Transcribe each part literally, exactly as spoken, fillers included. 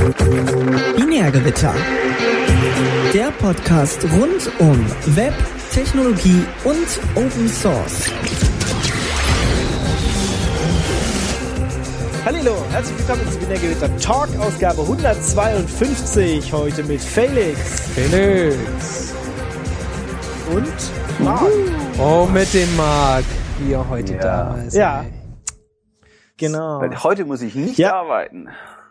Binärgewitter. Der Podcast rund um Web, Technologie und Open Source. Hallo, herzlich willkommen zu Binärgewitter Talk, Ausgabe hundertzweiundfünfzig, heute mit Felix. Felix. Und Marc. Oh, mit dem Marc, wie er heute Ja. da ist. Ja, ey. genau. Weil heute muss ich nicht Ja. arbeiten.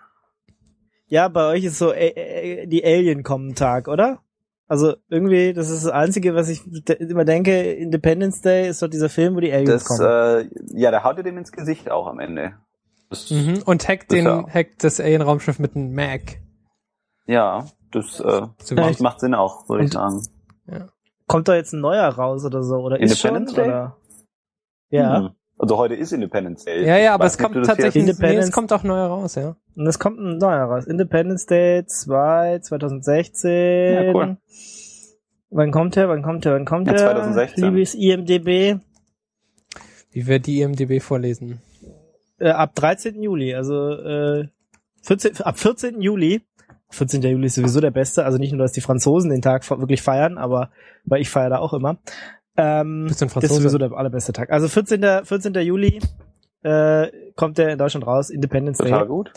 Ja, bei euch ist so äh, äh, die Alien-Kommen-Tag, oder? Also irgendwie, das ist das Einzige, was ich de- immer denke, Independence Day ist doch dieser Film, wo die Aliens Das, kommen. äh, ja, der haut dir dem ins Gesicht auch am Ende. Das, Mhm. Und hackt Das den, ja. hackt das Alien-Raumschiff mit einem Mac. Ja, das äh, So Ja, macht, ich- macht Sinn auch, würde ich Und- sagen. Kommt da jetzt ein neuer raus oder so? Oder ist schon? Independence Day? Oder? Ja. Hm. Also heute ist Independence Day. Ja, ja, aber Weiß es nicht, ob kommt du das tatsächlich, jetzt- nee, Independence- es kommt auch neuer raus, ja. Und es kommt ein neuer raus. Independence Day zwei, zwanzig sechzehn. Ja, cool. Wann kommt der? Wann kommt der? Wann kommt Ja, der? zwanzig sechzehn. Liebes I M D B. Wie wir die I M D B vorlesen. Äh, ab dreizehnten Juli, also äh, vierzehn, ab vierzehnten Juli. vierzehnten Juli ist sowieso der beste, also nicht nur, dass die Franzosen den Tag fe- wirklich feiern, aber weil ich feiere da auch immer. Ähm, Bist du ein das ist Franzose? sowieso der allerbeste Tag. Also vierzehnten vierzehnten Juli äh, kommt der in Deutschland raus, Independence Total Day. gut.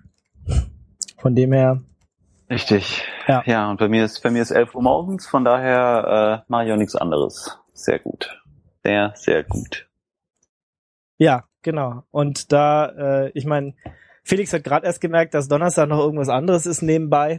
Von dem her, Richtig. Ja. Ja, und bei mir ist bei mir ist elf Uhr morgens, von daher äh, mache ich auch nichts anderes. Sehr gut. Sehr, sehr gut. ja, genau. Und da, äh, ich meine, Felix hat gerade erst gemerkt, dass Donnerstag noch irgendwas anderes ist nebenbei.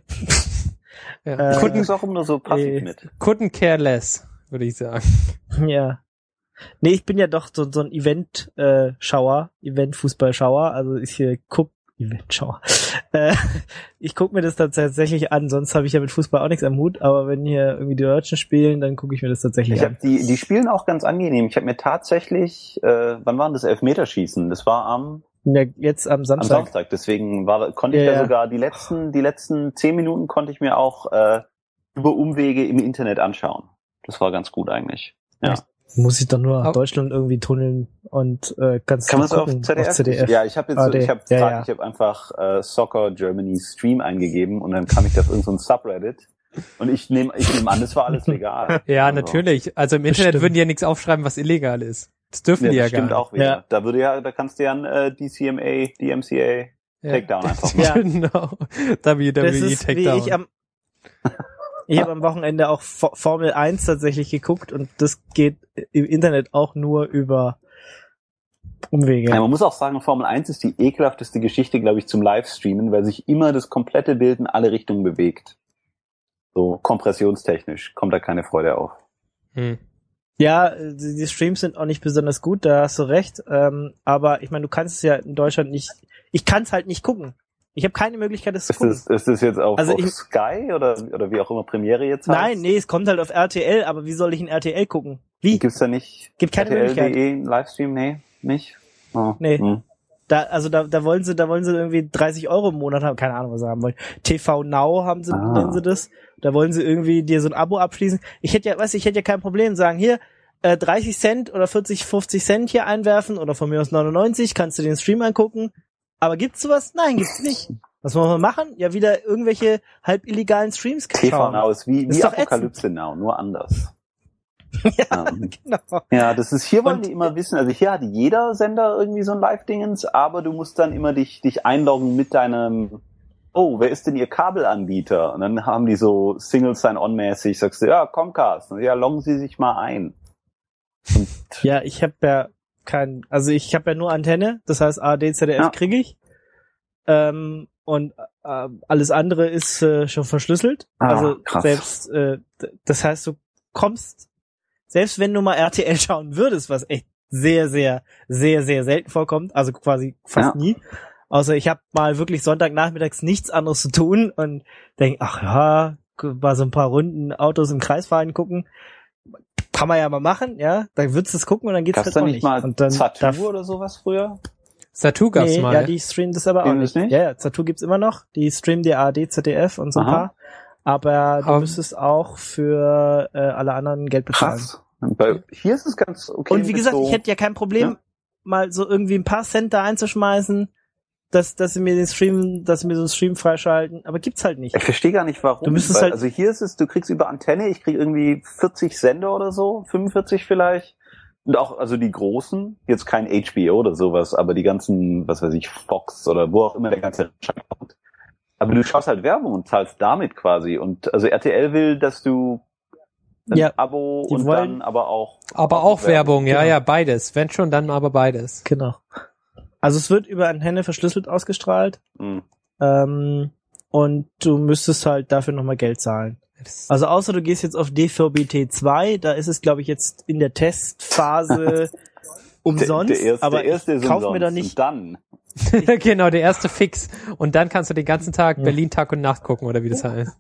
Ja. Äh, Ich couldn't, gucke auch immer nur so passiv äh, mit. couldn't care less, würde ich sagen. Ja. Nee, ich bin ja doch so, so ein Event-Schauer, Event-Fußball-Schauer, also ich äh, guck, Event-Schauer. Äh, ich guck mir das dann tatsächlich an, sonst habe ich ja mit Fußball auch nichts am Hut, aber wenn hier irgendwie die Deutschen spielen, dann gucke ich mir das tatsächlich Ich an. hab die, die spielen auch ganz angenehm. Ich habe mir tatsächlich, äh, wann war denn das Elfmeterschießen? Das war am, Ja, jetzt am am Samstag. Samstag. Deswegen war, konnte ich Ja, da ja. sogar die letzten, die letzten zehn Minuten konnte ich mir auch äh, über Umwege im Internet anschauen. Das war ganz gut eigentlich. Ja. Echt? Muss ich doch nur nach Au- Deutschland irgendwie tunneln und äh, kannst Kann man du so auf gucken, Z D F? auf Z D F. Ja, ich habe jetzt, A so, D. ich habe, Ja, ja. ich habe einfach äh, Soccer Germany Stream eingegeben und dann kam ich auf irgendein so Subreddit und ich nehme, ich nehme an, das war alles legal. Ja, Also, natürlich. Also im Internet Bestimmt. würden die ja nichts aufschreiben, was illegal ist. Das dürfen Ja, die ja das gar stimmt nicht. auch wieder. Ja. Da würde ja, da kannst du ja ein äh, D C M A, D M C A Ja. Takedown einfach Ja. Genau. W Das W E ist wie Takedown. ich am Ich habe am Wochenende auch Fo- Formel eins tatsächlich geguckt und das geht im Internet auch nur über Umwege. Ja, man muss auch sagen, Formel eins ist die ekelhafteste Geschichte, glaube ich, zum Livestreamen, weil sich immer das komplette Bild in alle Richtungen bewegt. So kompressionstechnisch kommt da keine Freude auf. Hm. Ja, die die Streams sind auch nicht besonders gut, da hast du recht. Ähm, aber ich meine, du kannst es ja in Deutschland nicht. Ich kann es halt nicht gucken. Ich habe keine Möglichkeit, das zu Ist gucken. das, ist das jetzt auf, Also auf ich- Sky oder, oder wie auch immer Premiere jetzt heißt? Nein, nee, es kommt halt auf R T L, aber wie soll ich in R T L gucken? Wie? Gibt's da nicht Gibt keine R T L punkt Möglichkeit. de Livestream? Nee, nicht? Oh, Nee. hm. Da, also da, da wollen sie, da wollen sie irgendwie dreißig Euro im Monat haben, keine Ahnung, was sie haben wollen. T V Now haben sie, Ah. nennen sie das. Da wollen sie irgendwie dir so ein Abo abschließen. Ich hätte ja, weißt du, ich hätte ja kein Problem, sagen hier, äh, dreißig Cent oder vierzig, fünfzig Cent hier einwerfen oder von mir aus neunundneunzig, kannst du den Stream angucken. Aber gibt's sowas? Nein, gibt's nicht. Was wollen wir machen? Ja, wieder irgendwelche halb illegalen Streams T V schauen. Now ist wie, Ist wie doch Apokalypse Now, nur anders. Ja, Ähm, genau. Ja, das ist, hier wollen Und- die immer wissen, also hier hat jeder Sender irgendwie so ein Live-Dingens, aber du musst dann immer dich, dich einloggen mit deinem, oh, wer ist denn ihr Kabelanbieter? Und dann haben die so Single Sign-On-mäßig, sagst du, ja, Comcast, und ja, loggen Sie sich mal ein. Und Ja, ich habe ja kein, also ich habe ja nur Antenne, das heißt A R D, Z D F Ja. kriege ich. Ähm, und äh, alles andere ist äh, schon verschlüsselt. Ah, also krass. selbst, äh, d- das heißt, du kommst, selbst wenn du mal R T L schauen würdest, was echt sehr, sehr, sehr, sehr selten vorkommt, also quasi fast Ja. nie. Außer ich habe mal wirklich Sonntagnachmittags nichts anderes zu tun und denk, ach ja, mal so ein paar Runden Autos im Kreis fahren gucken. Kann man ja mal machen, ja. Dann würdest du es gucken und dann geht's gab's halt da auch nicht nicht. mal Und dann darf, Zattoo oder sowas früher? Satu gab's nee, mal. ja, die streamen das aber auch Streamen das nicht. nicht? Ja, ja, Zattoo gibt's immer noch. Die streamen die A R D, Z D F und so ein Aha. paar. Aber du Aber- müsstest auch für äh, alle anderen Geld bezahlen. Krass. Bei, hier ist es ganz okay. Und wie mit gesagt, so, ich hätte ja kein Problem, Ja. mal so irgendwie ein paar Cent da einzuschmeißen. dass, dass sie mir den Stream, dass sie mir so einen Stream freischalten, aber gibt's halt nicht. Ich verstehe gar nicht, warum. Du müsstest weil, halt- also hier ist es, du kriegst über Antenne, ich krieg irgendwie vierzig Sender oder so, fünfundvierzig vielleicht. Und auch, also die großen, jetzt kein H B O oder sowas, aber die ganzen, was weiß ich, Fox oder wo auch immer der ganze Scheiß kommt. Aber du schaust halt Werbung und zahlst damit quasi. Und also R T L will, dass du ein Ja, Abo die und wollen- dann aber auch... Aber auch Werbung, ja, genau. ja, beides. Wenn schon, dann aber beides. Genau. Also es wird über Antenne verschlüsselt ausgestrahlt, Hm. ähm, und du müsstest halt dafür nochmal Geld zahlen. Das- Also außer du gehst jetzt auf D V B T zwei, da ist es, glaube ich, jetzt in der Testphase umsonst, Der, der erste, aber der erste ich ist kauf umsonst. mir da nicht. Und dann... Genau, der erste Fix. Und dann kannst du den ganzen Tag Ja. Berlin Tag und Nacht gucken, oder wie das heißt.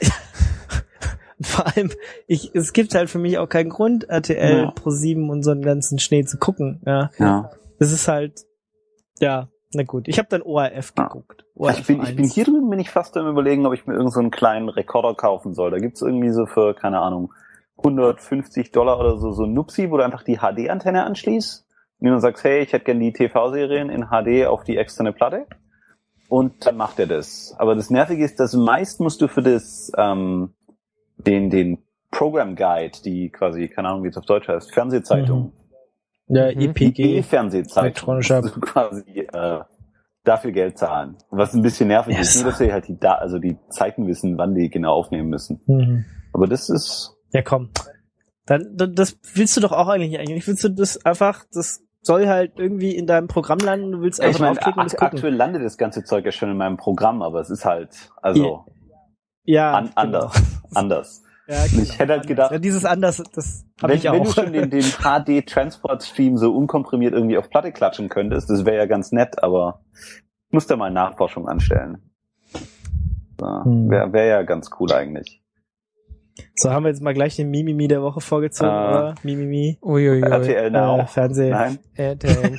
Vor allem, ich, es gibt halt für mich auch keinen Grund, R T L, Ja. ProSieben und so einen ganzen Schnee zu gucken. Ja, Ja. das ist halt, ja, na gut. Ich habe dann O R F Ja. geguckt. O R F Ich bin, ich bin eins. hier drüben, bin ich fast am Überlegen, ob ich mir irgendeinen so einen kleinen Rekorder kaufen soll. Da gibt's irgendwie so für, keine Ahnung, hundertfünfzig Dollar oder so, so ein Nupsi, wo du einfach die H D-Antenne anschließt und dann sagst, hey, ich hätte gern die T V-Serien in H D auf die externe Platte. Und dann macht er das. Aber das Nervige ist, dass meist musst du für das, ähm, den, den Program Guide, die quasi, keine Ahnung, wie es auf Deutsch heißt, Fernsehzeitung, Ja, Mhm. E P die G. E-Fernsehzeitung, elektronischer- musst du quasi äh, dafür Geld zahlen. Was ein bisschen nervig Yes. ist, nur dass sie halt die, da also die Zeiten wissen, wann die genau aufnehmen müssen. Mhm. Aber das ist, Ja, komm. Dann, dann, das willst du doch auch eigentlich. Eigentlich willst du das einfach, das soll halt irgendwie in deinem Programm landen, du willst ich einfach meine, draufklicken und das ak gucken. aktuell landet das ganze Zeug ja schon in meinem Programm, aber es ist halt, also, Ja, an, genau. anders, anders. Ja, Ich hätte halt gedacht, ja, dieses anders, das habe Wenn, ich auch. wenn du schon den, den H D-Transport-Stream so unkomprimiert irgendwie auf Platte klatschen könntest, das wäre ja ganz nett, aber ich muss da mal Nachforschung anstellen. So, Hm. wäre wär ja ganz cool eigentlich. So, haben wir jetzt mal gleich den Mimimi der Woche vorgezogen, Äh, oder? Mimimi. Uiuiui. R T L Now. Äh, Fernseh. Nein, R T L.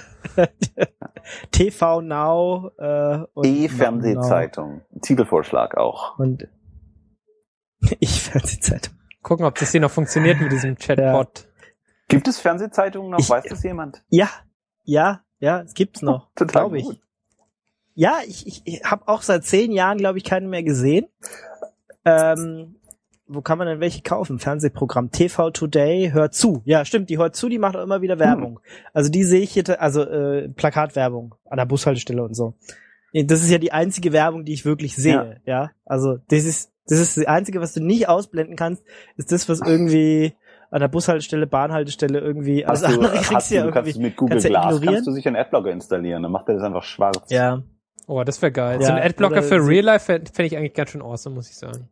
T V Now äh, und E-Fernsehzeitung. Titelvorschlag auch. Und ich Fernsehzeitung. Gucken, ob das hier noch funktioniert mit diesem Chatbot. Gibt es Fernsehzeitungen noch? Ich- Weiß das jemand? Ja, ja, ja, es gibt's noch, Total glaube ich. gut. Ja, ich, ich, ich habe auch seit zehn Jahren, glaube ich, keine mehr gesehen. Ähm, wo kann man denn welche kaufen? Fernsehprogramm T V Today, hört zu. Ja, stimmt, die hört zu, die macht auch immer wieder Werbung. Also die sehe ich hier, ta- also äh, Plakatwerbung an der Bushaltestelle und so. Das ist ja die einzige Werbung, die ich wirklich sehe, ja. Also das ist das ist das Einzige, was du nicht ausblenden kannst, ist das, was irgendwie an der Bushaltestelle, Bahnhaltestelle irgendwie, alles Hast du, andere hast kriegst du du, ja du kannst irgendwie. mit Google kannst ja Glass ignorieren. kannst du sicher einen Adblocker installieren, dann macht er das einfach schwarz. Ja. Oh, das wäre geil. Ja, so ein Adblocker oder für so- Real Life fände fänd ich eigentlich ganz schön awesome, muss ich sagen.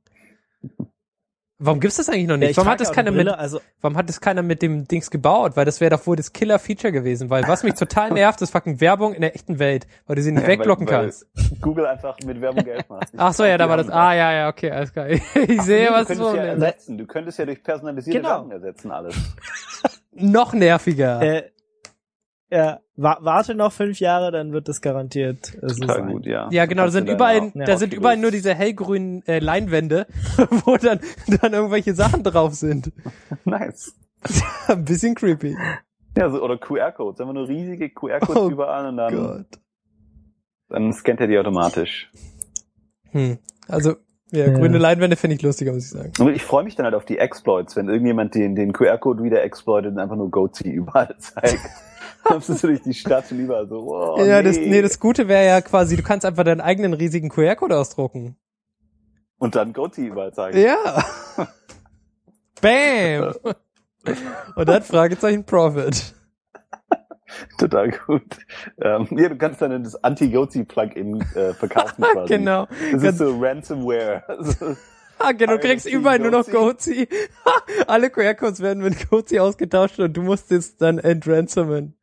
Warum gibt's das eigentlich noch Ja, nicht? ich warum, trage hat das ja auch keiner eine mit, Brille, also warum hat das keiner mit dem Dings gebaut? Weil das wäre doch wohl das Killer-Feature gewesen. Weil was mich total nervt, ist fucking Werbung in der echten Welt, weil du sie nicht Ja, wegblocken weil- weil kannst. Google einfach mit Werbung Geld macht. Ach so, ja, da war das. Die Ah, haben- ja, ja, okay, alles klar. Ich sehe, Nee, was du du könntest ja meinst. ersetzen. Du könntest ja durch personalisierte Genau. Werbung ersetzen alles. Noch nerviger. Äh, ja, wa warte noch fünf Jahre, dann wird das garantiert äh, so Total sein. gut, ja. Ja, genau, da Kannst sind du dann überall, auch- Ja. da sind überall nur diese hellgrünen äh, Leinwände, wo dann, dann irgendwelche Sachen drauf sind. Nice. Ein bisschen creepy. Ja, so, oder Q R-Codes. Einfach nur riesige Q R-Codes Oh überall und dann, Gott. dann scannt er die automatisch. Hm. Also, ja, Ja. grüne Leinwände finde ich lustiger, muss ich sagen. Und ich freue mich dann halt auf die Exploits, wenn irgendjemand den, den Q R-Code wieder exploitet und einfach nur Goatee überall zeigt. Dann bist du durch die Stadt und überall so, wow, ja, nee. das, nee, das Gute wäre ja quasi, du kannst einfach deinen eigenen riesigen Q R-Code ausdrucken. Und dann Goatee überall zeigen. Ja. Bam. Und dann Fragezeichen Profit. Total gut. Ähm, ja, du kannst dann das Anti-Goatee-Plugin äh, verkaufen quasi. Genau. Das Ganz- ist so Ransomware. Also, Ah, genau, du kriegst Piracy überall nur noch Goatee. Goatee. Alle Q R-Codes werden mit Goatee ausgetauscht und du musst jetzt dann entransomen.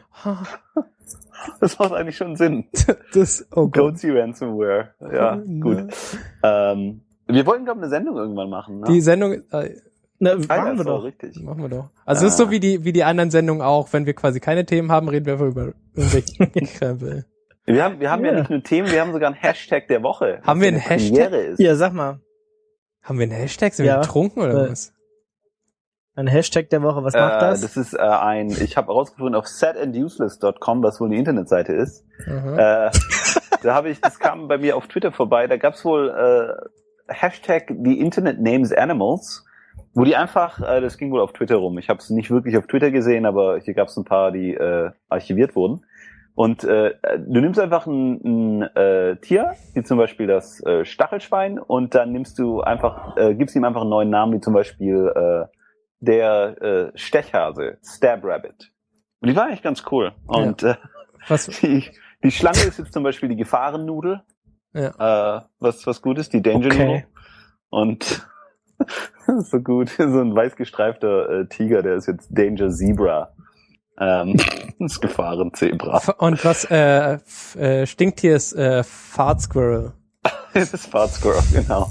das macht eigentlich schon Sinn. Das, oh Gott. Goatee Ransomware. Ja, Ne. gut. Ähm, wir wollten, glaube ich, eine Sendung irgendwann machen. Ne? Die Sendung, äh, Na, Ah, ja, machen wir so, doch. richtig. machen wir doch. Also es ist so wie die, wie die anderen Sendungen auch, wenn wir quasi keine Themen haben, reden wir einfach über irgendwelche Krempel. Wir haben, wir haben ja. Ja. nicht nur Themen, wir haben sogar einen Hashtag der Woche. Haben was wir einen eine Hashtag? Premiere ist. Ja, sag mal. Haben wir einen Hashtag? Sind Ja. wir betrunken oder Äh, was? Ein Hashtag der Woche, was Äh, macht das? das ist äh, ein, ich habe herausgefunden auf set and useless dot com, was wohl eine Internetseite ist. Aha. Äh, da habe ich, das kam bei mir auf Twitter vorbei, da gab's wohl äh, Hashtag The Internet Names Animals, wo die einfach, äh, das ging wohl auf Twitter rum, ich habe es nicht wirklich auf Twitter gesehen, aber hier gab's ein paar, die äh, archiviert wurden. Und äh, du nimmst einfach ein, ein äh, Tier, wie zum Beispiel das äh, Stachelschwein, und dann nimmst du einfach, äh, gibst ihm einfach einen neuen Namen, wie zum Beispiel äh, der äh, Stechhase, Stab Rabbit. Und die war eigentlich ganz cool. Und ja. äh, was? Die, die Schlange ist jetzt zum Beispiel die Gefahrennudel, ja. äh, was was gut ist, die Danger Nudel. Okay. Und so gut, so ein weiß gestreifter äh, Tiger, der ist jetzt Danger Zebra. Ähm, das Gefahrenzebra. Und was äh, f- äh, Stinktier ist äh, Fart Squirrel. Das ist Fart Squirrel, genau.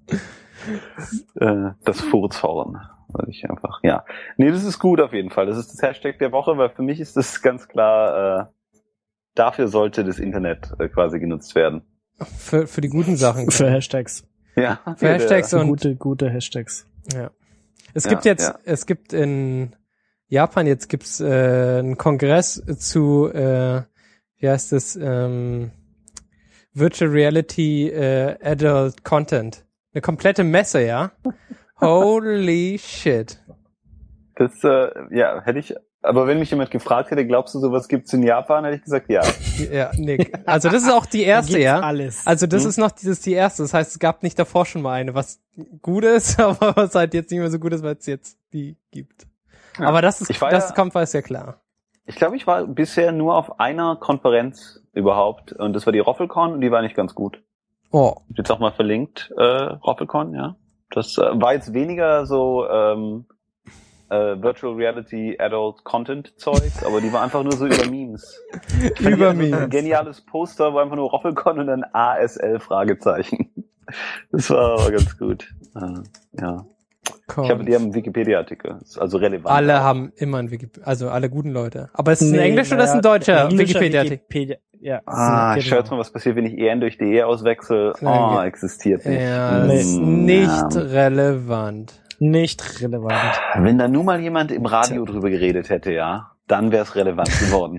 äh, das Furzhorn. Weil ich einfach, ja. Nee, das ist gut auf jeden Fall. Das ist das Hashtag der Woche, weil für mich ist das ganz klar, äh, dafür sollte das Internet äh, quasi genutzt werden. Für für die guten Sachen. Für Hashtags. Ja. Für Hashtags Für und gute, gute Hashtags. ja. Es Ja, gibt jetzt, ja. es gibt in Japan jetzt gibt's äh, einen Kongress zu, äh, wie heißt es, ähm, Virtual Reality äh, Adult Content. Eine komplette Messe, ja. Holy shit. Das, äh, ja, hätte ich, aber wenn mich jemand gefragt hätte, glaubst du, sowas gibt's in Japan, hätte ich gesagt, ja. Ja, Nick. Also das ist auch die erste, Gibt's ja. alles. Also das Hm? ist noch dieses die erste. Das heißt, es gab nicht davor schon mal eine, was gut ist, aber was halt jetzt nicht mehr so gut ist, weil es jetzt die gibt. Ja. Aber das ist, Ich war das ja- kommt, war es ja klar. Ich glaube, ich war bisher nur auf einer Konferenz überhaupt, und das war die RoffelCon, und die war nicht ganz gut. Oh. Jetzt auch mal verlinkt, äh, RoffelCon, ja. Das äh, war jetzt weniger so ähm, äh, Virtual Reality Adult Content Zeug, aber die war einfach nur so über Memes. Über Ein Memes. geniales Poster, wo einfach nur RoffelCon und dann A S L Fragezeichen. Das war aber ganz gut. Äh, ja. Ich habe, die haben einen Wikipedia-Artikel, ist also relevant. Alle haben immer ein Wikipedia, also alle guten Leute. Aber ist es ein Nee, Englisch oder ist es ein naja, deutscher englischer Wikipedia-Artikel? Wikipedia, ja. Ah, genau. ich schau jetzt mal, was passiert, wenn ich E N durch D E auswechsel. Nein, Oh, existiert nicht. Ja, Nee. ist Mm, nicht ja. relevant. Nicht relevant. Wenn da nur mal jemand im Radio drüber geredet hätte, ja, dann wäre es relevant geworden.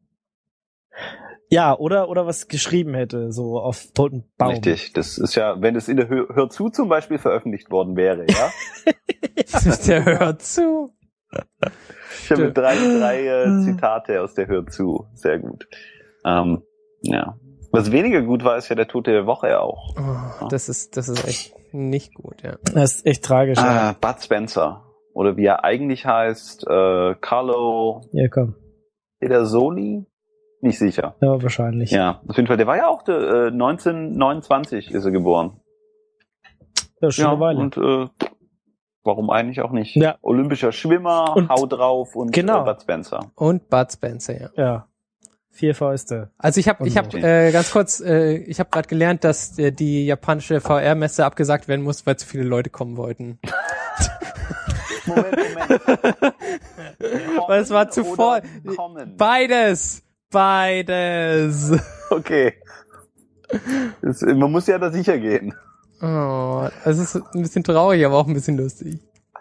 Ja, oder, oder was geschrieben hätte, so auf toten Baum. Richtig. Das ist ja, wenn es in der Hör, Hör zu zum Beispiel veröffentlicht worden wäre, ja. Der hört zu. Ich habe drei, drei äh, Zitate aus der Hör zu. Sehr gut. Ähm, ja. Was weniger gut war, ist ja der Tote der Woche auch. Oh, das ist, das ist echt nicht gut, ja. Das ist echt tragisch. Ja, Ah, Bud Spencer. Oder wie er eigentlich heißt, äh, Carlo ja komm. Edersoli? Nicht sicher. Ja, wahrscheinlich. Ja, auf jeden Fall. Der war ja auch der, äh, neunzehnhundertneunundzwanzig ist er geboren. Ja, schon Ja, eine Weile. und äh, warum eigentlich auch nicht? Ja. Olympischer Schwimmer, Und- Hau drauf und Genau. äh, Bud Spencer. Und Bud Spencer, ja. Ja. Vier Fäuste. Also ich habe, ich habe Okay. äh, ganz kurz, äh, ich habe gerade gelernt, dass äh, die japanische V R-Messe abgesagt werden muss, weil zu viele Leute kommen wollten. Moment, Moment. Weil es war zu Kommen voll. oder kommen? Beides, beides. Okay. Das, man muss ja da sicher gehen. Oh, es ist ein bisschen traurig, aber auch ein bisschen lustig.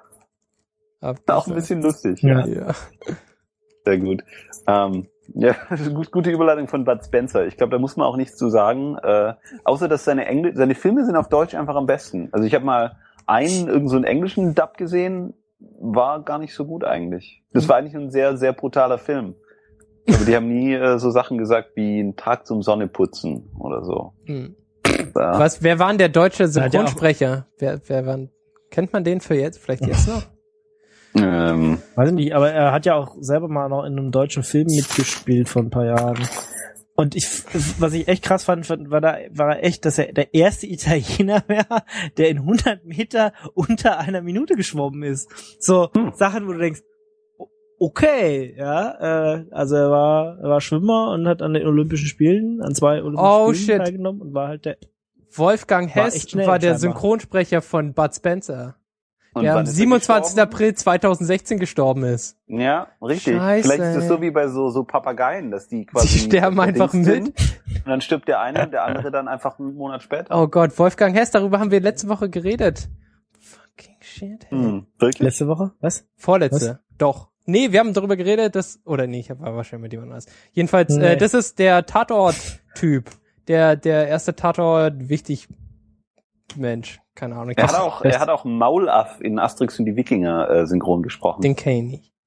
Auch ein bisschen lustig. Ja. Ja. Sehr gut. Ähm, ja, gut, gute Überleitung von Bud Spencer. Ich glaube, da muss man auch nichts zu sagen. Äh, außer, dass seine Engl seine Filme sind auf Deutsch einfach am besten. Also ich habe mal einen, irgend so einen englischen Dub gesehen, war gar nicht so gut eigentlich. Das war eigentlich ein sehr, sehr brutaler Film. Aber die haben nie äh, so Sachen gesagt wie einen Tag zum Sonneputzen oder so. Hm. Ja. Was, wer war denn der deutsche hat ja auch- Synchronsprecher? Wer, wer war, kennt man den für jetzt? Vielleicht jetzt noch? Ähm, Weiß ich nicht, aber er hat ja auch selber mal noch in einem deutschen Film mitgespielt vor ein paar Jahren. Und ich, was ich echt krass fand, war da, war echt, dass er der erste Italiener war, der in hundert Meter unter einer Minute geschwommen ist. So Hm. Sachen, wo du denkst, o- okay, ja, äh, also er war, er war Schwimmer und hat an den Olympischen Spielen, an zwei Olympischen Oh, Spielen shit. teilgenommen und war halt der, Wolfgang War Hess echt schnell war der scheinbar. Synchronsprecher von Bud Spencer, und der wann am ist er siebenundzwanzigsten gestorben? April zweitaunsechzehn gestorben ist. Ja, richtig. Scheiße, Vielleicht ist es ey. so wie bei so, so Papageien, dass die quasi Die sterben einfach verdingst mit. sind. Und dann stirbt der eine und der andere dann einfach einen Monat später. Oh Gott, Wolfgang Hess, darüber haben wir letzte Woche geredet. Fucking shit. Hey. Hm, wirklich? letzte Woche, was? Vorletzte. Doch. Nee, wir haben darüber geredet, dass, oder nee, ich war wahrscheinlich mit jemand anders. Jedenfalls, Nee. äh, das ist der Tatort-Typ, der, der erste Tator, wichtig, Mensch, keine Ahnung. Ich Er glaub, hat auch, er hat auch Maulaff in Asterix und die Wikinger äh, synchron gesprochen. den kenn ich nicht.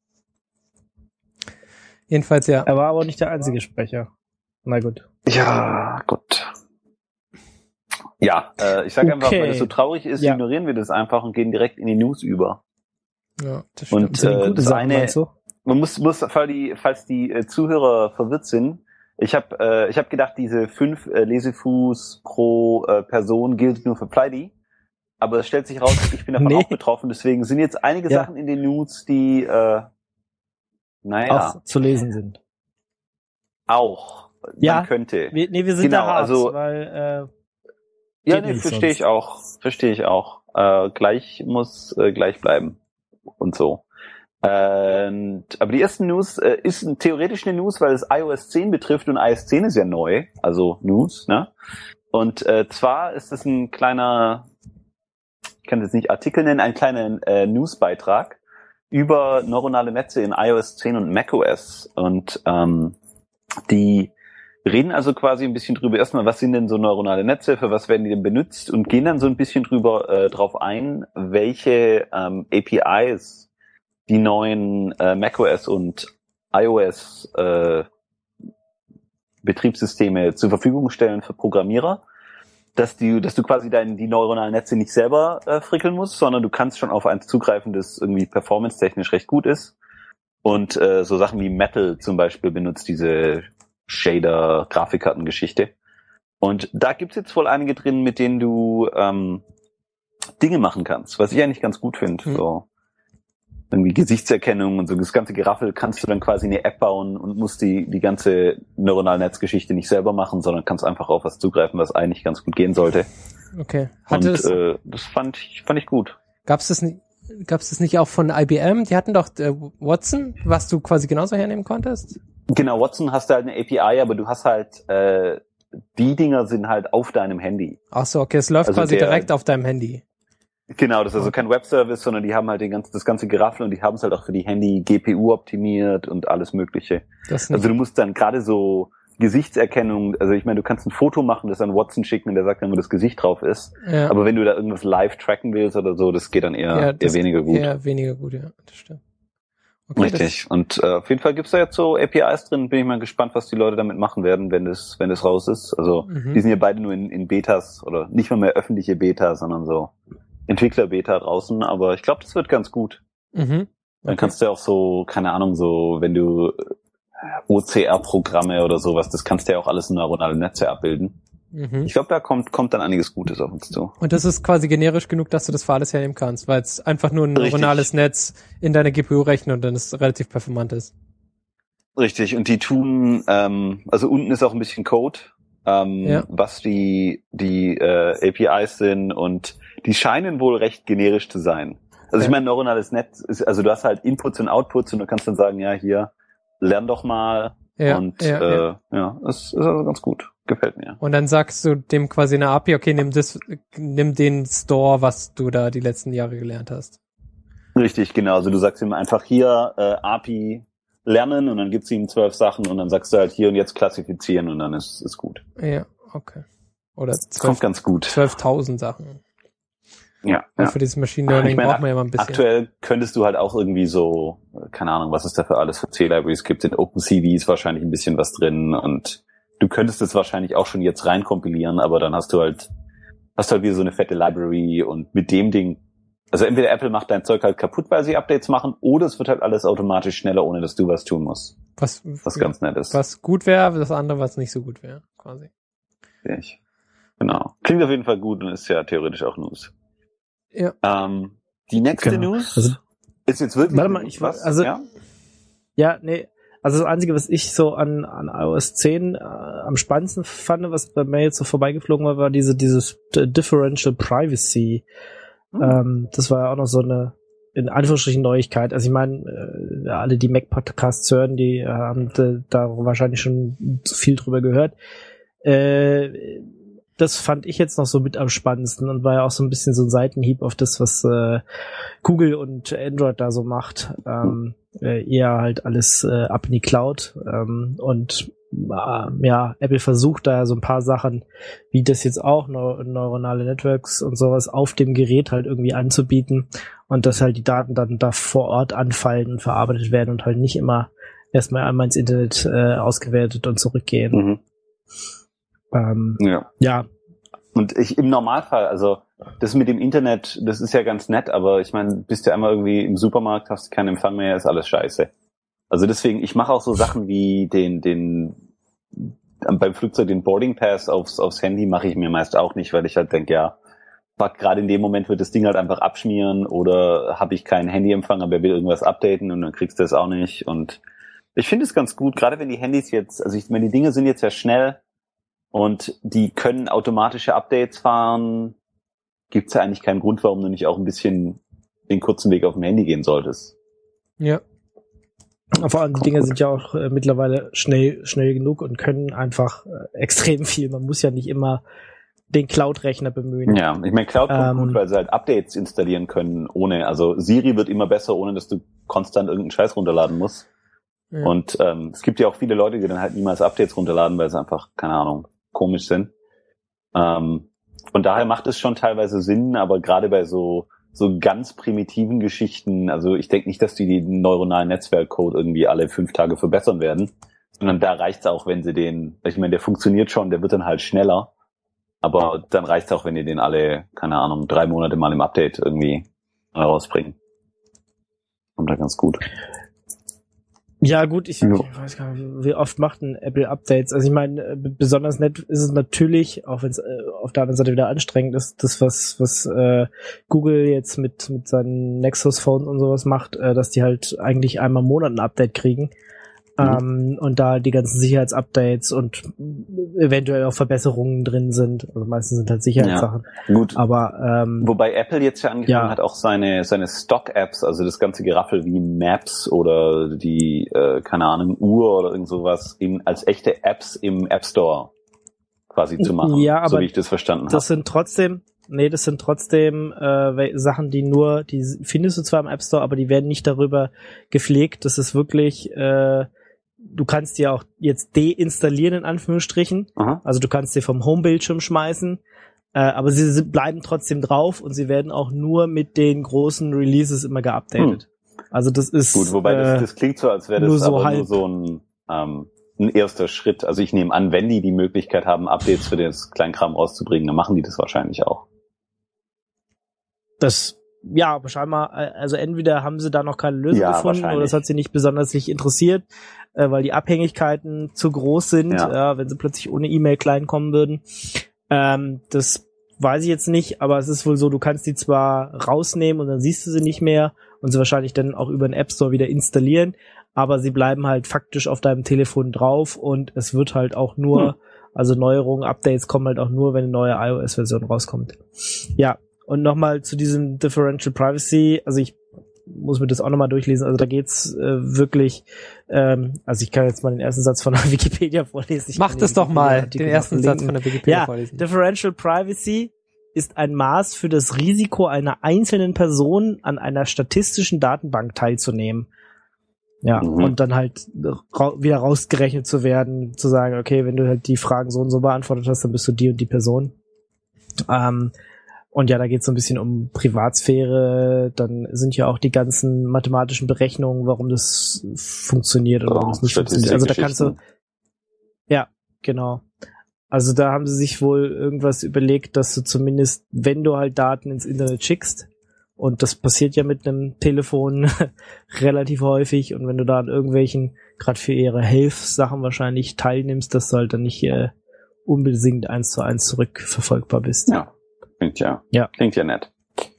Jedenfalls, ja. Er war aber nicht der einzige Sprecher. Na gut. Ja, gut. Ja, äh, ich sage einfach, Okay. wenn es so traurig ist, Ja. ignorieren wir das einfach und gehen direkt in die News über. Ja, das stimmt. Und Das sind äh, gute das Sachen, eine, meinst du? man muss, muss, falls die, falls die äh, Zuhörer verwirrt sind, ich habe äh, ich hab gedacht, diese fünf äh, Lesefuß pro äh, Person gilt nur für Pleidi. Aber es stellt sich raus, ich bin davon Nee. auch betroffen. Deswegen sind jetzt einige Ja. Sachen in den News, die, äh, naja, Auch zu lesen sind. auch. Ja. Man könnte. Wir, nee, wir sind Genau, da hart, also- weil äh, Ja, geht nee, nicht verstehe sonst. ich auch. Verstehe ich auch. Äh, gleich muss äh, gleich bleiben. Und so. Und, aber die erste News äh, ist ein, theoretisch eine News, weil es i O S zehn betrifft und i O S zehn ist ja neu. Also News, ne? Und äh, zwar ist es ein kleiner, ich kann das nicht Artikel nennen, ein kleiner äh, Newsbeitrag über neuronale Netze in i O S zehn und macOS. Und ähm, die reden also quasi ein bisschen drüber, erstmal, was sind denn so neuronale Netze, für was werden die denn benutzt und gehen dann so ein bisschen drüber äh, drauf ein, welche ähm, A P Is die neuen äh, macOS und iOS äh, Betriebssysteme zur Verfügung stellen für Programmierer, dass du, dass du quasi dein, die neuronalen Netze nicht selber äh, frickeln musst, sondern du kannst schon auf eins zugreifen, das irgendwie performance-technisch recht gut ist. Und äh, so Sachen wie Metal zum Beispiel benutzt diese Shader-Grafikkartengeschichte. Und da gibt's jetzt wohl einige drin, mit denen du ähm, Dinge machen kannst, was ich eigentlich ganz gut finde. Mhm. So irgendwie Gesichtserkennung und so das ganze Geraffel kannst du dann quasi eine App bauen und musst die die ganze neuronale Netzgeschichte nicht selber machen, sondern kannst einfach auf was zugreifen, was eigentlich ganz gut gehen sollte. Okay. Hatte und es, äh, das fand ich fand ich gut. gab's das nicht, gab's das nicht auch von I B M? Die hatten doch äh, Watson, was du quasi genauso hernehmen konntest? Genau, Watson hast du halt eine A P I, aber du hast halt äh, die Dinger sind halt auf deinem Handy. Ach so, okay, es läuft Also quasi der- direkt auf deinem Handy. Genau, das ist also kein Webservice, sondern die haben halt den ganzen, das ganze Geraffel und die haben es halt auch für die Handy G P U optimiert und alles Mögliche. Das nicht. Also du musst dann gerade so Gesichtserkennung, also ich meine, du kannst ein Foto machen, das an Watson schicken und der sagt dann, wo das Gesicht drauf ist. ja, Aber wenn du da irgendwas live tracken willst oder so, das geht dann eher, ja, das eher weniger gut. eher weniger gut, ja, das stimmt. Okay, Richtig. Und äh, auf jeden Fall gibt's da jetzt so A P Is drin. Bin ich mal gespannt, was die Leute damit machen werden, wenn das, wenn das raus ist. Also Mhm. die sind ja beide nur in, in Betas oder nicht mal mehr öffentliche Beta, sondern so Entwickler-Beta draußen. Aber ich glaube, das wird ganz gut. Das, mhm. Dann Okay. kannst du auch so, keine Ahnung, so, wenn du O C R-Programme oder sowas, das kannst du ja auch alles in neuronale Netze abbilden. Mhm. Ich glaube, da kommt kommt dann einiges Gutes auf uns zu. Und das ist quasi generisch genug, dass du das für alles hernehmen kannst, weil es einfach nur ein Richtig. neuronales Netz in deine G P U rechnet und dann es relativ performant ist. Richtig, und die tun, ähm, also unten ist auch ein bisschen Code, ähm, Ja. was die die äh, A P Is sind und die scheinen wohl recht generisch zu sein. Also Ja. ich meine, neuronales Netz ist, also du hast halt Inputs und Outputs und du kannst dann sagen, ja, hier, lern doch mal Ja, und ja, äh, ja. ja, es ist also ganz gut, gefällt mir. Und dann sagst du dem quasi eine A P I, okay, nimm das, nimm den Store, was du da die letzten Jahre gelernt hast. Richtig, genau. Also du sagst ihm einfach hier äh, A P I lernen und dann gibt's ihm zwölf Sachen und dann sagst du halt hier und jetzt klassifizieren und dann ist ist gut. Ja, okay. Oder Das kommt zwölf, ganz gut. zwölftausend Sachen. Ja. Weil ja. für dieses Machine Learning Ich meine, braucht man ja mal ein bisschen. Aktuell könntest du halt auch irgendwie so, keine Ahnung, was es da für alles für C-Libraries gibt. In OpenCV ist wahrscheinlich ein bisschen was drin und du könntest es wahrscheinlich auch schon jetzt reinkompilieren, aber dann hast du halt, hast du halt wieder so eine fette Library und mit dem Ding, also entweder Apple macht dein Zeug halt kaputt, weil sie Updates machen, oder es wird halt alles automatisch schneller, ohne dass du was tun musst. Was, Was ganz nett ist. was gut wäre, das andere, was nicht so gut wäre, quasi. Ich. Genau. Klingt auf jeden Fall gut und ist ja theoretisch auch News. Ja. Ähm, die nächste Genau. News Also- ist jetzt wirklich Warte mal, News, ich- was? also- ja? Ja, nee. Also das Einzige, was ich so an, an i O S zehn äh, am spannendsten fand, was bei mir jetzt so vorbeigeflogen war, war diese dieses Differential Privacy. Hm. Ähm, das war ja auch noch so eine, in Anführungsstrichen, Neuigkeit. Also ich meine, äh, alle, die Mac-Podcasts hören, die äh, haben da, da wahrscheinlich schon viel drüber gehört. Äh, das fand ich jetzt noch so mit am spannendsten und war ja auch so ein bisschen so ein Seitenhieb auf das, was äh, Google und Android da so macht. Ähm, äh, eher halt alles äh, ab in die Cloud. Ähm, und äh, ja, Apple versucht da so ein paar Sachen, wie das jetzt auch, neu- neuronale Networks und sowas auf dem Gerät halt irgendwie anzubieten und dass halt die Daten dann da vor Ort anfallen und verarbeitet werden und halt nicht immer erstmal einmal ins Internet äh, ausgewertet und zurückgehen. Mhm. Ähm, Ja. ja, Und ich im Normalfall, also das mit dem Internet, das ist ja ganz nett, aber ich meine, bist du einmal irgendwie im Supermarkt, hast keinen Empfang mehr, ist alles scheiße. Also deswegen, ich mache auch so Sachen wie den, den beim Flugzeug den Boarding Pass aufs, aufs Handy mache ich mir meist auch nicht, weil ich halt denke, ja, gerade in dem Moment wird das Ding halt einfach abschmieren oder habe ich keinen Handyempfang, aber er will irgendwas updaten und dann kriegst du das auch nicht. Und ich finde es ganz gut, gerade wenn die Handys jetzt, also ich meine, die Dinge sind jetzt ja schnell und die können automatische Updates fahren, gibt's ja eigentlich keinen Grund, warum du nicht auch ein bisschen den kurzen Weg auf dem Handy gehen solltest. Ja. vor allem die Dinger sind ja auch äh, mittlerweile schnell schnell genug und können einfach äh, extrem viel. Man muss ja nicht immer den Cloud-Rechner bemühen. Ja, ich meine, Cloud kommt Ähm, gut, weil sie halt Updates installieren können ohne, also Siri wird immer besser, ohne dass du konstant irgendeinen Scheiß runterladen musst. Ja. Und ähm, es gibt ja auch viele Leute, die dann halt niemals Updates runterladen, weil sie einfach, keine Ahnung, komisch sind. Ähm, von daher macht es schon teilweise Sinn, aber gerade bei so so ganz primitiven Geschichten, also ich denke nicht, dass die den neuronalen Netzwerkcode irgendwie alle fünf Tage verbessern werden, sondern da reicht's auch, wenn sie den, ich meine, der funktioniert schon, der wird dann halt schneller, aber dann reicht's auch, wenn die den alle, keine Ahnung, drei Monate mal im Update irgendwie rausbringen. Kommt da ganz gut. Ja gut, ich, Ja. ich weiß gar nicht, wie oft macht ein Apple Updates? Also ich meine, äh, besonders nett ist es natürlich, auch wenn es äh, auf der anderen Seite wieder anstrengend ist, das was was äh, Google jetzt mit mit seinen Nexus Phones und sowas macht, äh, dass die halt eigentlich einmal im Monat ein Update kriegen. Ähm, und da die ganzen Sicherheitsupdates und eventuell auch Verbesserungen drin sind. Also meistens sind halt Sicherheitssachen. Gut. Aber ähm, Wobei Apple jetzt ja angefangen Ja. hat, auch seine seine Stock-Apps, also das ganze Geraffel wie Maps oder die, äh, keine Ahnung, Uhr oder irgend sowas, in, als echte Apps im App Store quasi zu machen, Ja, aber so wie ich das verstanden habe. das sind trotzdem, nee, das sind trotzdem äh, we- Sachen, die nur, die findest du zwar im App Store, aber die werden nicht darüber gepflegt. Das ist wirklich, äh, du kannst die auch jetzt deinstallieren, in Anführungsstrichen. Aha. Also du kannst sie vom Homebildschirm schmeißen, äh, aber sie sind, bleiben trotzdem drauf und sie werden auch nur mit den großen Releases immer geupdatet. Also das ist Gut, wobei äh, das, das klingt so, als wäre das nur so aber nur halb. so ein, ähm, ein erster Schritt. Also ich nehme an, wenn die die Möglichkeit haben, Updates für das Kleinkram rauszubringen, dann machen die das wahrscheinlich auch. das ja, aber scheinbar, äh, also entweder haben sie da noch keine Lösung Ja, gefunden wahrscheinlich. oder es hat sie nicht besonders sich interessiert, äh, weil die Abhängigkeiten zu groß sind, Ja. ja, wenn sie plötzlich ohne E-Mail klein kommen würden. Ähm, das weiß ich jetzt nicht, aber es ist wohl so, du kannst die zwar rausnehmen und dann siehst du sie nicht mehr und sie wahrscheinlich dann auch über den App Store wieder installieren, aber sie bleiben halt faktisch auf deinem Telefon drauf und es wird halt auch nur, Hm. also Neuerungen, Updates kommen halt auch nur, wenn eine neue iOS-Version rauskommt. Ja, und nochmal zu diesem Differential Privacy, also ich muss mir das auch nochmal durchlesen, also da geht's äh, wirklich, ähm, also ich kann jetzt mal den ersten Satz von der Wikipedia vorlesen. Ich Mach kann das den doch mal, Wikipedia-Artikel den noch ersten Satz verlinken. von der Wikipedia Ja, vorlesen. Differential Privacy ist ein Maß für das Risiko einer einzelnen Person an einer statistischen Datenbank teilzunehmen. Ja, Mhm. und dann halt ra- wieder rausgerechnet zu werden, zu sagen, okay, wenn du halt die Fragen so und so beantwortet hast, dann bist du die und die Person. Ähm, und ja, da geht es so ein bisschen um Privatsphäre, dann sind ja auch die ganzen mathematischen Berechnungen, warum das funktioniert oder warum Oh, es nicht funktioniert. Also da kannst du, Statistikgeschichten. ja, genau. Also da haben sie sich wohl irgendwas überlegt, dass du zumindest, wenn du halt Daten ins Internet schickst, und das passiert ja mit einem Telefon relativ häufig, und wenn du da an irgendwelchen, gerade für ihre Hilfssachen wahrscheinlich teilnimmst, dass du halt dann nicht äh, unbedingt eins zu eins zurückverfolgbar bist. Ja, klingt ja, Ja. klingt ja nett.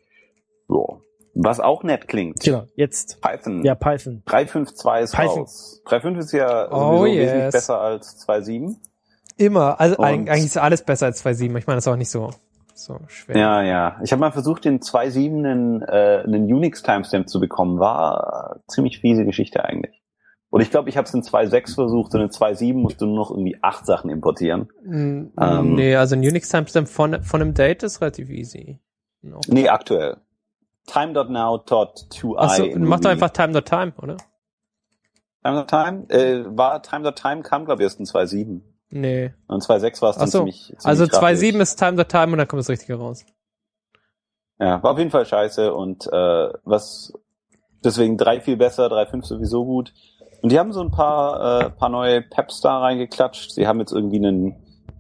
So. Was auch nett klingt. Genau, jetzt. Python. Ja, Python. drei Punkt fünf Punkt zwei ist Python. raus. drei Punkt fünf ist ja Oh, sowieso yes. wesentlich besser als zwei Punkt sieben. Immer. Also Und- eig- eigentlich ist alles besser als zwei Punkt sieben. Ich meine, das ist auch nicht so, so schwer. Ja, ja. Ich habe mal versucht, den zwei Punkt sieben einen, äh, einen Unix-Timestamp zu bekommen. War äh, ziemlich fiese Geschichte eigentlich. Und ich glaube, ich habe es in zwei Punkt sechs versucht und in zwei Punkt sieben musst du nur noch irgendwie acht Sachen importieren. Mm, Ähm. nee, also ein Unix-Timestamp von, von einem Date ist relativ easy. No. Nee, aktuell. time dot now dot to i. Achso, mach doch einfach time.time, oder? Time to Time? Äh, war Time to Time kam, glaube ich, erst in zwei Punkt sieben. Nee. Und zwei Punkt sechs war es dann Ach so. ziemlich, ziemlich Also zwei Punkt rappig. sieben ist Time to Time und dann kommt das Richtige raus. Ja, war auf jeden Fall scheiße und äh, was deswegen drei viel besser, drei Punkt fünf sowieso gut. Und die haben so ein paar äh, paar neue Peps da reingeklatscht. Sie haben jetzt irgendwie einen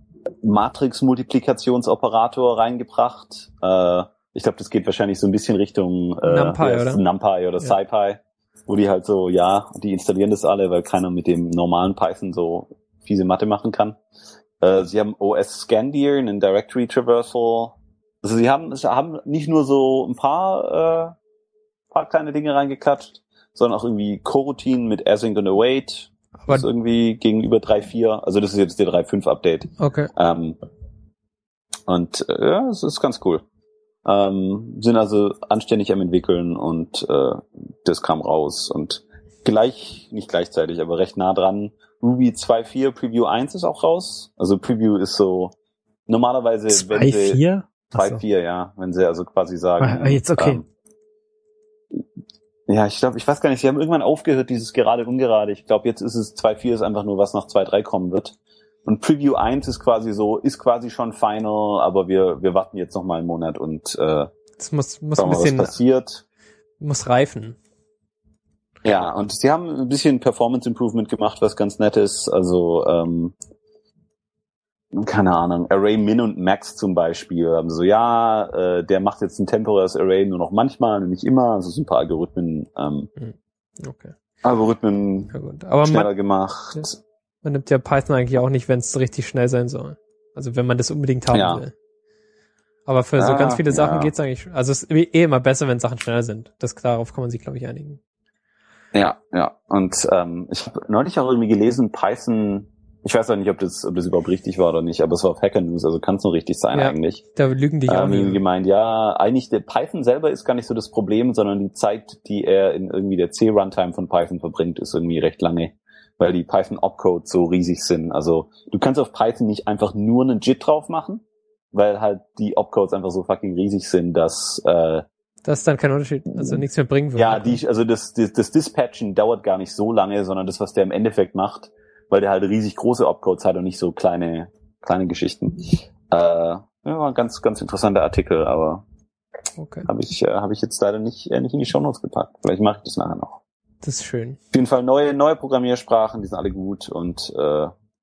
Matrix-Multiplikationsoperator reingebracht. Äh, ich glaube, das geht wahrscheinlich so ein bisschen Richtung äh, NumPy, ja, oder? NumPy oder Ja. SciPy, wo die halt so, ja, die installieren das alle, weil keiner mit dem normalen Python so fiese Mathe machen kann. Äh, sie haben O S Scandir, einen Directory Traversal. Also sie haben, sie haben nicht nur so ein paar, äh, paar kleine Dinge reingeklatscht, sondern auch irgendwie Coroutine mit Async und Await. Aber Das ist irgendwie gegenüber drei Punkt vier. Also das ist jetzt der drei Punkt fünf Update. okay. Ähm, und äh, ja, es ist ganz cool. Ähm, sind also anständig am entwickeln und äh, das kam raus. Und gleich, nicht gleichzeitig, aber recht nah dran, Ruby zwei Punkt vier Preview eins ist auch raus. Also Preview ist so normalerweise, wenn zwei sie vier? zwei Punkt vier, ja, wenn sie also quasi sagen. Ah, jetzt okay. Ähm, ja, ich glaube, ich weiß gar nicht, sie haben irgendwann aufgehört, dieses gerade ungerade. Ich glaube, jetzt ist es zwei Punkt vier ist einfach nur, was nach zwei Punkt drei kommen wird. Und Preview eins ist quasi so, ist quasi schon final, aber wir wir warten jetzt noch mal einen Monat und äh, Das muss, muss schauen ein wir, was bisschen, passiert. muss reifen. Ja, und sie haben ein bisschen Performance Improvement gemacht, was ganz nett ist. Also, ähm, keine Ahnung, Array Min und Max zum Beispiel. Haben so, ja, äh, der macht jetzt ein temporäres Array nur noch manchmal, nicht immer. Also so ein paar Algorithmen, ähm, Okay. Algorithmen Ja gut. Aber schneller man, gemacht. Ja. man nimmt ja Python eigentlich auch nicht, wenn es richtig schnell sein soll. Also wenn man das unbedingt haben Ja. will. Aber für so Ah, ganz viele Sachen ja. geht's eigentlich, also es ist eh immer besser, wenn Sachen schneller sind. Das, darauf kann man sich, glaube ich, einigen. Ja, ja. Und ähm, ich habe neulich auch irgendwie gelesen, Python, ich weiß auch nicht, ob das, ob das überhaupt richtig war oder nicht, aber es war auf Hacker News, also kann es nur richtig sein Ja. eigentlich. Da lügen dich auch Ähm, irgendwie nie. gemeint, ja, eigentlich der Python selber ist gar nicht so das Problem, sondern die Zeit, die er in irgendwie der C-Runtime von Python verbringt, ist irgendwie recht lange, weil die Python-Opcodes so riesig sind. Also du kannst auf Python nicht einfach nur einen J I T drauf machen, weil halt die Opcodes einfach so fucking riesig sind, dass äh, Das ist dann kein Unterschied, also nichts mehr bringen würde. ja, die, also das, das, das Dispatchen dauert gar nicht so lange, sondern das, was der im Endeffekt macht, weil der halt riesig große Opcodes hat und nicht so kleine, kleine Geschichten. Äh, ja, war ein ganz, ganz interessanter Artikel, aber Okay. habe ich, äh, habe ich jetzt leider nicht, äh, nicht in die Shownotes gepackt. Vielleicht mache ich das nachher noch. Das ist schön. Auf jeden Fall neue, neue Programmiersprachen, die sind alle gut und äh,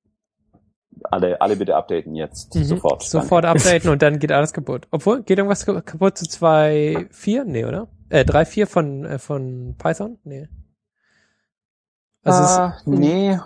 alle, alle bitte updaten jetzt, Mhm. sofort. Sofort updaten und dann geht alles kaputt. Obwohl, geht irgendwas kaputt zu zwei Punkt vier? Nee, oder? Äh, drei Punkt vier von, äh, von Python? Nee. Also Ah, es ist, nee.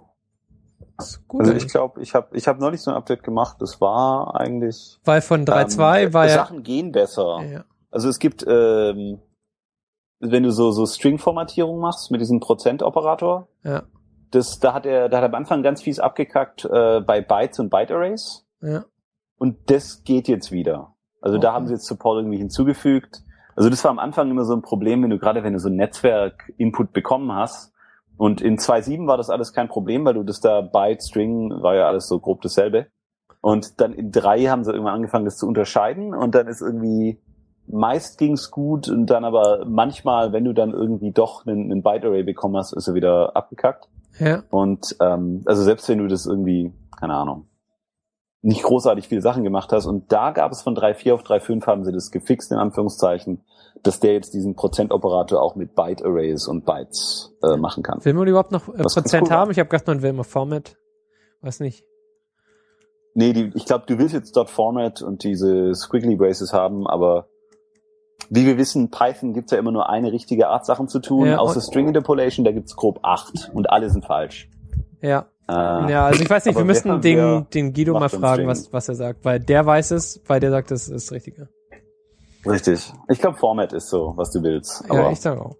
ist gut. Also ich glaube, ich habe ich hab neulich so ein Update gemacht, das war eigentlich Weil von drei Punkt zwei ähm, war ja, Sachen gehen besser. ja. Also es gibt, ähm, wenn du so so String-Formatierung machst mit diesem Prozent-Operator, Ja, das da hat er da hat er am Anfang ganz fies abgekackt äh, bei Bytes und Byte-Arrays ja. und das geht jetzt wieder. Also da Okay. haben sie jetzt Support irgendwie hinzugefügt. Also das war am Anfang immer so ein Problem, wenn du gerade wenn du so ein Netzwerk-Input bekommen hast. Und in zwei Punkt sieben war das alles kein Problem, weil du das da Byte, String, war ja alles so grob dasselbe. Und dann in drei haben sie irgendwann angefangen, das zu unterscheiden. Und dann ist irgendwie, meist ging's gut. Und dann aber manchmal, wenn du dann irgendwie doch einen, einen Byte-Array bekommen hast, ist er wieder abgekackt. Ja. Und ähm, also selbst wenn du das irgendwie, keine Ahnung, nicht großartig viele Sachen gemacht hast. Und da gab es von drei Punkt vier auf drei Punkt fünf haben sie das gefixt, in Anführungszeichen, dass der jetzt diesen Prozentoperator auch mit Byte-Arrays und Bytes äh, machen kann. Will man überhaupt noch äh, Was ganz Prozent cool war. haben? Ich habe gedacht, man will immer Format. Weiß nicht. Nee, die, ich glaube, du willst jetzt dort Format und diese Squiggly Braces haben, aber wie wir wissen, Python gibt's ja immer nur eine richtige Art, Sachen zu tun. Ja, Außer und- String Interpolation, da gibt's grob acht und alle sind falsch. Ja. Äh, Ja, also ich weiß nicht, wir aber müssen wer- den, wer den Guido mal macht uns fragen, String? was, was er sagt, weil der weiß es, weil der sagt, das ist das Richtige. Richtig. Ich glaube, Format ist so, was du willst. Ja, Aber ich sag auch.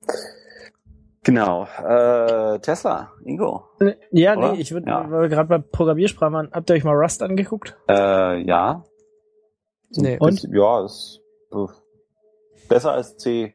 genau. Äh, Tesla, Ingo. Ja, Oder? nee, ich würde, Ja. weil wir gerade bei Programmiersprachen waren, habt ihr euch mal Rust angeguckt? Äh, ja. Nee. Und? Ja, ist äh, besser als C.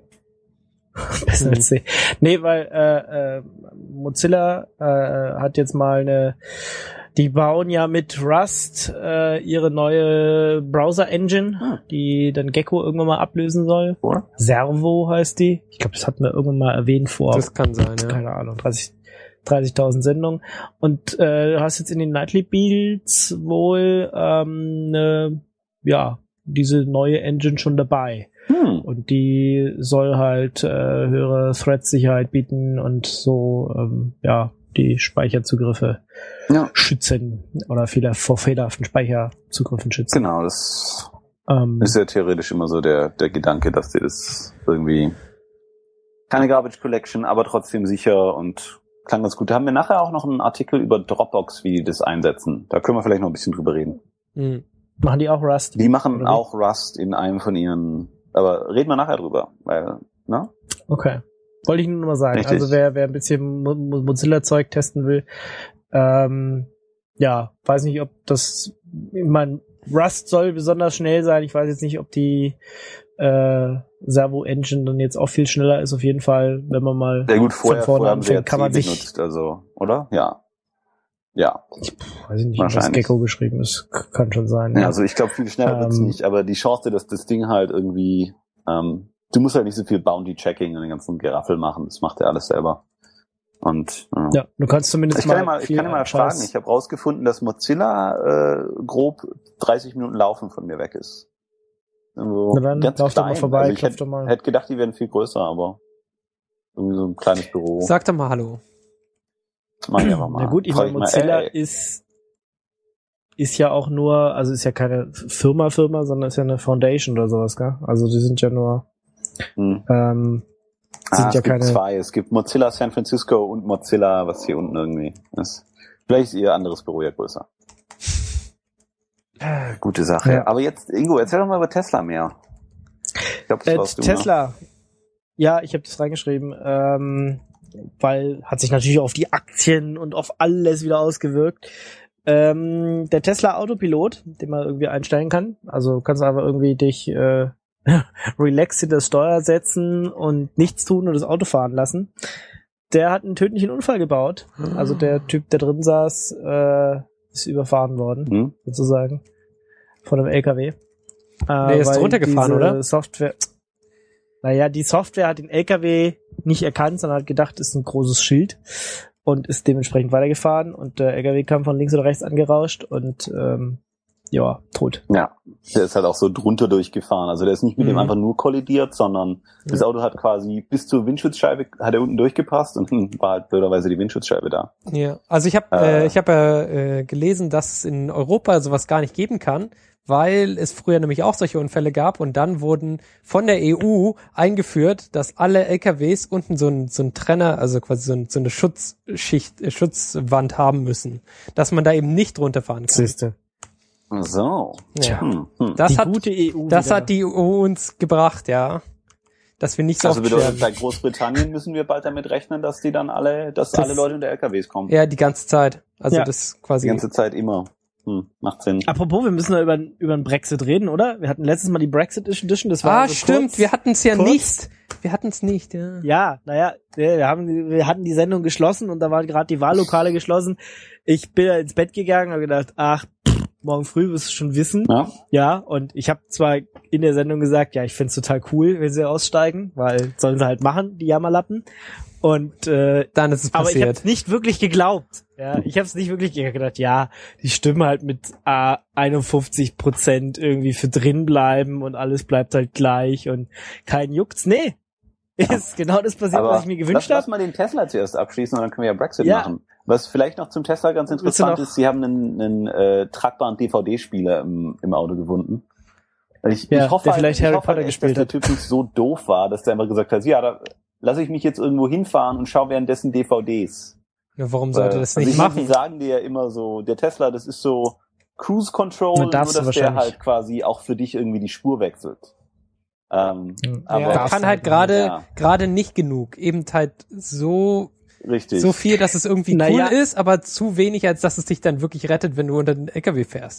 Besser als C. Nee, weil äh, äh, Mozilla äh, hat jetzt mal eine Die bauen ja mit Rust äh, ihre neue Browser-Engine, Hm. die dann Gecko irgendwann mal ablösen soll. Oder? Servo heißt die. Ich glaube, das hatten wir irgendwann mal erwähnt vor, Das kann sein, ja. keine Ahnung, dreißig dreißigtausend Sendungen. Und äh, du hast jetzt in den Nightly Builds wohl ähm, ne, ja, diese neue Engine schon dabei. Hm. Und die soll halt äh, höhere Thread-Sicherheit bieten und so, ähm, ja, die Speicherzugriffe Ja. schützen oder viele vor fehlerhaften Speicherzugriffen schützen. Genau, das Ähm, ist ja theoretisch immer so der, der Gedanke, dass dir das irgendwie keine Garbage Collection, aber trotzdem sicher und klang ganz gut. Da haben wir nachher auch noch einen Artikel über Dropbox, wie die das einsetzen. Da können wir vielleicht noch ein bisschen drüber reden. Hm. machen die auch Rust? Die machen Oder wie? auch Rust in einem von ihren, aber reden wir nachher drüber, weil, ne? Okay. Wollte ich nur noch mal sagen. Richtig. Also wer, wer ein bisschen Mo- Mo- Mozilla-Zeug testen will, ähm, ja, weiß nicht, ob das, ich mein, Rust soll besonders schnell sein. Ich weiß jetzt nicht, ob die äh, Servo-Engine dann jetzt auch viel schneller ist. Auf jeden Fall, wenn man mal Ja gut, vorher, von vorne vorher haben sie ja anfängt, kann man C sich, benutzt, also, oder? Ja. Ja. weiß ich nicht, was Wahrscheinlich. Gecko geschrieben ist. K- Kann schon sein. Ja, also ich glaube, viel schneller wird's Ähm, nicht, aber die Chance, dass das Ding halt irgendwie, ähm, du musst halt nicht so viel Bounty-Checking und den ganzen Geraffel machen, das macht er alles selber. Und äh, ja, du kannst zumindest ich kann ja mal, ich viel kann ja mal Scheiß- fragen, ich habe rausgefunden, dass Mozilla äh, grob dreißig Minuten Laufen von mir weg ist. Also Na dann, ganz lauf doch klein. mal vorbei, also ich klopf hätte doch mal. hätt gedacht, die wären viel größer, aber irgendwie so ein kleines Büro. Sag doch mal Hallo. Mach ich einfach mal. Na gut, ich Frag meine, mal, Mozilla ey, ist ist ja auch nur, also ist ja keine Firma Firma, sondern ist ja eine Foundation oder sowas, gell? Also die sind ja nur hm. ähm, Ah, sind es ja gibt keine. zwei. Es gibt Mozilla San Francisco und Mozilla, was hier unten irgendwie ist. Vielleicht ist ihr anderes Büro ja größer. Gute Sache. Ja. Aber jetzt, Ingo, erzähl doch mal über Tesla mehr. Ich glaub, das Äh, warst du, ne? Tesla. Ja, ich habe das reingeschrieben, ähm, weil hat sich natürlich auf die Aktien und auf alles wieder ausgewirkt. Ähm, der Tesla Autopilot, den man irgendwie einstellen kann. Also kannst du einfach irgendwie dich äh, relax in das Steuer setzen und nichts tun und das Auto fahren lassen. Der hat einen tödlichen Unfall gebaut. Also der Typ, der drin saß, äh, ist überfahren worden, Hm? sozusagen, von einem L K W. Äh, Der ist weil runtergefahren, diese oder? Software. Naja, die Software hat den L K W nicht erkannt, sondern hat gedacht, es ist ein großes Schild und ist dementsprechend weitergefahren und der L K W kam von links oder rechts angerauscht und ähm, ja, tot. Ja, der ist halt auch so drunter durchgefahren. Also der ist nicht mit dem Mhm. einfach nur kollidiert, sondern das Auto hat quasi bis zur Windschutzscheibe, hat er unten durchgepasst und dann war halt blöderweise die Windschutzscheibe da. Ja, also ich habe Äh. äh, ich habe äh, gelesen, dass es in Europa sowas gar nicht geben kann, weil es früher nämlich auch solche Unfälle gab und dann wurden von der E U eingeführt, dass alle L K Ws unten so ein so ein Trenner, also quasi so, ein, so eine Schutzschicht, äh, Schutzwand haben müssen, dass man da eben nicht runterfahren kann. Siehste. So. Ja. Hm, hm. Das Die hat gute E U. das wieder. hat die E U uns gebracht, ja, dass wir nicht so Also oft bedeutet, bei sterben. Großbritannien müssen wir bald damit rechnen, dass die dann alle, dass Das- alle Leute unter L K Ws kommen. Ja, die ganze Zeit. Also Ja. das Die quasi. ganze Zeit immer. Hm, macht Sinn. Apropos, wir müssen da über, über den Brexit reden, oder? Wir hatten letztes Mal die Brexit Edition, das war Ah, also stimmt, kurz, wir hatten es ja kurz. nicht. Wir hatten es nicht, ja. Ja, naja, wir, wir haben, wir hatten die Sendung geschlossen und da waren gerade die Wahllokale geschlossen. Ich bin da ins Bett gegangen und habe gedacht, ach, pff, morgen früh wirst du schon wissen. Ja? Ja, und ich habe zwar in der Sendung gesagt, ja, ich find's total cool, wenn sie aussteigen, weil sollen sie halt machen, die Jammerlappen. Und äh, Dann ist es aber ich habe passiert. es nicht wirklich geglaubt. Ja, ich habe es nicht wirklich gedacht. Ja, die stimmen halt mit äh, einundfünfzig Prozent irgendwie für drin bleiben und alles bleibt halt gleich und kein juckt's. Nee, ist genau das passiert, was ich mir gewünscht lass, lass habe. mal den Tesla zuerst abschließen und dann können wir ja Brexit Ja. machen. Was vielleicht noch zum Tesla ganz Willst du interessant noch- ist, sie haben einen, einen äh, tragbaren D V D-Spieler im, im Auto gefunden. Ich, Ja, ich hoffe der halt, vielleicht ich Harry hoffe halt Potter echt, gespielt dass der Typ nicht so doof war, dass der einfach gesagt hat, ja, da lasse ich mich jetzt irgendwo hinfahren und schaue währenddessen D V Ds. Ja, warum sollte Äh, das also nicht ich meine, Die machen? sagen dir ja immer so, der Tesla, das ist so Cruise Control, Na, nur darfst du dass der wahrscheinlich. halt quasi auch für dich irgendwie die Spur wechselt. Ähm, Ja, aber Ja, er darfst kann du halt halt gerade ja. gerade nicht genug. Eben halt so richtig. so viel, dass es irgendwie Naja. cool ist, aber zu wenig, als dass es dich dann wirklich rettet, wenn du unter den L K W fährst.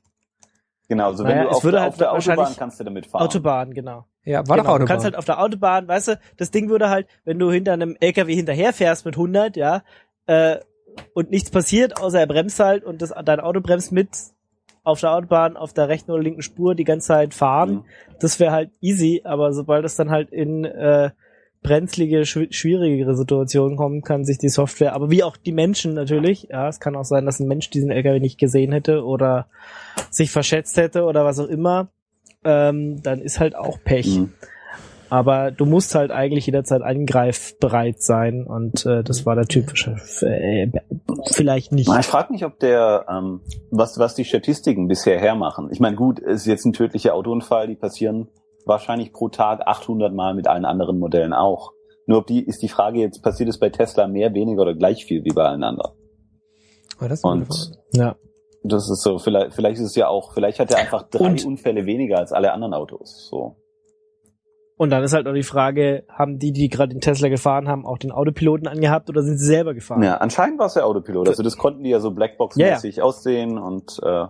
Genau, also Naja, wenn du es auf, würde der, halt auf der Autobahn wahrscheinlich kannst du damit fahren. Autobahn, genau. Ja, war genau. doch Autobahn. Du kannst halt auf der Autobahn, weißt du, das Ding würde halt, wenn du hinter einem L K W hinterherfährst mit hundert, ja, äh, und nichts passiert, außer er bremst halt und das, dein Auto bremst mit auf der Autobahn, auf der rechten oder linken Spur die ganze Zeit fahren. Mhm. Das wäre halt easy, aber sobald es dann halt in äh, brenzlige, schw- schwierigere Situationen kommt, kann sich die Software, aber wie auch die Menschen natürlich, ja, es kann auch sein, dass ein Mensch diesen L K W nicht gesehen hätte oder sich verschätzt hätte oder was auch immer, ähm, dann ist halt auch Pech. Mhm. Aber du musst halt eigentlich jederzeit eingreifbereit sein und äh, das war der typische äh, vielleicht nicht. Ich frage mich, ob der, ähm, was was die Statistiken bisher hermachen. Ich meine, gut, es ist jetzt ein tödlicher Autounfall, die passieren wahrscheinlich pro Tag achthundert Mal mit allen anderen Modellen auch. Nur ob die ist die Frage jetzt, passiert es bei Tesla mehr, weniger oder gleich viel wie bei allen anderen? Oh, das ist und ja. Das ist so, vielleicht, vielleicht ist es ja auch, vielleicht hat er einfach drei und Unfälle weniger als alle anderen Autos. So. Und dann ist halt noch die Frage, haben die, die gerade den Tesla gefahren haben, auch den Autopiloten angehabt oder sind sie selber gefahren? Ja, anscheinend war es der Autopilot. Also das konnten die ja so Blackbox-mäßig ja, ja. aussehen und äh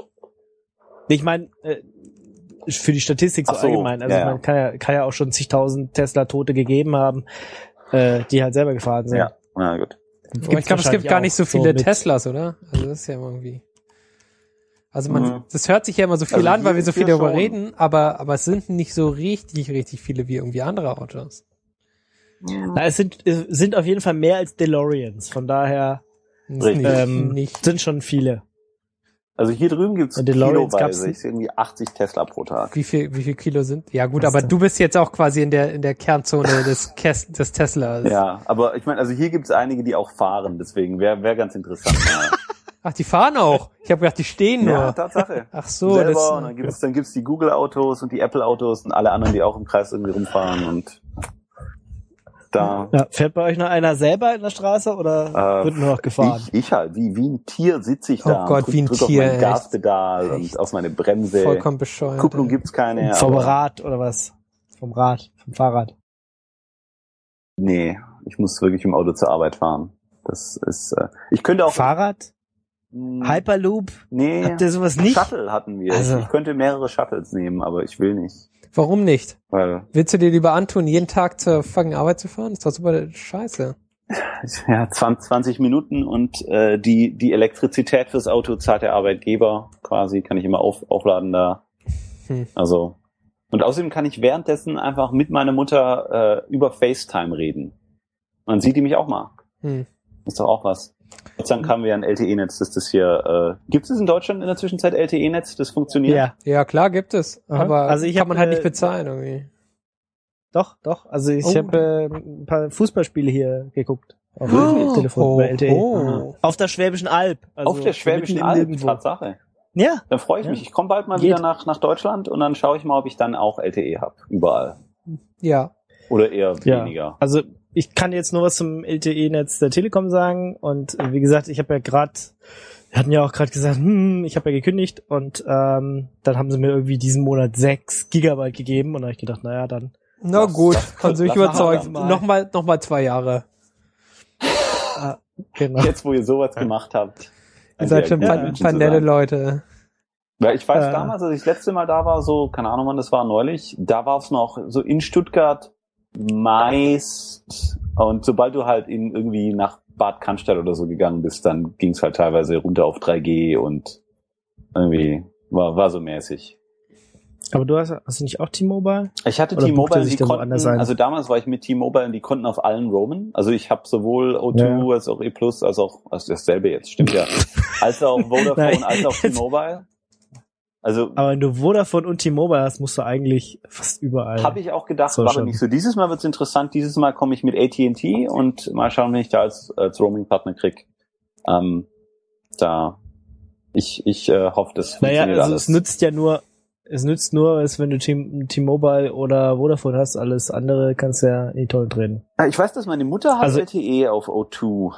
ich meine, äh, für die Statistik so, so allgemein. Also ja, man kann ja, kann ja auch schon zigtausend Tesla-Tote gegeben haben, äh, die halt selber gefahren sind. Ja, na gut. Aber ich glaube, es gibt gar nicht so viele so Teslas, oder? Also das ist ja irgendwie... Also man, mhm. das hört sich ja immer so viel also an, weil wir so viel darüber schon reden, aber, aber es sind nicht so richtig, richtig viele wie irgendwie andere Autos. Na, es sind, es sind auf jeden Fall mehr als DeLoreans, von daher ähm, nicht. Sind schon viele. Also hier drüben gibt's kiloweise, ich sehe irgendwie achtzig Tesla pro Tag. Wie viel, wie viel Kilo sind? Ja gut, was aber denn? Du bist jetzt auch quasi in der, in der Kernzone des, Kes, des Teslas. Ja, aber ich meine, also hier gibt's einige, die auch fahren, deswegen wäre wär ganz interessant. Ach, die fahren auch. Ich habe gedacht, die stehen nur. Ja, Tatsache. Ach so, selber, das. Und dann gibt's dann gibt's die Google Autos und die Apple Autos und alle anderen, die auch im Kreis irgendwie rumfahren und da. Ja, fährt bei euch noch einer selber in der Straße oder äh, wird nur noch gefahren? Ich, ich halt, wie wie ein Tier sitze ich da. Oh Gott, und drück, wie ein drück Tier. auf mein Gaspedal echt? Und auf meine Bremse. Vollkommen bescheuert. Kupplung gibt's keine. Vom Rad oder was? Vom Rad, vom Fahrrad. Nee, ich muss wirklich im Auto zur Arbeit fahren. Das ist. Äh, ich könnte auch. Fahrrad? Hyperloop? Nee. Habt ihr sowas nicht? Shuttle hatten wir. Also. Ich könnte mehrere Shuttles nehmen, aber ich will nicht. Warum nicht? Weil. Willst du dir lieber antun, jeden Tag zur fucking Arbeit zu fahren? Das ist doch super scheiße. Ja, zwanzig Minuten und äh, die die Elektrizität fürs Auto zahlt der Arbeitgeber quasi, kann ich immer auf, aufladen da. Hm. Also. Und außerdem kann ich währenddessen einfach mit meiner Mutter äh, über FaceTime reden. Man sieht die mich auch mal. Hm. Ist doch auch was. Gott sei Dank haben wir ja ein L T E-Netz, das das hier, äh, gibt es in Deutschland in der Zwischenzeit L T E-Netz, das funktioniert? Ja, ja klar gibt es, mhm. aber also ich kann hab, man halt äh, nicht bezahlen irgendwie. Doch, doch, also ich oh. habe äh, ein paar Fußballspiele hier geguckt. Auf oh. dem Telefon oh. bei L T E. Oh. Auf der Schwäbischen Alb. Also auf der Schwäbischen Alb, Tatsache. Ja. Dann freue ich ja. mich. Ich komme bald mal Geht. wieder nach nach Deutschland und dann schaue ich mal, ob ich dann auch L T E habe. Überall. Ja. Oder eher ja. weniger. Also ich kann jetzt nur was zum L T E-Netz der Telekom sagen und wie gesagt, ich habe ja gerade, wir hatten ja auch gerade gesagt, hm, ich habe ja gekündigt und ähm, dann haben sie mir irgendwie diesen Monat sechs Gigabyte gegeben und da habe ich gedacht, naja, dann. Na gut, also ich überzeugt. Nochmal noch mal zwei Jahre. ah, genau. Jetzt, wo ihr sowas gemacht habt. Ihr seid schon ein paar nette Leute. Ja, ich weiß äh. damals, als ich das letzte Mal da war, so, keine Ahnung wann das war, neulich, da war es noch so in Stuttgart meist, und sobald du halt in irgendwie nach Bad Cannstatt oder so gegangen bist, dann ging es halt teilweise runter auf drei G und irgendwie war, war so mäßig. Aber du hast, hast du nicht auch T-Mobile? Ich hatte Oder T-Mobile, die so konnten, also damals war ich mit T-Mobile und die konnten auf allen roamen. Also ich habe sowohl O zwei ja. als auch E Plus, als auch, also dasselbe jetzt, stimmt ja, als auch Vodafone, als auch T-Mobile. Also, aber wenn du Vodafone und T-Mobile hast, musst du eigentlich fast überall. Habe ich auch gedacht, war aber nicht so. Dieses Mal wird's interessant. Dieses Mal komme ich mit A T and T und mal schauen, wenn ich da als, als Roaming-Partner krieg. Ähm, da, ich, ich äh, hoffe, das funktioniert naja, also alles. es nützt ja nur, es nützt nur, als wenn du T- T-Mobile oder Vodafone hast. Alles andere kannst du ja in die Tonne drehen. Ich weiß, dass meine Mutter hat also, L T E auf O zwei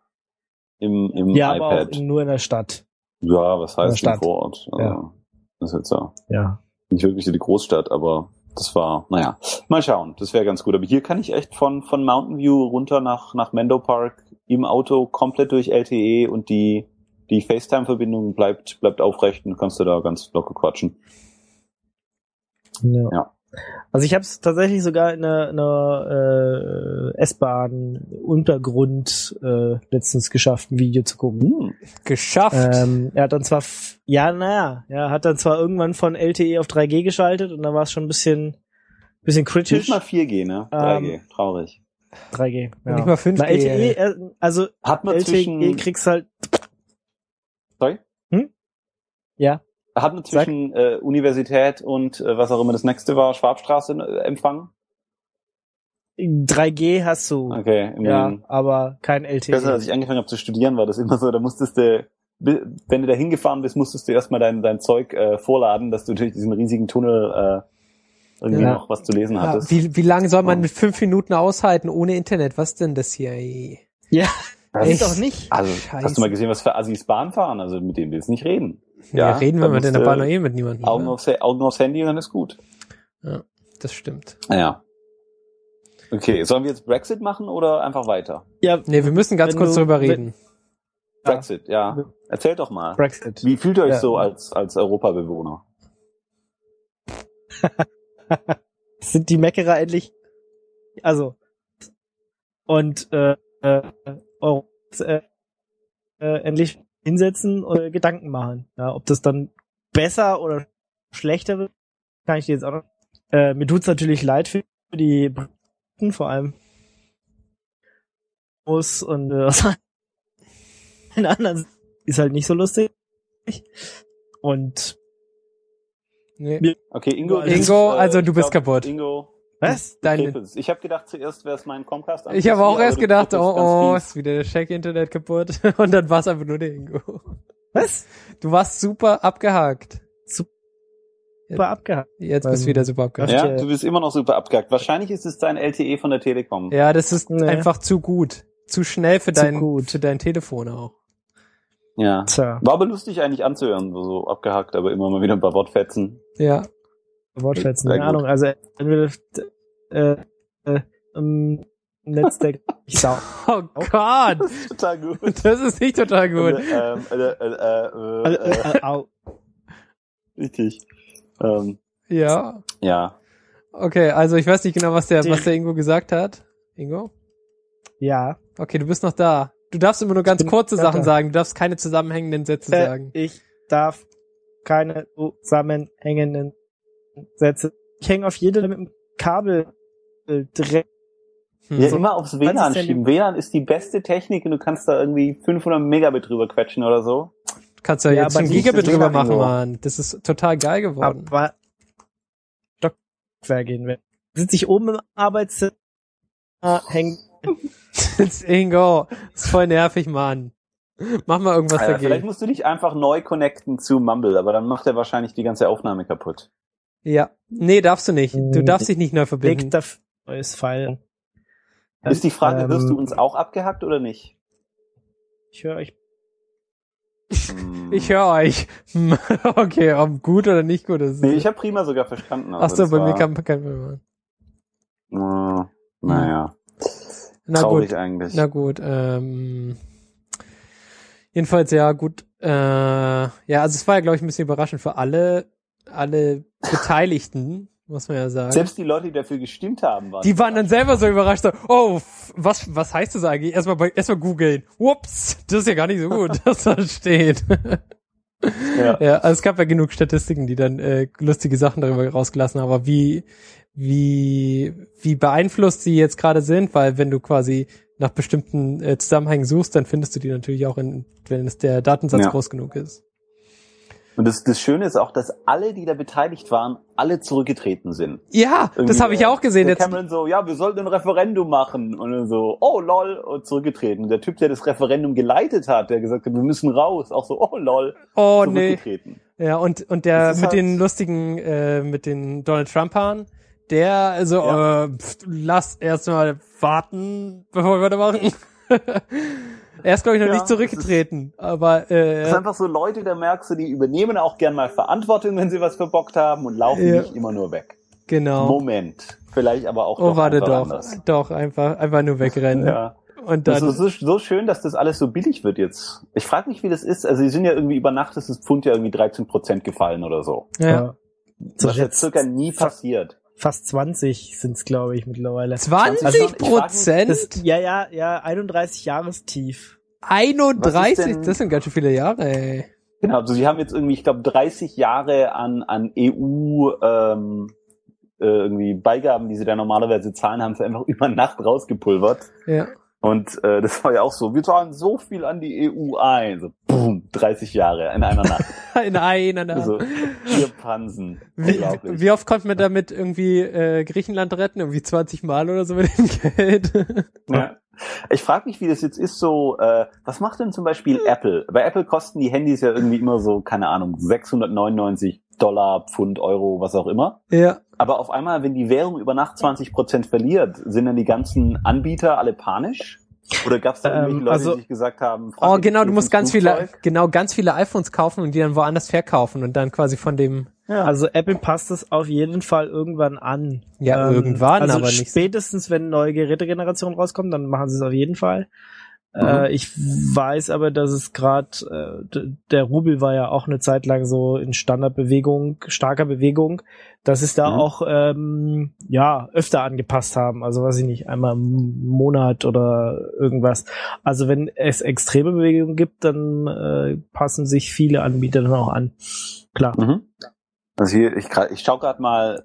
im, im ja, iPad. aber auch nur in der Stadt. Ja, was heißt in im Vorort? Also, ja. Das ist jetzt ja, ja nicht wirklich die Großstadt, aber das war, naja, mal schauen, das wäre ganz gut. Aber hier kann ich echt von von Mountain View runter nach nach Menlo Park im Auto komplett durch L T E und die die FaceTime-Verbindung bleibt bleibt aufrecht und kannst du da ganz locker quatschen. Ja. ja. Also ich habe es tatsächlich sogar in einer, einer äh, S-Bahn-Untergrund äh, letztens geschafft, ein Video zu gucken. Hm. Geschafft. Ähm, er hat dann zwar, f- ja, naja, er hat dann zwar irgendwann von L T E auf drei G geschaltet und da war es schon ein bisschen, bisschen kritisch. Nicht mal vier G, ne? drei G, Ähm, traurig. drei G, ja. Nicht mal fünf G. Na, L T E, äh, also Hat man L T E zwischen, kriegst halt, sorry? ja, Hat man zwischen äh, Universität und äh, was auch immer das nächste war, Schwabstraße äh, Empfang? drei G hast du, Okay, in ja, den, aber kein L ich T weiß noch, als E. ich angefangen habe zu studieren, war das immer so, da musstest du, bi- wenn du da hingefahren bist, musstest du erstmal dein, dein Zeug äh, vorladen, dass du durch diesen riesigen Tunnel äh, irgendwie Ja. noch was zu lesen Ja, hattest. wie, wie lange soll man Oh. mit fünf Minuten aushalten ohne Internet? Was denn das hier? Ey? Ja, Das ist echt? doch nicht. Also, Scheiße. hast du mal gesehen, was für Assis Bahn fahren? Also, mit denen willst du nicht reden. Ja, Ja, reden wir da mit in der musst du Bahn noch eh mit niemandem. Augen ne? aufs, Augen aufs Handy und dann ist gut. Ja, das stimmt. Naja. Okay, sollen wir jetzt Brexit machen oder einfach weiter? Ja, Nee, wir müssen ganz Wenn kurz du- drüber wenn- reden. Brexit, ja. Erzählt doch mal. Brexit. Wie fühlt ihr euch Ja. so als, als Europabewohner? Sind die Meckerer endlich, also, und, äh, äh, Euro, äh, äh, endlich hinsetzen und äh, Gedanken machen. Ja, ob das dann besser oder schlechter wird, kann ich dir jetzt auch noch. Äh, mir tut's natürlich leid für die Briten, vor allem muss und äh, aus den anderen ist halt nicht so lustig. Und Nee. Okay, Ingo. Ingo, ist, also ich du bist glaub, kaputt. Ingo. was? Deine, Krebs. Ich habe gedacht, zuerst wäre es mein Comcast. ich habe auch aber erst du gedacht, krebst oh, ganz oh, fies. ist wieder der Check-Internet kaputt. Und dann war es einfach nur der Ingo. Was? Du warst super abgehakt. Super abgehakt. Jetzt bist du Ähm, wieder super abgehakt. ja. Ja, du bist immer noch super abgehackt. Wahrscheinlich ist es dein L T E von der Telekom. Ja, das ist Nee. einfach zu gut. Zu schnell für Zu dein, gut. für dein Telefon auch. Ja. Tja, War aber lustig eigentlich anzuhören, so, so abgehackt, aber immer mal wieder ein paar Wortfetzen. Ja. Wortschätzen, Sehr keine gut. Ahnung. Also entweder äh, äh, im Netzwerk ich sau. Oh Gott. Total gut. Das ist nicht total gut. Ähm, äh, äh, äh, Äh, äh, äh, äh, au. richtig. Ähm, Ja. ja. Okay, also ich weiß nicht genau, was der, Die- was der Ingo gesagt hat. Ingo? Ja. Okay, du bist noch da. Du darfst immer nur ganz bin kurze noch Sachen da. sagen. Du darfst keine zusammenhängenden Sätze Äh, sagen. ich darf keine zusammenhängenden Sätze. Ich hänge auf jede mit dem Kabel äh, direkt. Hm. Ja, immer aufs W L A N zwanzig schieben. W L A N ist die beste Technik und du kannst da irgendwie fünfhundert Megabit drüber quetschen oder so. Kannst du ja Ja, jetzt aber schon nicht Gigabit das drüber WLAN, machen, Ingo. Mann. Das ist total geil geworden. Aber Stockwerk gehen wir. Sitze ich oben im Arbeitszimmer, hängt. Das Ingo, das ist voll nervig, Mann. Mach mal irgendwas Äh, vielleicht dagegen. musst du dich einfach neu connecten zu Mumble, aber dann macht er wahrscheinlich die ganze Aufnahme kaputt. Ja. Nee, darfst du nicht. Du darfst dich nicht neu verbinden. Legt dafür neues Pfeil. Ist die Frage, Ähm, wirst du uns auch abgehackt oder nicht? Ich höre euch. Hm. Ich höre euch. Okay, ob gut oder nicht gut ist. Nee, ich habe prima sogar verstanden. Ach Also so, das bei mir war- kann man kein Problem machen. Äh, naja, Na traurig gut. eigentlich. Na gut, ähm, jedenfalls ja gut, äh, ja, also es war ja, glaube ich, ein bisschen überraschend für alle, alle Beteiligten, muss man ja sagen. Selbst die Leute, die dafür gestimmt haben, waren. Die waren dann selber so überrascht, so, oh, f- was, was heißt das eigentlich? Erstmal, bei- erstmal googeln. Ups, das ist ja gar nicht so gut, dass da steht. Ja. Ja, also es gab ja genug Statistiken, die dann äh, lustige Sachen darüber rausgelassen haben, aber wie, wie, wie beeinflusst sie jetzt gerade sind, weil wenn du quasi nach bestimmten äh, Zusammenhängen suchst, dann findest du die natürlich auch, in, wenn es der Datensatz Ja. groß genug ist. Und das, das Schöne ist auch, dass alle, die da beteiligt waren, alle zurückgetreten sind. Ja, das Irgendwie, habe ich äh, auch gesehen. Der Jetzt, Cameron so, ja, wir sollten ein Referendum machen. Und dann so, oh lol, und zurückgetreten. Und der Typ, der das Referendum geleitet hat, der gesagt hat, wir müssen raus, auch so, oh lol, oh nee. zurückgetreten. Ja, und, und der Das ist mit halt- den lustigen, äh, mit den Donald Trump-Haaren, der, also, Ja. äh, pff, lass erstmal warten, bevor wir weitermachen. Er ist, glaube ich, noch Ja, nicht zurückgetreten, aber, äh, Das sind einfach so Leute, da merkst du, die übernehmen auch gern mal Verantwortung, wenn sie was verbockt haben und laufen Ja. nicht immer nur weg. genau. Moment. Vielleicht aber auch Oh, doch warte einfach doch, anders. doch, einfach, einfach nur wegrennen. Ja. Und Das dann, ist so, so schön, dass das alles so billig wird jetzt. Ich frage mich, wie das ist. Also, die sind ja irgendwie über Nacht, ist das Pfund ja irgendwie dreizehn Prozent gefallen oder so. ja. So Was jetzt circa nie passiert. fast zwanzig sind's, glaube ich, mittlerweile. zwanzig Prozent? Das, ja, ja, ja, einunddreißig Jahrestief. einunddreißig? Das sind ganz schön viele Jahre, ey. Genau, also sie haben jetzt irgendwie, ich glaube, dreißig Jahre an an E U ähm, äh, irgendwie Beigaben, die sie da normalerweise zahlen, haben sie einfach über Nacht rausgepulvert. Ja. Und äh, das war ja auch so, wir zahlen so viel an die E U ein. So, boom, dreißig Jahre in einer Nacht. in einer Nacht. Also, vier Pansen. Wie, wie oft konnte man damit irgendwie äh, Griechenland retten? Irgendwie zwanzig Mal oder so mit dem Geld? Ja. Ich frage mich, wie das jetzt ist, so, äh, was macht denn zum Beispiel Apple? Bei Apple kosten die Handys ja irgendwie immer so, keine Ahnung, sechshundertneunundneunzig Dollar, Pfund, Euro, was auch immer. Ja. Aber auf einmal, wenn die Währung über Nacht zwanzig Prozent verliert, sind dann die ganzen Anbieter alle panisch? Oder gab es da irgendwelche Ähm, Leute, also- die sich gesagt haben, Oh, genau, du musst ganz viele, Flugzeug? genau, ganz viele iPhones kaufen und die dann woanders verkaufen und dann quasi von dem, Ja. Also Apple passt es auf jeden Fall irgendwann an. ja, irgendwann, also aber nicht. spätestens, wenn eine neue Gerätegeneration rauskommt, dann machen sie es auf jeden Fall. Mhm. Äh, ich weiß aber, dass es gerade, äh, d- der Rubel war ja auch eine Zeit lang so in Standardbewegung, starker Bewegung, dass es da Mhm. auch ähm, ja öfter angepasst haben. Also weiß ich nicht, einmal im Monat oder irgendwas. Also wenn es extreme Bewegungen gibt, dann äh, passen sich viele Anbieter dann auch an. Klar. Mhm. Also hier, ich, gra- ich schaue gerade mal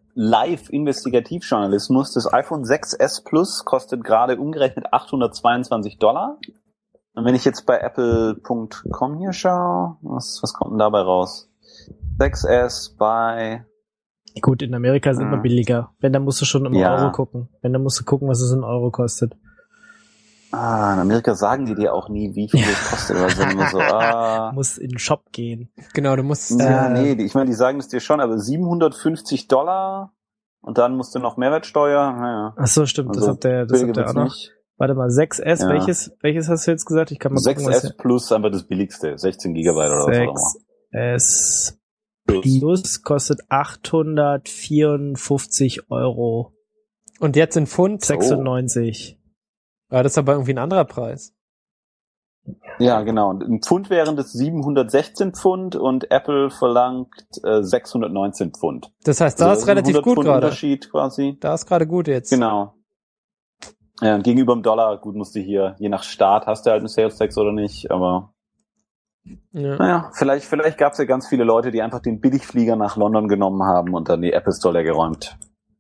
Live-Investigativjournalismus. Das iPhone sechs S Plus kostet gerade umgerechnet achthundertzweiundzwanzig Dollar. Und wenn ich jetzt bei apple Punkt com hier schaue, was, was kommt denn dabei raus? sechs S bei... Gut, in Amerika sind Mhm. wir billiger. Wenn, dann musst du schon im Ja. Euro gucken. Wenn, dann musst du gucken, was es in Euro kostet. Ah, in Amerika sagen die dir auch nie, wie viel es kostet. Oder so immer so, ah... Du musst in den Shop gehen. Genau, du musst, Ja, Äh, nee, die, ich meine, die sagen es dir schon, aber siebenhundertfünfzig Dollar und dann musst du noch Mehrwertsteuer. Naja. Ach so, stimmt. Das Also, habt ihr, das billiger habt ihr wird's auch noch. nicht. Warte mal, sechs S, Ja. welches, welches hast du jetzt gesagt? Ich kann mal sechs gucken, was S Plus einfach das billigste, sechzehn Gigabyte oder was auch immer. sechs S Plus. Plus kostet achthundertvierundfünfzig Euro. und jetzt in Pfund, sechsundneunzig. ja, das ist aber irgendwie ein anderer Preis. Ja, genau. Und im Pfund wären das siebenhundertsechzehn Pfund und Apple verlangt äh, sechshundertneunzehn Pfund. Das heißt, da Also ist relativ hundert gut Pfund gerade. Unterschied quasi. Da ist gerade gut jetzt. Genau. Ja, und gegenüber dem Dollar, gut, musst du hier, je nach Staat, hast du halt einen Sales Tax oder nicht, aber Ja. naja, vielleicht, vielleicht gab es ja ganz viele Leute, die einfach den Billigflieger nach London genommen haben und dann die Apple Store leer geräumt.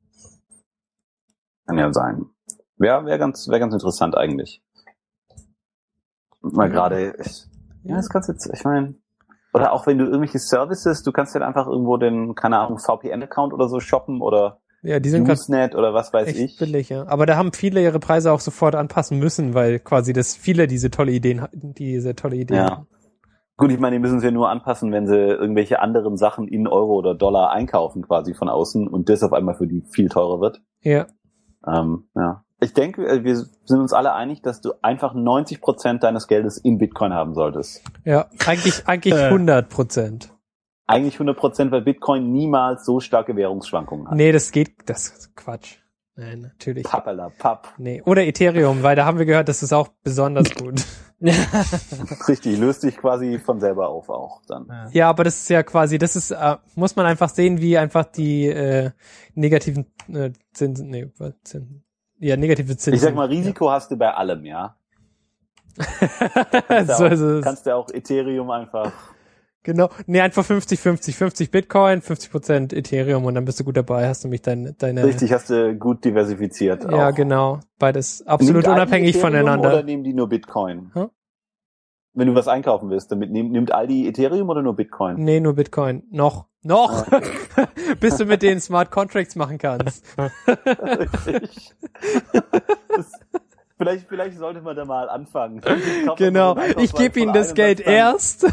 Kann ja sein. Wäre wär ganz, wär ganz interessant eigentlich. Mal Ja. gerade, ich- ja, das kannst jetzt, ich meine, oder auch wenn du irgendwelche Services, du kannst dann einfach irgendwo den, keine Ahnung, V P N-Account oder so shoppen oder Ja, die sind gerade Usenet oder was weiß echt ich. billig, ja. Aber da haben viele ihre Preise auch sofort anpassen müssen, weil quasi das viele diese tolle Ideen hatten, diese tolle Ideen Ja. hatten. Gut, ich meine, die müssen sie ja nur anpassen, wenn sie irgendwelche anderen Sachen in Euro oder Dollar einkaufen quasi von außen und das auf einmal für die viel teurer wird. Ja. Ähm, ja. Ich denke, äh, wir sind uns alle einig, dass du einfach neunzig Prozent deines Geldes in Bitcoin haben solltest. Ja, eigentlich, eigentlich Äh. hundert Prozent. Eigentlich hundert Prozent, weil Bitcoin niemals so starke Währungsschwankungen hat. Nee, das geht, das ist Quatsch. Nein, natürlich. Pappala, papp. Nee. Oder Ethereum, weil da haben wir gehört, das ist auch besonders gut. Richtig, löst dich quasi von selber auf auch dann. Ja, aber das ist ja quasi, das ist, äh, muss man einfach sehen, wie einfach die äh, negativen äh, Zinsen, nee, was, Zinsen, ja, negative Zinsen. Ich sag mal, Risiko hast du bei allem, ja. Kannst, so du ist auch, es. kannst du auch Ethereum einfach. Genau. Nee, einfach fünfzig fünfzig. fünfzig Bitcoin, fünfzig Prozent Ethereum und dann bist du gut dabei, hast du mich dein, deine... Richtig, hast du gut diversifiziert. Ja, auch. genau. Beides absolut Nimmt Aldi unabhängig Ethereum voneinander. Oder nehmen die nur Bitcoin? Hm? Wenn du was einkaufen willst, damit nimmt, nimmt Aldi Ethereum oder nur Bitcoin? Nee, nur Bitcoin. Noch. Noch! Bis du mit denen Smart Contracts machen kannst. Richtig. Das, vielleicht, vielleicht sollte man da mal anfangen. Kauf Genau. einfach so einen Ich gebe Einkaufswagen ihnen von das einem Geld und dann- erst,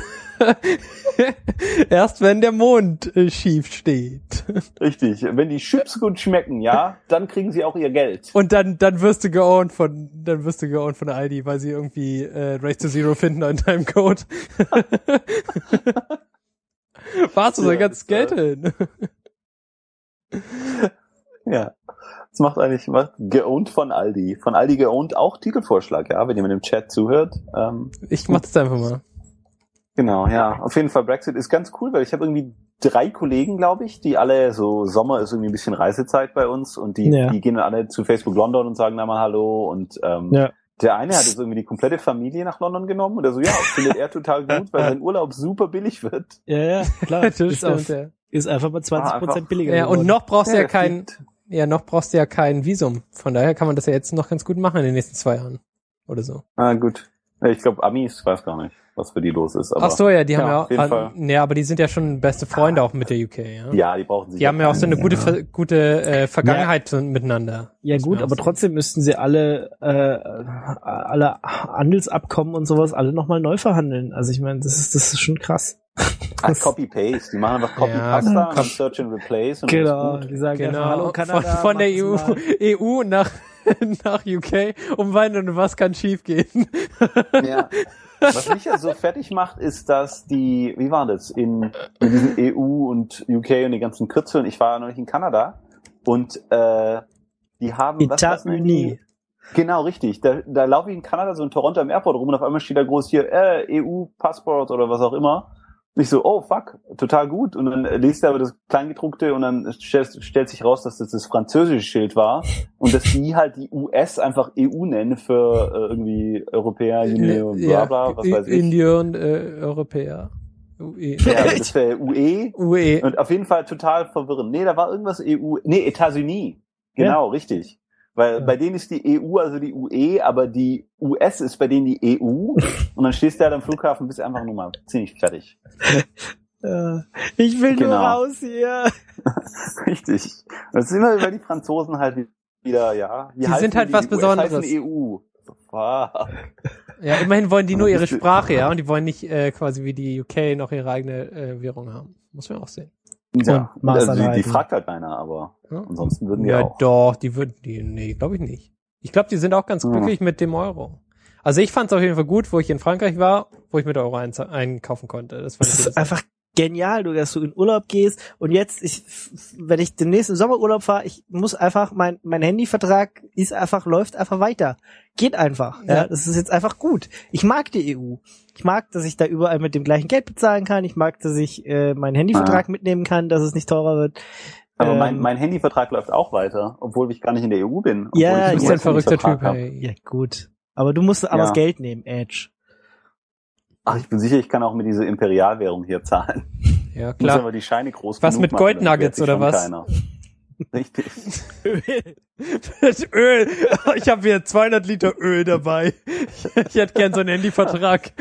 erst wenn der Mond äh, schief steht. Richtig. Wenn die Chips gut schmecken, ja, dann kriegen sie auch ihr Geld. Und dann, dann wirst du geowned von, dann wirst du geowned von Aldi, weil sie irgendwie äh, Race to Zero finden an deinem Code. Warst du so Ja, ganzes das, Geld äh, hin? Ja. Das macht eigentlich, macht geowned von Aldi. Von Aldi geowned auch Titelvorschlag, ja, wenn jemand im Chat zuhört. Ähm, Ich mach das einfach mal. Genau, ja. Auf jeden Fall, Brexit ist ganz cool, weil ich habe irgendwie drei Kollegen, glaube ich, die alle, so Sommer ist irgendwie ein bisschen Reisezeit bei uns und die, Ja. die gehen dann alle zu Facebook London und sagen da mal Hallo und ähm, Ja. der eine hat jetzt irgendwie die komplette Familie nach London genommen und er so, ja, findet er total gut, weil sein Urlaub super billig wird. Ja, ja, klar. Das ist, stimmt, auf, ja. ist einfach mal zwanzig Prozent Ah, einfach- billiger Ja, geworden. und noch brauchst du ja der kein, fliegt. ja, noch brauchst du ja kein Visum. Von daher kann man das ja jetzt noch ganz gut machen in den nächsten zwei Jahren. Oder so. Ah, gut. Ja, ich glaube, Amis, weiß gar nicht, was für die los ist. Aber Ach so, ja, die haben ja auf jeden auch, Fall. nee, aber die sind ja schon beste Freunde auch mit der U K, ja. Ja, die brauchen sich Die haben ja auch so eine Ja. gute, Ver- gute äh, Vergangenheit so miteinander. Ja Muss gut, man auch aber sagen. trotzdem müssten sie alle äh, alle Handelsabkommen und sowas alle nochmal neu verhandeln. Also ich meine, das ist das ist schon krass. Ah, Copy-Paste. Die machen einfach Ja, Copy-Pasta und komm. dann Search and Replace und Genau, alles die gut. sagen Genau, einfach, hallo von, Kanada, von der macht E U, es mal. E U nach, nach U K, um Wein und was kann schief gehen. Ja. Was mich ja so fertig macht, ist, dass die, wie war das, in, in diesen E U und U K und die ganzen Kürzeln, ich war ja noch nicht in Kanada und äh, die haben, was was nennen die? Etats-Unis. Genau, richtig. Da, da laufe ich in Kanada so in Toronto am Airport rum und auf einmal steht da groß hier, äh, E U-Passport oder was auch immer. Und ich so, oh fuck, total gut. Und dann liest er aber das Kleingedruckte und dann stellt, stellt sich raus, dass das das französische Schild war und dass die halt die U S einfach E U nennen für äh, irgendwie Europäer, Union, bla bla, was weiß ich. Indian, äh, Europäer. U E. Ja, also das wäre U E. U E. Und auf jeden Fall total verwirrend. Nee, da war irgendwas E U, nee, Etats-Unis. Genau, richtig. Weil Ja. bei denen ist die E U also die U E, aber die U S ist bei denen die E U. Und dann stehst du halt am Flughafen und bist einfach nur mal ziemlich fertig. Äh, ich will nur Genau. raus hier. Richtig. Und das ist immer über die Franzosen halt wieder, ja. Die sind halt was die U S Besonderes. heißen E U. So, fuck. Ja, immerhin wollen die nur Aber ihre bist du- Sprache, ja, und die wollen nicht äh, quasi wie die U K noch ihre eigene äh, Währung haben. Muss man auch sehen. Ja, Und Maß also die, die anhalten. fragt halt keiner, aber Ja, ansonsten würden wir ja auch. doch, die würden, die, nee, glaube ich nicht. Ich glaube, die sind auch ganz Ja. glücklich mit dem Euro. Also ich fand es auf jeden Fall gut, wo ich in Frankreich war, wo ich mit Euro ein, einkaufen konnte. Das fand Das ich ist einfach genial, du, dass du in Urlaub gehst und jetzt, ich, wenn ich den nächsten Sommerurlaub fahre, ich muss einfach, mein, mein Handyvertrag ist einfach, läuft einfach weiter. Geht einfach. Ja. Ja. Das ist jetzt einfach gut. Ich mag die E U. Ich mag, dass ich da überall mit dem gleichen Geld bezahlen kann. Ich mag, dass ich äh, meinen Handyvertrag Ah. mitnehmen kann, dass es nicht teurer wird. Aber Ähm, mein, mein Handyvertrag läuft auch weiter, obwohl ich gar nicht in der E U bin. Obwohl Ja, ich Du ich bist einen ein verrückter Vertrag Typ, hab. hey. Ja, gut. Aber du musst aber Ja. das Geld nehmen, Edge. Ach, ich bin sicher, ich kann auch mit dieser Imperialwährung hier zahlen. Ja, Muss klar. aber die Scheine groß Was genug mit machen, dann Goldnuggets wehrt sich oder schon was? Keiner. Richtig. Das Öl. Ich habe hier zweihundert Liter Öl dabei. Ich hätte gern so einen Handyvertrag.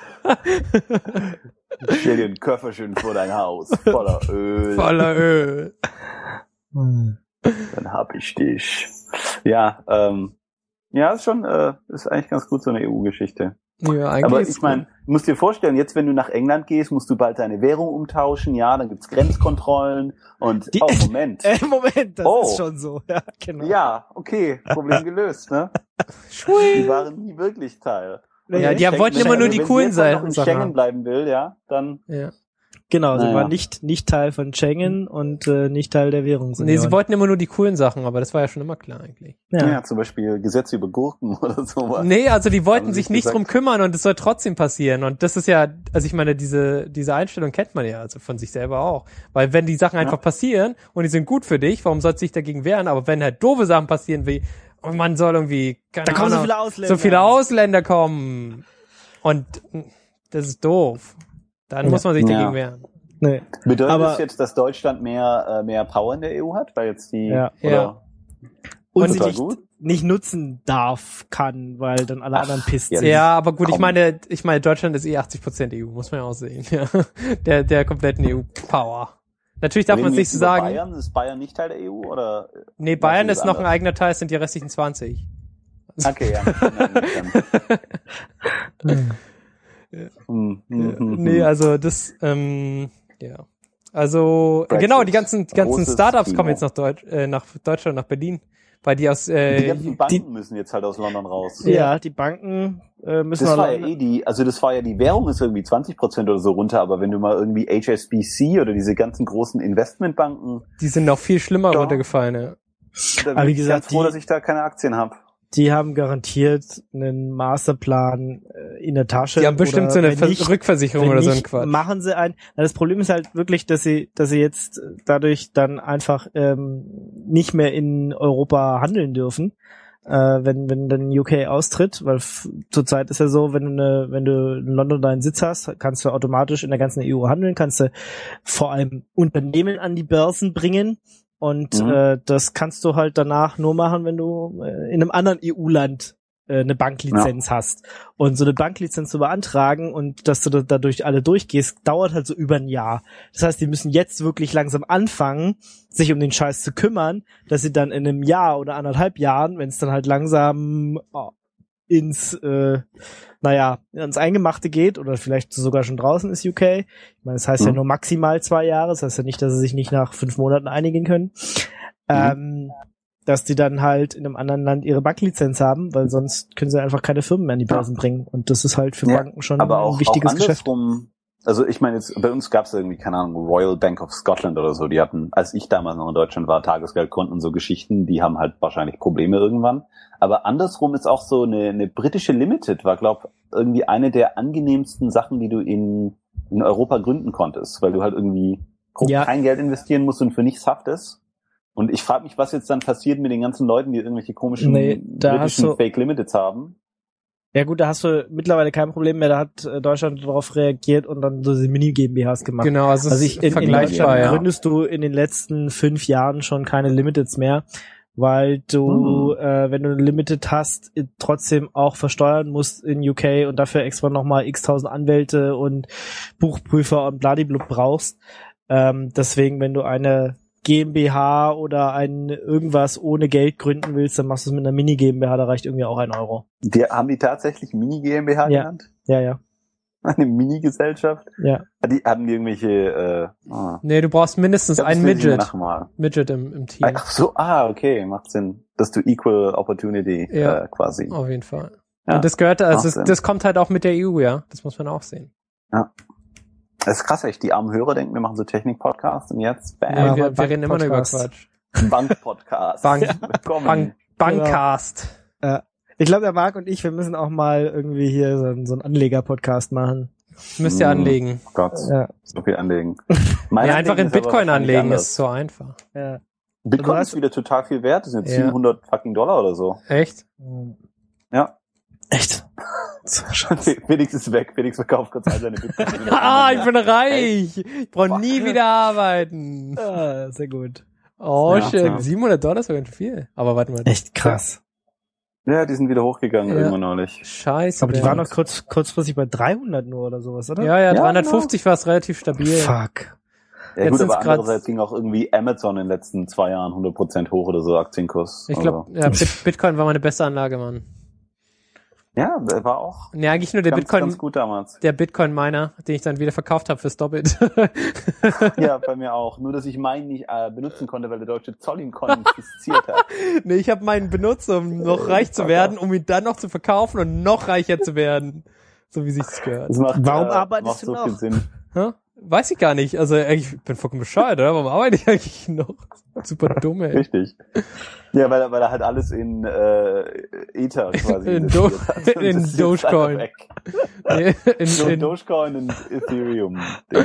Stell dir ein Köfferchen vor dein Haus, voller Öl. Voller Öl. Hm. Dann hab ich dich. Ja, ähm, ja, ist schon, äh, ist eigentlich ganz gut so eine E U-Geschichte. Ja, eigentlich Aber ist ich meine, du musst dir vorstellen, jetzt wenn du nach England gehst, musst du bald deine Währung umtauschen, ja, dann gibt's Grenzkontrollen und, Die- oh, Moment. Äh, Moment, das Oh. ist schon so. Ja, genau. Ja, okay, Problem gelöst, ne? Die waren nie wirklich Teil. Nee, Ja, die Schengen- wollten immer nur die wenn sie coolen jetzt halt noch in Sachen Schengen haben. bleiben will, ja, dann, Ja. Genau, sie Naja. waren nicht, nicht Teil von Schengen und äh, nicht Teil der Währung. Nee, sie wollten immer nur die coolen Sachen, aber das war ja schon immer klar eigentlich. ja, Ja. zum Beispiel Gesetze über Gurken oder sowas. Nee, also die wollten Haben sie sich nicht gesagt. drum kümmern und es soll trotzdem passieren. Und das ist ja, also ich meine, diese, diese Einstellung kennt man ja also von sich selber auch. Weil wenn die Sachen einfach passieren und die sind gut für dich, warum sollst du dich dagegen wehren? Aber wenn halt doofe Sachen passieren wie, oh, man soll irgendwie, keine Da kommen so Ahnung, viele Ausländer. so viele Ausländer kommen. Und das ist doof. Dann Ja. muss man sich Ja. dagegen wehren. Nee. Bedeutet Aber- das jetzt, dass Deutschland mehr, äh, mehr Power in der E U hat? Weil jetzt die, Ja. oder? Ja. Und Und sie total nicht, gut. nicht nutzen darf, kann, weil dann alle Ach, anderen pisst ja, sind. Ja, aber gut, ich Komm. meine, ich meine, Deutschland ist eh achtzig Prozent E U, muss man ja auch sehen. Ja. Der, der kompletten E U-Power. Natürlich darf Reden man es wir nicht jetzt so über sagen. Bayern? Ist Bayern nicht Teil der E U, oder? Nee, Bayern Was ist noch ein anders? eigener Teil, es sind die restlichen zwanzig. Okay, ja. Nein, dann- Hm, hm, hm, hm. Nee, also das, ähm, ja. Also, Brexit. genau, die ganzen, die ganzen Großes Startups Kino. kommen jetzt nach, Deutsch, äh, nach Deutschland, nach Berlin, weil die aus, Die äh, ganzen Banken müssen jetzt halt aus London raus. Ja, die Banken äh, müssen Das war alle- ja eh die, also das war ja die Währung ist irgendwie zwanzig Prozent oder so runter, aber wenn du mal irgendwie H S B C oder diese ganzen großen Investmentbanken, die sind noch viel schlimmer Doch. runtergefallen, ja. dann Aber bin wie ich gesagt, ganz froh, die- dass ich da keine Aktien habe. die haben garantiert einen Masterplan äh, in der Tasche. Die haben bestimmt so eine Ver- nicht, Rückversicherung oder so ein Quatsch. Machen sie einen. Das Problem ist halt wirklich, dass sie, dass sie jetzt dadurch dann einfach ähm, nicht mehr in Europa handeln dürfen, äh, wenn wenn dann U K austritt, weil f- zurzeit ist ja so, wenn du eine, wenn du in London deinen Sitz hast, kannst du automatisch in der ganzen E U handeln, kannst du vor allem Unternehmen an die Börsen bringen. Und Mhm. äh, das kannst du halt danach nur machen, wenn du äh, in einem anderen E U-Land äh, eine Banklizenz ja. hast. Und so eine Banklizenz zu beantragen und dass du da, dadurch alle durchgehst, dauert halt so über ein Jahr. Das heißt, die müssen jetzt wirklich langsam anfangen, sich um den Scheiß zu kümmern, dass sie dann in einem Jahr oder anderthalb Jahren, wenn es dann halt langsam oh, ins äh, naja, ins Eingemachte geht oder vielleicht sogar schon draußen ist U K. Ich meine, das heißt mhm. ja nur maximal zwei Jahre, das heißt ja nicht, dass sie sich nicht nach fünf Monaten einigen können, mhm. ähm, dass die dann halt in einem anderen Land ihre Banklizenz haben, weil sonst können sie einfach keine Firmen mehr an die Börsen ja. bringen und das ist halt für ja, Banken schon aber auch, ein wichtiges auch Geschäft. Also ich meine, jetzt bei uns gab es irgendwie, keine Ahnung, Royal Bank of Scotland oder so, die hatten, als ich damals noch in Deutschland war, Tagesgeldkonten und so Geschichten, die haben halt wahrscheinlich Probleme irgendwann. Aber andersrum ist auch so eine, eine britische Limited, war, glaube irgendwie eine der angenehmsten Sachen, die du in, in Europa gründen konntest, weil du halt irgendwie ja. kein Geld investieren musst und für nichts haftest. Und ich frage mich, was jetzt dann passiert mit den ganzen Leuten, die irgendwelche komischen nee, britischen Fake Limiteds haben. Ja gut, da hast du mittlerweile kein Problem mehr, da hat äh, Deutschland darauf reagiert und dann so diese Mini-GmbHs gemacht. Genau, also, also ich, in, vergleichbar, in ja. gründest du in den letzten fünf Jahren schon keine Limiteds mehr, weil du, mhm. äh, wenn du eine Limited hast, trotzdem auch versteuern musst in U K und dafür extra nochmal x tausend Anwälte und Buchprüfer und bladiblub brauchst. Ähm, deswegen, wenn du eine GmbH oder ein irgendwas ohne Geld gründen willst, dann machst du es mit einer Mini-GmbH, da reicht irgendwie auch ein Euro. Die, haben die tatsächlich Mini-GmbH ja. genannt? Ja, ja. Eine Mini-Gesellschaft? Ja. Die haben die irgendwelche, äh, oh. Nee, du brauchst mindestens glaub, einen Midget. Midget im, im Team. Ach so, ah, okay, macht Sinn. Dass du Equal Opportunity, ja, äh, quasi. Auf jeden Fall. Ja, und das gehört, also das, das kommt halt auch mit der E U, ja. Das muss man auch sehen. Ja. Das ist krass, echt. Die armen Hörer denken, wir machen so Technik-Podcast und jetzt, bam. Ja, wir, wir reden immer nur über Quatsch. Bank-Podcast. Bank, Bank, Bankcast. Genau. Ja. Ich glaube, der Marc und ich, wir müssen auch mal irgendwie hier so, so einen Anleger-Podcast machen. Müsst ihr anlegen. Oh Gott, ja. so viel anlegen. Ja, einfach in Bitcoin anlegen ist so einfach. Ja. Bitcoin ist wieder total viel wert. Das sind jetzt ja. siebenhundert fucking Dollar oder so. Echt? Ja. Echt? Felix ist weg. Felix verkauft kurz all seine Bitcoin. Ah, ich bin reich. Ich brauche nie wieder arbeiten. Ah, sehr gut. Oh, ja, shit. ja. siebenhundert Dollar ist aber ganz viel. Aber warte mal. Echt krass. Ja, die sind wieder hochgegangen ja. irgendwann neulich. Scheiße. Aber die waren noch kurz, kurzfristig bei dreihundert nur oder sowas, oder? Ja, ja, dreihundertfünfzig genau. war es relativ stabil. Fuck. Ja, jetzt gut, aber andererseits ging auch irgendwie Amazon in den letzten zwei Jahren hundert Prozent hoch oder so, Aktienkurs. Ich glaube, also. ja, Bit- Bitcoin war meine beste Anlage, Mann. Ja, der war auch nee, eigentlich nur der ganz, Bitcoin, ganz gut damals. Der Bitcoin-Miner, den ich dann wieder verkauft habe fürs Doppelt. Ja, bei mir auch. Nur, dass ich meinen nicht äh, benutzen konnte, weil der deutsche Zoll ihn konfisziert hat. Nee, ich habe meinen benutzt, um noch reich zu werden, um ihn dann noch zu verkaufen und noch reicher zu werden. So wie sich's gehört. Das macht, Warum äh, arbeitest macht du so noch? viel Sinn. Hä? Weiß ich gar nicht. Also ich bin vollkommen bescheuert, oder? Warum arbeite ich eigentlich noch? Super dumm, ey. Richtig. Ja, weil, weil er halt alles in äh, Ether quasi in, Do- in Dogecoin. Nee, in, so in Dogecoin und Ethereum.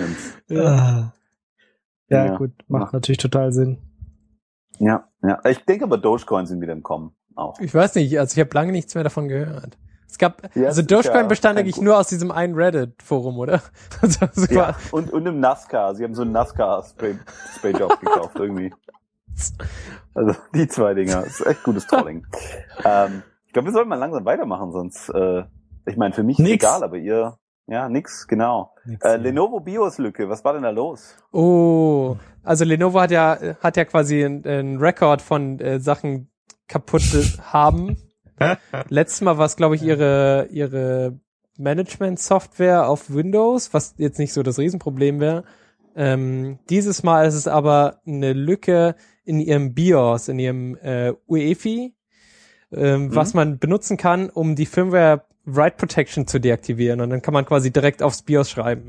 Ja. Ja, ja, gut, macht ja. natürlich total Sinn. Ja, ja. Ich denke aber Dogecoin sind wieder im Kommen auch. Ich weiß nicht, also ich habe lange nichts mehr davon gehört. Es gab, ja, also Dogecoin ja bestand eigentlich gut. nur aus diesem einen Reddit-Forum, oder? Also, ja, und, und im NASCAR. Sie haben so einen NASCAR-Spray-Job gekauft irgendwie. Also die zwei Dinger. Das ist echt gutes Trolling. ähm, ich glaube, wir sollten mal langsam weitermachen, sonst, äh, ich meine, für mich ist nix. egal, aber ihr, ja, nix, genau. Nix, äh, Lenovo BIOS-Lücke, was war denn da los? Oh, also Lenovo hat ja, hat ja quasi einen Rekord von äh, Sachen kaputt haben. Letztes Mal war es, glaube ich, ihre ihre Management-Software auf Windows, was jetzt nicht so das Riesenproblem wäre. Ähm, dieses Mal ist es aber eine Lücke in ihrem BIOS, in ihrem äh, U E F I, ähm, mhm. was man benutzen kann, um die Firmware Write Protection zu deaktivieren. Und dann kann man quasi direkt aufs BIOS schreiben.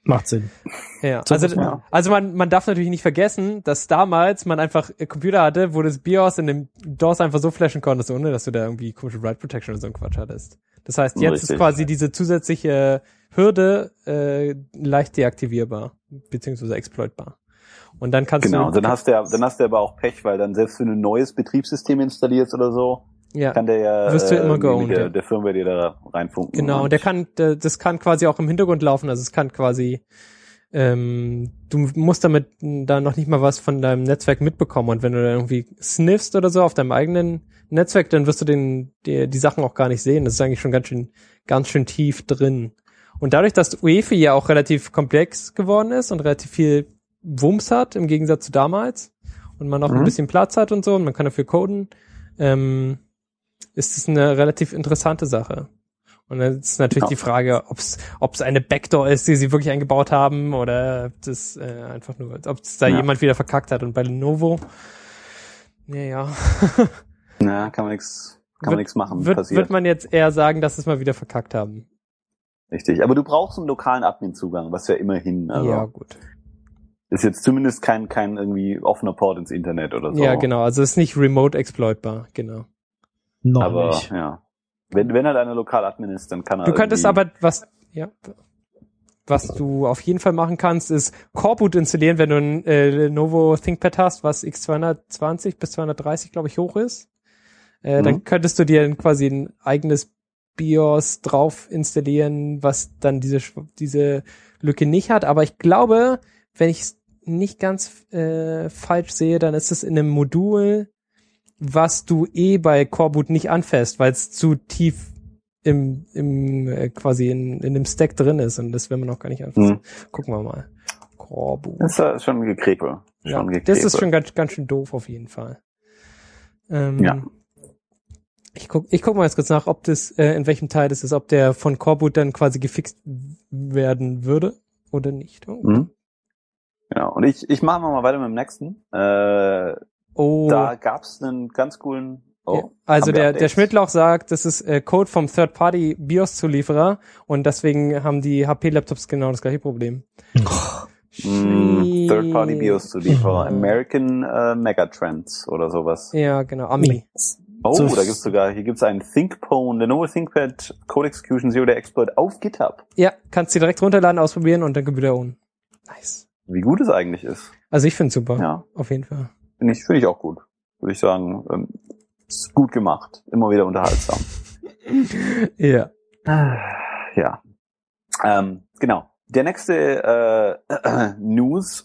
Macht Sinn. Ja, So also, muss man- also man, man darf natürlich nicht vergessen, dass damals man einfach äh, Computer hatte, wo das BIOS in dem DOS einfach so flashen konntest, ohne dass du da irgendwie komische Write Protection oder so ein Quatsch hattest. Das heißt, jetzt Richtig. ist quasi diese zusätzliche Hürde äh, leicht deaktivierbar, beziehungsweise exploitbar. Und dann kannst Genau, du... dann hast du ja, dann hast du aber auch Pech, weil dann selbst wenn du ein neues Betriebssystem installierst oder so, ja, kann der ja wirst du immer irgendwie geowned, mit der, ja. der Firmware dir da reinfunken. genau, und der kann, der, das kann quasi auch im Hintergrund laufen, also es kann quasi... Ähm, du musst damit da noch nicht mal was von deinem Netzwerk mitbekommen und wenn du da irgendwie sniffst oder so auf deinem eigenen Netzwerk, dann wirst du den die, die Sachen auch gar nicht sehen. Das ist eigentlich schon ganz schön ganz schön tief drin. Und dadurch, dass U E F I ja auch relativ komplex geworden ist und relativ viel Wumms hat im Gegensatz zu damals und man auch Mhm. ein bisschen Platz hat und so und man kann dafür coden, ähm, ist es eine relativ interessante Sache. Und dann ist natürlich Ja. die Frage, ob es ob es eine Backdoor ist, die sie wirklich eingebaut haben, oder ob das äh, einfach nur, ob es da Ja. jemand wieder verkackt hat. Und bei Lenovo, naja, Ja, kann man nichts, kann man nichts machen. wird, passiert. wird man jetzt eher sagen, dass sie es mal wieder verkackt haben. Richtig. Aber du brauchst einen lokalen Admin-Zugang, was ja immerhin, also Ja, gut. ist jetzt zumindest kein, kein irgendwie offener Port ins Internet oder so. Ja, genau. Also es ist nicht remote exploitbar, genau. Noch Aber, nicht. ja. Wenn, wenn er deine Lokal-Admin ist, dann kann er Du könntest irgendwie- aber, was, ja, was du auf jeden Fall machen kannst, ist Coreboot installieren, wenn du ein äh, Lenovo ThinkPad hast, was x zweihundertzwanzig bis zweihundertdreißig, glaube ich, hoch ist. Äh, Mhm. Dann könntest du dir quasi ein eigenes BIOS drauf installieren, was dann diese Sch- diese Lücke nicht hat. Aber ich glaube, wenn ich es nicht ganz äh, falsch sehe, dann ist es in einem Modul, was du eh bei Coreboot nicht anfasst, weil es zu tief im, im äh, quasi in, in dem Stack drin ist und das will man auch gar nicht anfassen. Mhm. Gucken wir mal. Coreboot. Das ist ja schon ein Gekrepel. Ja, Schon ein das ist Gekrepel. schon ganz, ganz schön doof auf jeden Fall. Ähm, Ja. Ich guck, ich guck mal jetzt kurz nach, ob das, äh, in welchem Teil das ist, ob der von Coreboot dann quasi gefixt werden würde oder nicht. Oh. Mhm. Genau. Und ich, ich mache mal weiter mit dem nächsten. Äh, Oh. Da gab's einen ganz coolen. Oh, Ja. Also haben wir der, der Updates? Schmidtlauch sagt, das ist äh, Code vom Third-Party-BIOS-Zulieferer und deswegen haben die H P-Laptops genau das gleiche Problem. Mm, Third-Party BIOS-Zulieferer. Mhm. American äh, Megatrends oder sowas. Ja, genau, Ami. Oh, So- da gibt's sogar, hier gibt's einen ThinkPwn, Lenovo ThinkPad Code Execution Zero Day Exploit auf GitHub. Ja, kannst du direkt runterladen, ausprobieren und dann Computer own. Nice. Wie gut es eigentlich ist. Also ich find's super. Ja, Auf jeden Fall. finde ich, finde ich auch gut. Würde ich sagen, ähm, ist gut gemacht. Immer wieder unterhaltsam. Ja. Ja. Ähm, genau. Der nächste äh, News,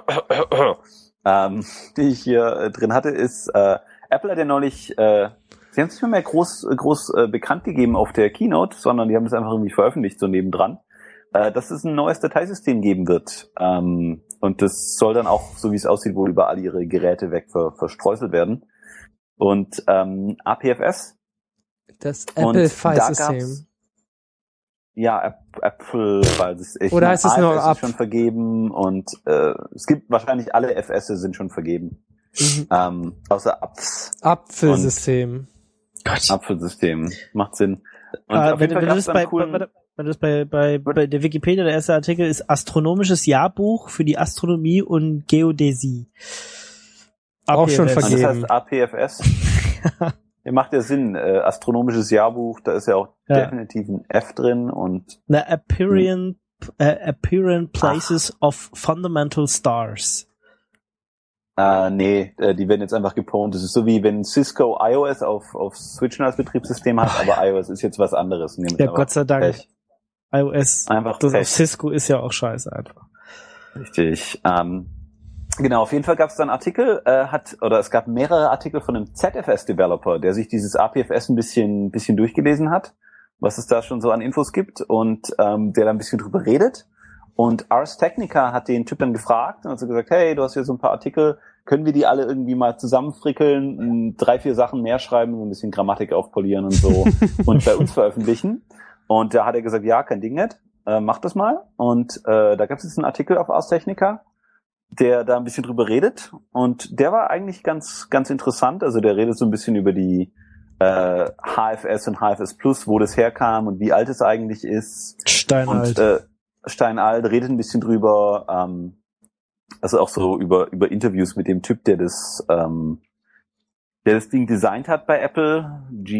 ähm, die ich hier äh, drin hatte, ist, äh, Apple hat ja neulich, äh, sie haben es nicht mehr, mehr groß, groß äh, bekannt gegeben auf der Keynote, sondern die haben es einfach irgendwie veröffentlicht, so nebendran, äh, dass es ein neues Dateisystem geben wird. Ähm, und das soll dann auch, so wie es aussieht, wohl über all ihre Geräte weg ver verstreuselt werden. Und ähm, A P F S. Das Und Apple da File-System. gab's- Ja, App- Apple, weil es ich Oder meine, heißt es nur A F S ab? ist schon vergeben und äh, es gibt wahrscheinlich alle F S sind schon vergeben. Mhm. Ähm, außer Apps. Apfelsystem. Apfelsystem. Macht Sinn. Und Ah, auf wenn, jeden Fall wenn du gab's das dann bei, einen coolen, warte, wenn du das bei, bei, bei der Wikipedia, der erste Artikel ist Astronomisches Jahrbuch für die Astronomie und Geodäsie. Auch schon A P F S. und das vergeben. heißt A P F S. Ja, macht ja Sinn. Äh, Astronomisches Jahrbuch, da ist ja auch Ja. definitiv ein F drin und Na, appearance, äh, apparent places of fundamental stars. Äh, nee, äh, die werden jetzt einfach gepont. Das ist so wie wenn Cisco iOS auf, auf Switchen als Betriebssystem hat, aber iOS ist jetzt was anderes. Nehmen Ja, aber Gott sei Dank. Pech. iOS, Einfach das auf Pech. Cisco ist ja auch scheiße einfach. Richtig. Ähm, genau, auf jeden Fall gab es da einen Artikel, äh, hat, oder es gab mehrere Artikel von einem Z F S-Developer, der sich dieses A P F S ein bisschen, bisschen durchgelesen hat, was es da schon so an Infos gibt und ähm, der da ein bisschen drüber redet. Und Ars Technica hat den Typ dann gefragt und hat so gesagt, hey, du hast hier so ein paar Artikel, können wir die alle irgendwie mal zusammenfrickeln, m, drei, vier Sachen mehr schreiben, so ein bisschen Grammatik aufpolieren und so und bei uns veröffentlichen? Und da hat er gesagt, ja, kein Ding nicht, äh, mach das mal. Und äh, da gab es jetzt einen Artikel auf Ars Technica, der da ein bisschen drüber redet und der war eigentlich ganz, ganz interessant. Also der redet so ein bisschen über die äh, H F S und H F S Plus, wo das herkam und wie alt es eigentlich ist. Steinalt. Und äh, steinalt, redet ein bisschen drüber, ähm, also auch so über über Interviews mit dem Typ, der das ähm, der das Ding designt hat bei Apple,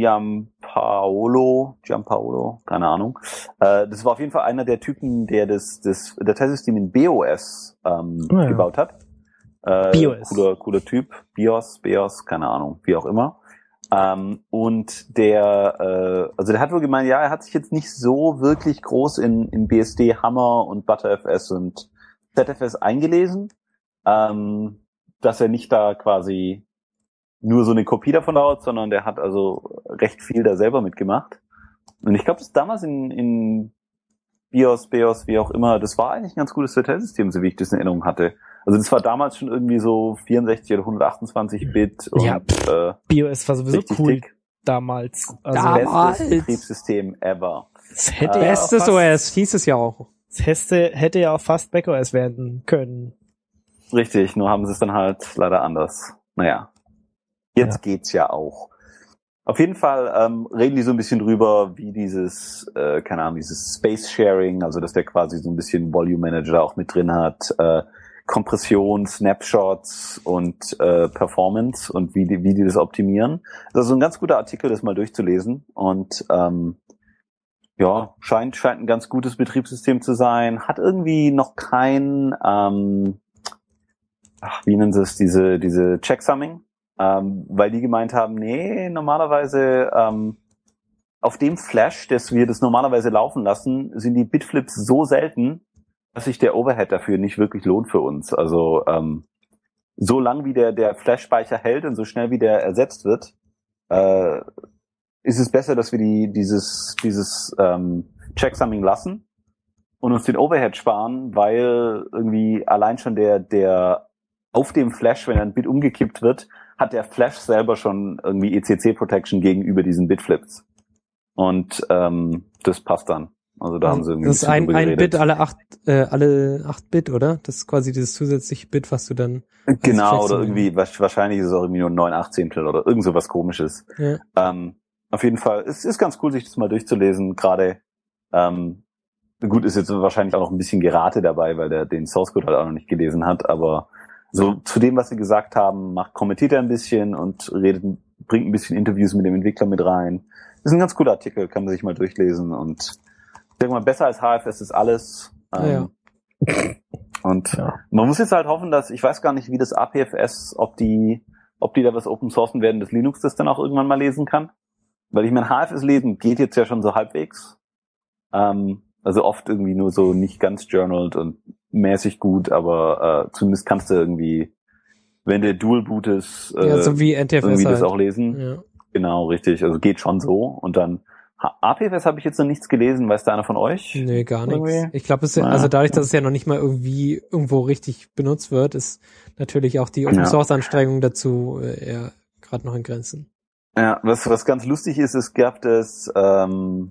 Giampaolo, Giampaolo, keine Ahnung. Äh, das war auf jeden Fall einer der Typen, der das das Dateisystem in B O S ähm, Oh ja. gebaut hat. Äh, BIOS. Cooler, cooler Typ. BIOS, BIOS, keine Ahnung, wie auch immer. Ähm, und der, äh, also der hat wohl gemeint, ja, er hat sich jetzt nicht so wirklich groß in, in B S D, Hammer und ButterFS und Z F S eingelesen, ähm, dass er nicht da quasi nur so eine Kopie davon dauert, sondern der hat also recht viel da selber mitgemacht. Und ich glaube, das damals in, in BIOS, BIOS, wie auch immer, das war eigentlich ein ganz gutes Dateisystem, so wie ich das in Erinnerung hatte. Also das war damals schon irgendwie so vierundsechzig oder hundertachtundzwanzig Bit und Ja, äh, BIOS war sowieso richtig cool dick. damals. Also Damals. Bestes Betriebssystem ever. es hätte, Äh, ja Bestes fast, O S hieß es ja auch. es hätte, hätte ja auch fast macOS werden können. Richtig, nur haben sie es dann halt leider anders. Naja, jetzt Ja. geht's ja auch. Auf jeden Fall ähm, reden die so ein bisschen drüber, wie dieses, äh, keine Ahnung, dieses Space Sharing, also dass der quasi so ein bisschen Volume Manager auch mit drin hat, äh, Kompression, Snapshots und äh, Performance und wie die, wie die das optimieren. Das ist so ein ganz guter Artikel, das mal durchzulesen und ähm, ja, scheint scheint ein ganz gutes Betriebssystem zu sein. Hat irgendwie noch kein, ähm, ach, wie nennen sie es, diese diese Checksumming, ähm, weil die gemeint haben, nee, normalerweise ähm, auf dem Flash, das wir das normalerweise laufen lassen, sind die Bitflips so selten, dass sich der Overhead dafür nicht wirklich lohnt für uns. Also ähm, so lang wie der der Flash-Speicher hält und so schnell wie der ersetzt wird, äh, ist es besser, dass wir die dieses dieses ähm, Checksumming lassen und uns den Overhead sparen, weil irgendwie allein schon der der auf dem Flash, wenn ein Bit umgekippt wird, hat der Flash selber schon irgendwie E C C-Protection gegenüber diesen Bitflips. Und ähm, das passt dann. Also da haben sie irgendwie Das ist bisschen ein, drüber ein geredet. Bit alle acht, äh, alle acht Bit, oder? Das ist quasi dieses zusätzliche Bit, was du dann... als Genau, Checksumming- oder irgendwie, wahrscheinlich ist es auch irgendwie nur neun Achtzehntel oder irgend so was Komisches. Ja. Ähm, auf jeden Fall, es ist ganz cool, sich das mal durchzulesen, gerade, ähm, gut, ist jetzt wahrscheinlich auch noch ein bisschen Gerate dabei, weil der den Source Code halt auch noch nicht gelesen hat, aber so zu dem, was sie gesagt haben, macht, kommentiert er ein bisschen und redet, bringt ein bisschen Interviews mit dem Entwickler mit rein. Das ist ein ganz cooler Artikel, kann man sich mal durchlesen und ich denke mal, besser als H F S ist alles. Ähm, Ja. Und Ja. man muss jetzt halt hoffen, dass, ich weiß gar nicht, wie das A P F S, ob die, ob die da was open sourcen werden, dass Linux das dann auch irgendwann mal lesen kann. Weil ich meine, H F S lesen geht jetzt ja schon so halbwegs. Ähm, also oft irgendwie nur so nicht ganz journaled und mäßig gut, aber äh, zumindest kannst du irgendwie, wenn der Dual Boot ist, äh, ja, so wie N T F S irgendwie halt. das auch lesen. Ja. Genau, richtig. Also geht schon so. Und dann A P F S habe ich jetzt noch nichts gelesen. Weiß da einer von euch? Nee, gar nichts. Irgendwie? Ich glaube, es ist, Naja, also dadurch, ja. dass es ja noch nicht mal irgendwie irgendwo richtig benutzt wird, ist natürlich auch die Open Ja. Source Anstrengung dazu äh, eher gerade noch in Grenzen. Ja, was was ganz lustig ist, es gab das ähm,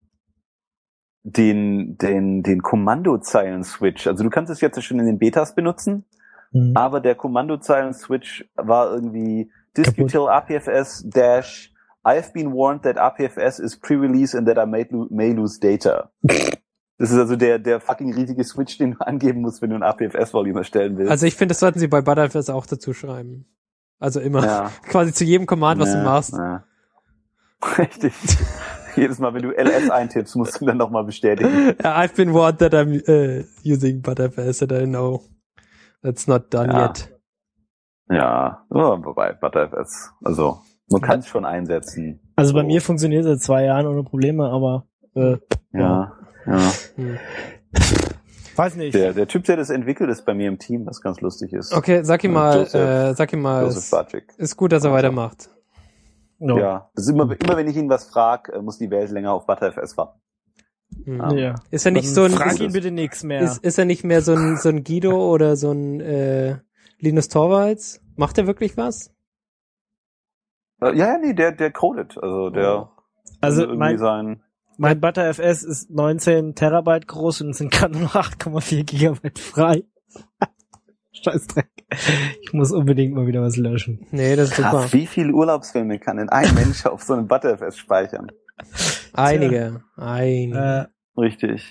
den den den Kommandozeilen-Switch. Also du kannst es jetzt schon in den Betas benutzen, Mhm. aber der Kommandozeilen-Switch war irgendwie Kaputt. disk-util A P F S dash I have been warned that A P F S is pre-release and that I may, lo- may lose data. Das ist also der der fucking riesige Switch, den du angeben musst, wenn du ein A P F S-Volume erstellen willst. Also ich finde, das sollten sie bei ButterFS auch dazu schreiben. Also immer. Ja. Quasi zu jedem Command, was ja, du machst. Ja. Richtig. Jedes Mal, wenn du L S eintippst, musst du dann nochmal bestätigen. Yeah, I've been warned that I'm uh, using ButterFS and I know that's not done Ja. yet. Ja, oh, wobei, ButterFS. Also, man kann es schon einsetzen. Also bei So. mir funktioniert es seit zwei Jahren ohne Probleme, aber äh, Ja, ja. Hm. weiß nicht. Der, der Typ, der das entwickelt, ist bei mir im Team, was ganz lustig ist. Okay, sag ihm Ja, mal, Joseph- äh, sag ihm mal, Joseph es Bajik. ist gut, dass er Also. weitermacht. No. Ja, das ist immer, immer wenn ich ihn was frage, muss die Welt länger auf ButterFS warten. Hm. Ja. Ja. Ist er nicht Dann so ein, frag ist, ihn bitte nichts mehr. ist, ist er nicht mehr so ein, so ein Guido oder so ein äh, Linus Torvalds? Macht er wirklich was? Äh, Ja, ja, nee, der, der codet. Also der Also irgendwie mein, sein. mein ButterFS ist neunzehn Terabyte groß und es sind gerade nur noch acht Komma vier Gigabyte frei. Scheißdreck. Ich muss unbedingt mal wieder was löschen. Nee, das ist super. Krass, wie viele Urlaubsfilme kann denn ein Mensch auf so einem ButterFS speichern? Einige, einige. Äh, Richtig.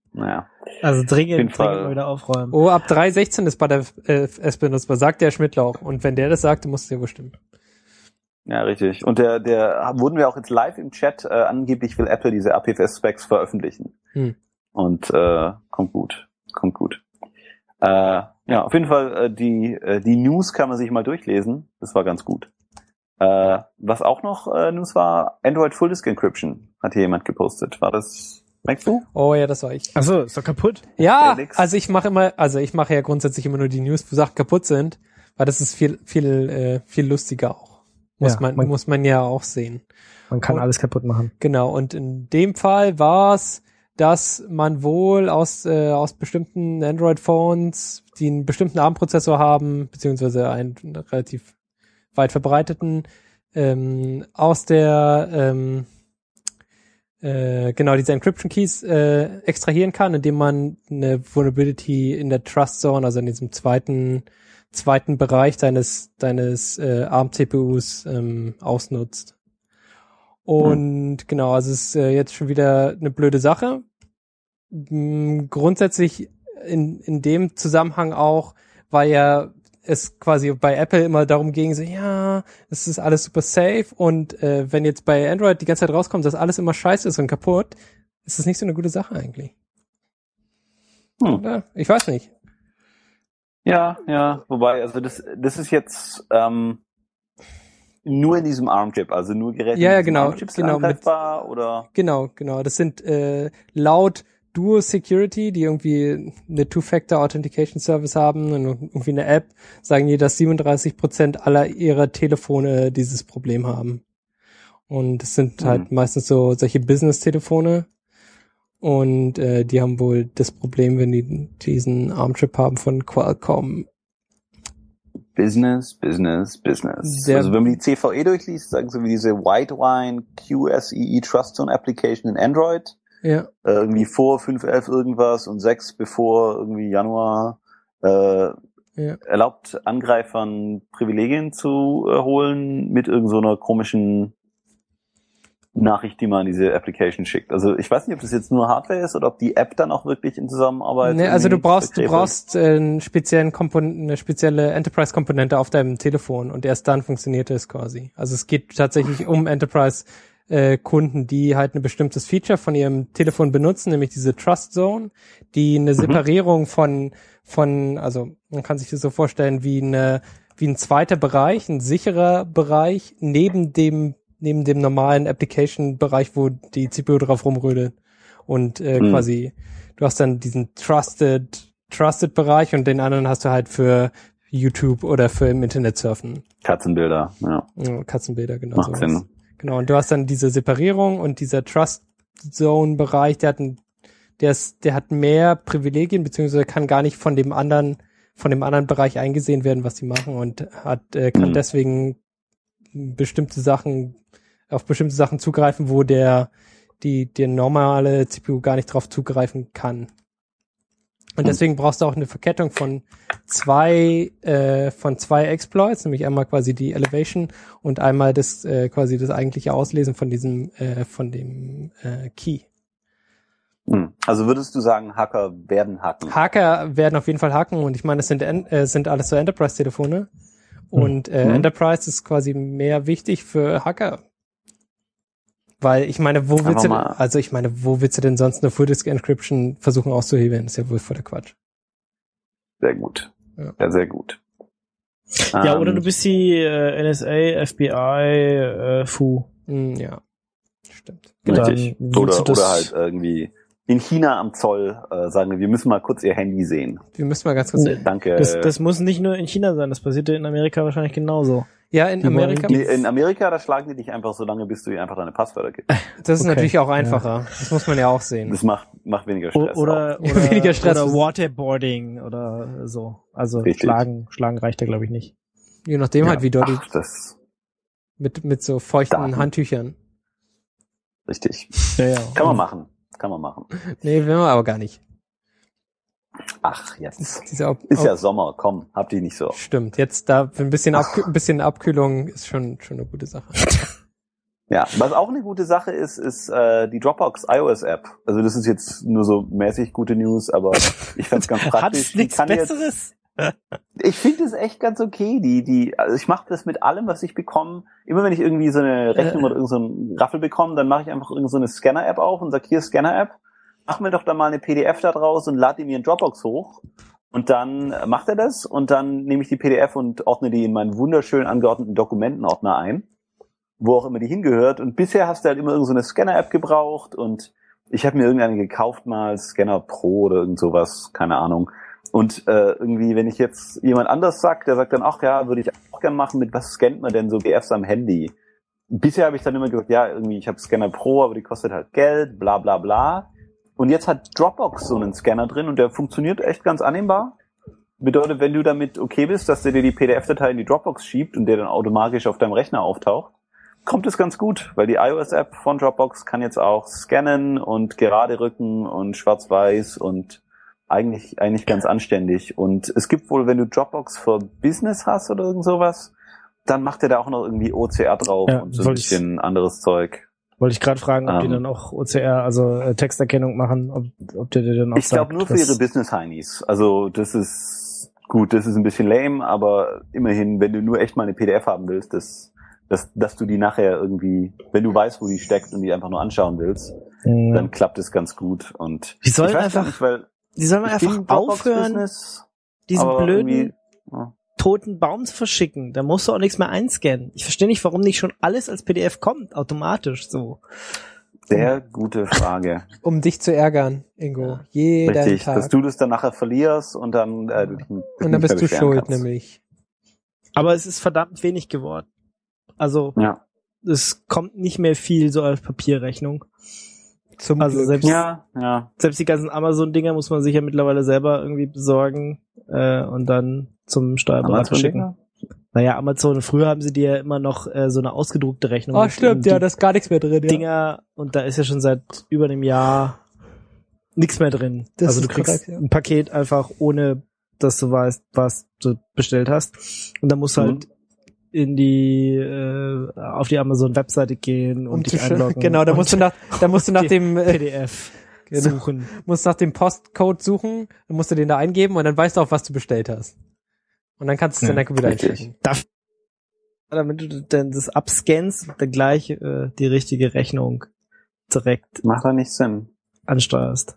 naja. Also Auf jeden dringend, Fall. dringend mal wieder aufräumen. Oh, ab drei Punkt sechzehn ist bei der äh, S benutzbar, sagt der Schmidtlauch. Und wenn der das sagt, dann muss es ja wohl stimmen. Ja, richtig. Und der, der wurden wir auch jetzt live im Chat, äh, angeblich will Apple diese R P F S-Specs veröffentlichen. Hm. Und äh, kommt gut. Kommt gut. Äh, ja, auf jeden Fall, äh, die, äh, die News kann man sich mal durchlesen. Das war ganz gut. Äh, was auch noch äh, News war, Android Full Disk Encryption, hat hier jemand gepostet. War das, merkst du? Oh ja, das war ich. Achso, ist doch kaputt. Ja, Felix? also ich mache immer, also ich mache ja grundsätzlich immer nur die News, wo Sachen kaputt sind, weil das ist viel, viel, äh, viel lustiger auch. Muss Ja, man, man- muss man ja auch sehen. Man kann Und- alles kaputt machen. Genau, und in dem Fall war es, dass man wohl aus, äh, aus bestimmten Android-Phones, die einen bestimmten ARM-Prozessor haben, beziehungsweise einen relativ weit verbreiteten, ähm, aus der, ähm, äh, genau, diese Encryption-Keys äh, extrahieren kann, indem man eine Vulnerability in der Trust Zone, also in diesem zweiten zweiten Bereich deines deines äh, ARM-C P Us ähm, ausnutzt. Und genau, also es ist äh, jetzt schon wieder eine blöde Sache. Mm, grundsätzlich in in dem Zusammenhang auch, weil ja es quasi bei Apple immer darum ging, so ja, es ist alles super safe und äh, wenn jetzt bei Android die ganze Zeit rauskommt, dass alles immer scheiße ist und kaputt, ist das nicht so eine gute Sache eigentlich. Hm. Oder? Ich weiß nicht. Ja, ja, wobei, also das, das ist jetzt ähm, nur in diesem ARM-Chip, also nur Geräte Ja, ja, mit diesem genau, ARM-Chip sind genau, mit- angreifbar, oder? Genau, genau. Das sind äh, laut Duo Security, die irgendwie eine Two-Factor-Authentication-Service haben und irgendwie eine App, sagen die, dass siebenunddreißig Prozent aller ihrer Telefone dieses Problem haben. Und es sind Hm. halt meistens so solche Business-Telefone. Und äh, die haben wohl das Problem, wenn die diesen ARM-Chip haben von Qualcomm. Business, Business, Business. Der- also wenn man die C V E durchliest, sagen sie wie diese Whitewine Q S E E Trust Zone Application in Android, Ja, äh, irgendwie vor fünf Punkt elf irgendwas und sechs bevor irgendwie Januar, äh, ja. erlaubt Angreifern Privilegien zu äh, holen mit irgend so einer komischen Nachricht, die man an diese Application schickt. Also ich weiß nicht, ob das jetzt nur Hardware ist oder ob die App dann auch wirklich in Zusammenarbeit. Nee, also du irgendwie brauchst, du begriffen brauchst äh, einen speziellen Kompon- eine spezielle Enterprise-Komponente auf deinem Telefon und erst dann funktioniert es quasi. Also es geht tatsächlich um Enterprise-Kunden, die halt ein bestimmtes Feature von ihrem Telefon benutzen, nämlich diese Trust Zone, die eine Separierung von, von, also man kann sich das so vorstellen wie eine, wie ein zweiter Bereich, ein sicherer Bereich neben dem neben dem normalen Application-Bereich, wo die C P U drauf rumrödelt. Und äh, Mhm. quasi, du hast dann diesen Trusted, Trusted-Bereich und den anderen hast du halt für YouTube oder für im Internet surfen. Katzenbilder, ja. Ja, Katzenbilder, genau. Macht sowas. Sinn. Genau, und du hast dann diese Separierung und dieser Trust-Zone-Bereich, der hat ein, der ist, der hat mehr Privilegien, beziehungsweise kann gar nicht von dem anderen, von dem anderen Bereich eingesehen werden, was sie machen und hat, äh, kann Mhm. deswegen bestimmte Sachen, auf bestimmte Sachen zugreifen, wo der, die, der normale C P U gar nicht drauf zugreifen kann. Und deswegen brauchst du auch eine Verkettung von zwei, äh, von zwei Exploits, nämlich einmal quasi die Elevation und einmal das, äh, quasi das eigentliche Auslesen von diesem, äh, von dem, äh, Key. Hm. Also würdest du sagen, Hacker werden hacken? Hacker werden auf jeden Fall hacken und ich meine, es sind, En- äh, sind alles so Enterprise-Telefone und äh, Mhm. Enterprise ist quasi mehr wichtig für Hacker. Weil ich meine, wo willst Einfach du, mal- also ich meine, wo willst du denn sonst eine Full-Disk-Encryption versuchen auszuhebeln? Das ist ja wohl voll der Quatsch. Sehr gut. Ja. Ja, sehr gut. Ja, Ähm, oder du bist die äh, N S A, F B I, äh, F U. Hm, ja, stimmt. Richtig. Dann willst Oder, du das- oder halt irgendwie in China am Zoll äh, sagen wir, wir müssen mal kurz ihr Handy sehen. Wir müssen mal ganz kurz. Nee. Danke. Das, das muss nicht nur in China sein, das passiert in Amerika wahrscheinlich genauso. Ja, in Die Amerika. wollen Nee, in Amerika, da schlagen die dich einfach so lange, bis du ihnen einfach deine Passwörter gibst. Das ist Okay, natürlich auch einfacher. Das muss man ja auch sehen. Das macht, macht weniger O- Stress. Oder, auch. oder, Weniger Stress. oder Waterboarding oder so. Also Richtig. schlagen, schlagen reicht da glaube ich nicht. Je nachdem Ja. halt, wie dort Ach, das mit, mit so feuchten Daten. Handtüchern. richtig. Ja, ja. Kann man machen. Kann man machen. Nee, will man aber gar nicht. Ach, jetzt. Diese Ab Ist ja Ab- Sommer, komm, habt ihr nicht so. Stimmt. Jetzt da für ein bisschen, Abkü ein bisschen Abkühlung ist schon, schon eine gute Sache. Ja, was auch eine gute Sache ist, ist äh, die Dropbox iOS App. Also das ist jetzt nur so mäßig gute News, aber ich fand's ganz praktisch. Hat's nichts kann Besseres? Jetzt, ich finde es echt ganz okay. Die, die, also ich mache das mit allem, was ich bekomme. Immer wenn ich irgendwie so eine Rechnung äh. oder irgend so einen Raffel bekomme, dann mache ich einfach irgend so eine Scanner-App auf und sag, hier Scanner-App, mach mir doch da mal eine P D F da draus und lad die mir in Dropbox hoch. Und dann macht er das und dann nehme ich die P D F und ordne die in meinen wunderschön angeordneten Dokumentenordner ein, wo auch immer die hingehört. Und bisher hast du halt immer irgend so eine Scanner-App gebraucht und ich habe mir irgendeine gekauft mal, Scanner Pro oder irgend sowas, keine Ahnung. Und äh, irgendwie, wenn ich jetzt jemand anders sagt, der sagt dann, ach ja, würde ich auch gern machen, mit was scannt man denn so P D Fs am Handy? Bisher habe ich dann immer gesagt, ja, irgendwie, ich habe Scanner Pro, aber die kostet halt Geld, bla bla bla. Und jetzt hat Dropbox so einen Scanner drin und der funktioniert echt ganz annehmbar. Bedeutet, wenn du damit okay bist, dass der dir die P D F-Datei in die Dropbox schiebt und der dann automatisch auf deinem Rechner auftaucht, kommt es ganz gut, weil die iOS-App von Dropbox kann jetzt auch scannen und gerade rücken und schwarz-weiß und eigentlich eigentlich ganz anständig. Und es gibt wohl, wenn du Dropbox for Business hast oder irgend sowas, dann macht er da auch noch irgendwie O C R drauf ja, und so ein bisschen ich, anderes Zeug. Wollte ich gerade fragen, ob ähm, die dann auch O C R, also äh, Texterkennung machen, ob, ob der dir dann auch Ich glaube nur für ihre Business-Heinis. Also das ist gut, das ist ein bisschen lame, aber immerhin, wenn du nur echt mal eine P D F haben willst, das Dass, dass du die nachher irgendwie, wenn du weißt, wo die steckt und die einfach nur anschauen willst, ja. dann klappt es ganz gut. Und die sollen einfach, nicht, weil die sollen einfach aufhören, diesen blöden, ja. toten Baum zu verschicken. Da musst du auch nichts mehr einscannen. Ich verstehe nicht, warum nicht schon alles als P D F kommt, automatisch so. Sehr gute Frage. Um dich zu ärgern, Ingo. Ja. Jeden Richtig, Tag. dass du das dann nachher verlierst und dann äh, du dich und dann bist du schuld, kannst. Nämlich. Aber es ist verdammt wenig geworden. Also ja. es kommt nicht mehr viel so als Papierrechnung. Zum also Glück. Selbst, ja, ja. selbst die ganzen Amazon-Dinger muss man sich ja mittlerweile selber irgendwie besorgen äh, und dann zum Steuerberater schicken. Naja, Amazon, früher haben sie dir ja immer noch äh, so eine ausgedruckte Rechnung. Oh, stimmt, ja, da ist gar nichts mehr drin. Ja. Dinger, und da ist ja schon seit über einem Jahr nichts mehr drin. Das also du kriegst korrekt, ja. ein Paket einfach ohne, dass du weißt, was du bestellt hast. Und dann musst du mhm. halt in die äh, auf die Amazon-Webseite gehen und um dich einloggen. Genau, da musst du nach, da musst du nach dem äh, P D F genau, suchen. Musst nach dem Postcode suchen, dann musst du den da eingeben und dann weißt du auch, was du bestellt hast. Und dann kannst du es ja, dann wieder einschicken. Damit du dann das abscannst, dann gleich äh, die richtige Rechnung direkt macht da nicht Sinn. Ansteuerst.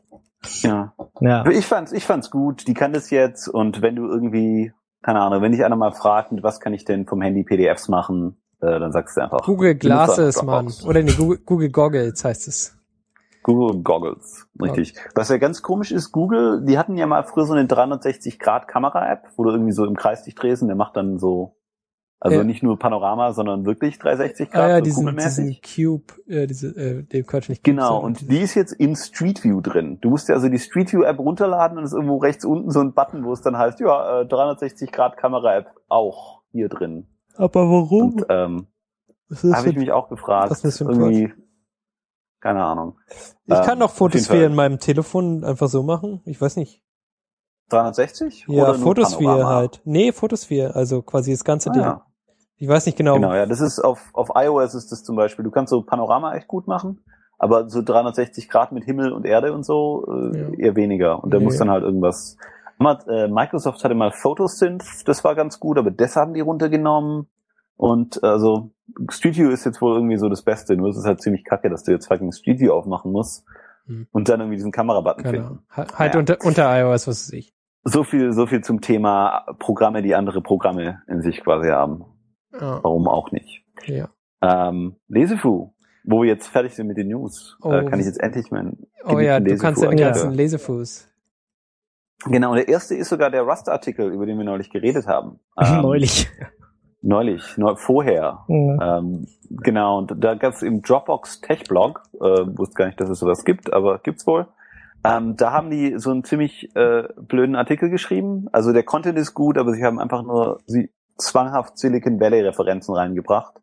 Ja. ja. Ich fand's, ich fand's gut. Die kann das jetzt und wenn du irgendwie keine Ahnung, wenn dich einer mal fragt, mit was kann ich denn vom Handy P D Fs machen, äh, dann sagst du einfach. Google Glasses, Mann. Oder nee, Google, Google Goggles heißt es. Google Goggles, richtig. Okay. Was ja ganz komisch ist, Google, die hatten ja mal früher so eine dreihundertsechzig Grad Kamera-App, wo du irgendwie so im Kreis dich drehst und der macht dann so, also ja. nicht nur Panorama, sondern wirklich dreihundertsechzig Grad, ah, ja, so diesen, diesen Cube, äh, diese, äh, dem Quatsch nicht. Cube, genau, und die ist jetzt in Street View drin. Du musst ja also die Street View App runterladen und es ist irgendwo rechts unten so ein Button, wo es dann heißt, ja, äh, dreihundertsechzig Grad Kamera-App auch hier drin. Aber warum? Und, ähm, habe ich mich auch gefragt. Was ist das für ein irgendwie, Quatsch? Keine Ahnung. Ich ähm, kann doch Fotosphere in meinem Telefon einfach so machen. Ich weiß nicht. dreihundertsechzig? Ja, oder Fotosphere halt. Nee, Fotosphere, also quasi das ganze ah, Ding. Ja. Ich weiß nicht genau. Genau, ja, das ist auf auf iOS ist das zum Beispiel. Du kannst so Panorama echt gut machen, aber so dreihundertsechzig Grad mit Himmel und Erde und so äh, ja. eher weniger. Und da nee. muss dann halt irgendwas. Microsoft hatte mal Photosynth, das war ganz gut, aber das haben die runtergenommen. Und also Street View ist jetzt wohl irgendwie so das Beste, nur es ist halt ziemlich kacke, dass du jetzt fucking Street View aufmachen musst hm. und dann irgendwie diesen Kamerabutton genau. finden. Halt naja. unter, unter iOS, was weiß ich. So viel, so viel zum Thema Programme, die andere Programme in sich quasi haben. Ja. Warum auch nicht? Ja. Ähm, Lesefu, wo wir jetzt fertig sind mit den News, oh. äh, kann ich jetzt endlich meinen Oh ja, du kannst ja den ganzen Lesefuß. Genau, der erste ist sogar der Rust-Artikel, über den wir neulich geredet haben. Ähm, neulich. Neulich, neu, vorher. Mhm. Ähm, genau, und da gab es im Dropbox Tech-Blog, äh, wusste gar nicht, dass es sowas gibt, aber gibt's wohl. Ähm, da haben die so einen ziemlich äh, blöden Artikel geschrieben. Also der Content ist gut, aber sie haben einfach nur sie zwanghaft Silicon Valley-Referenzen reingebracht.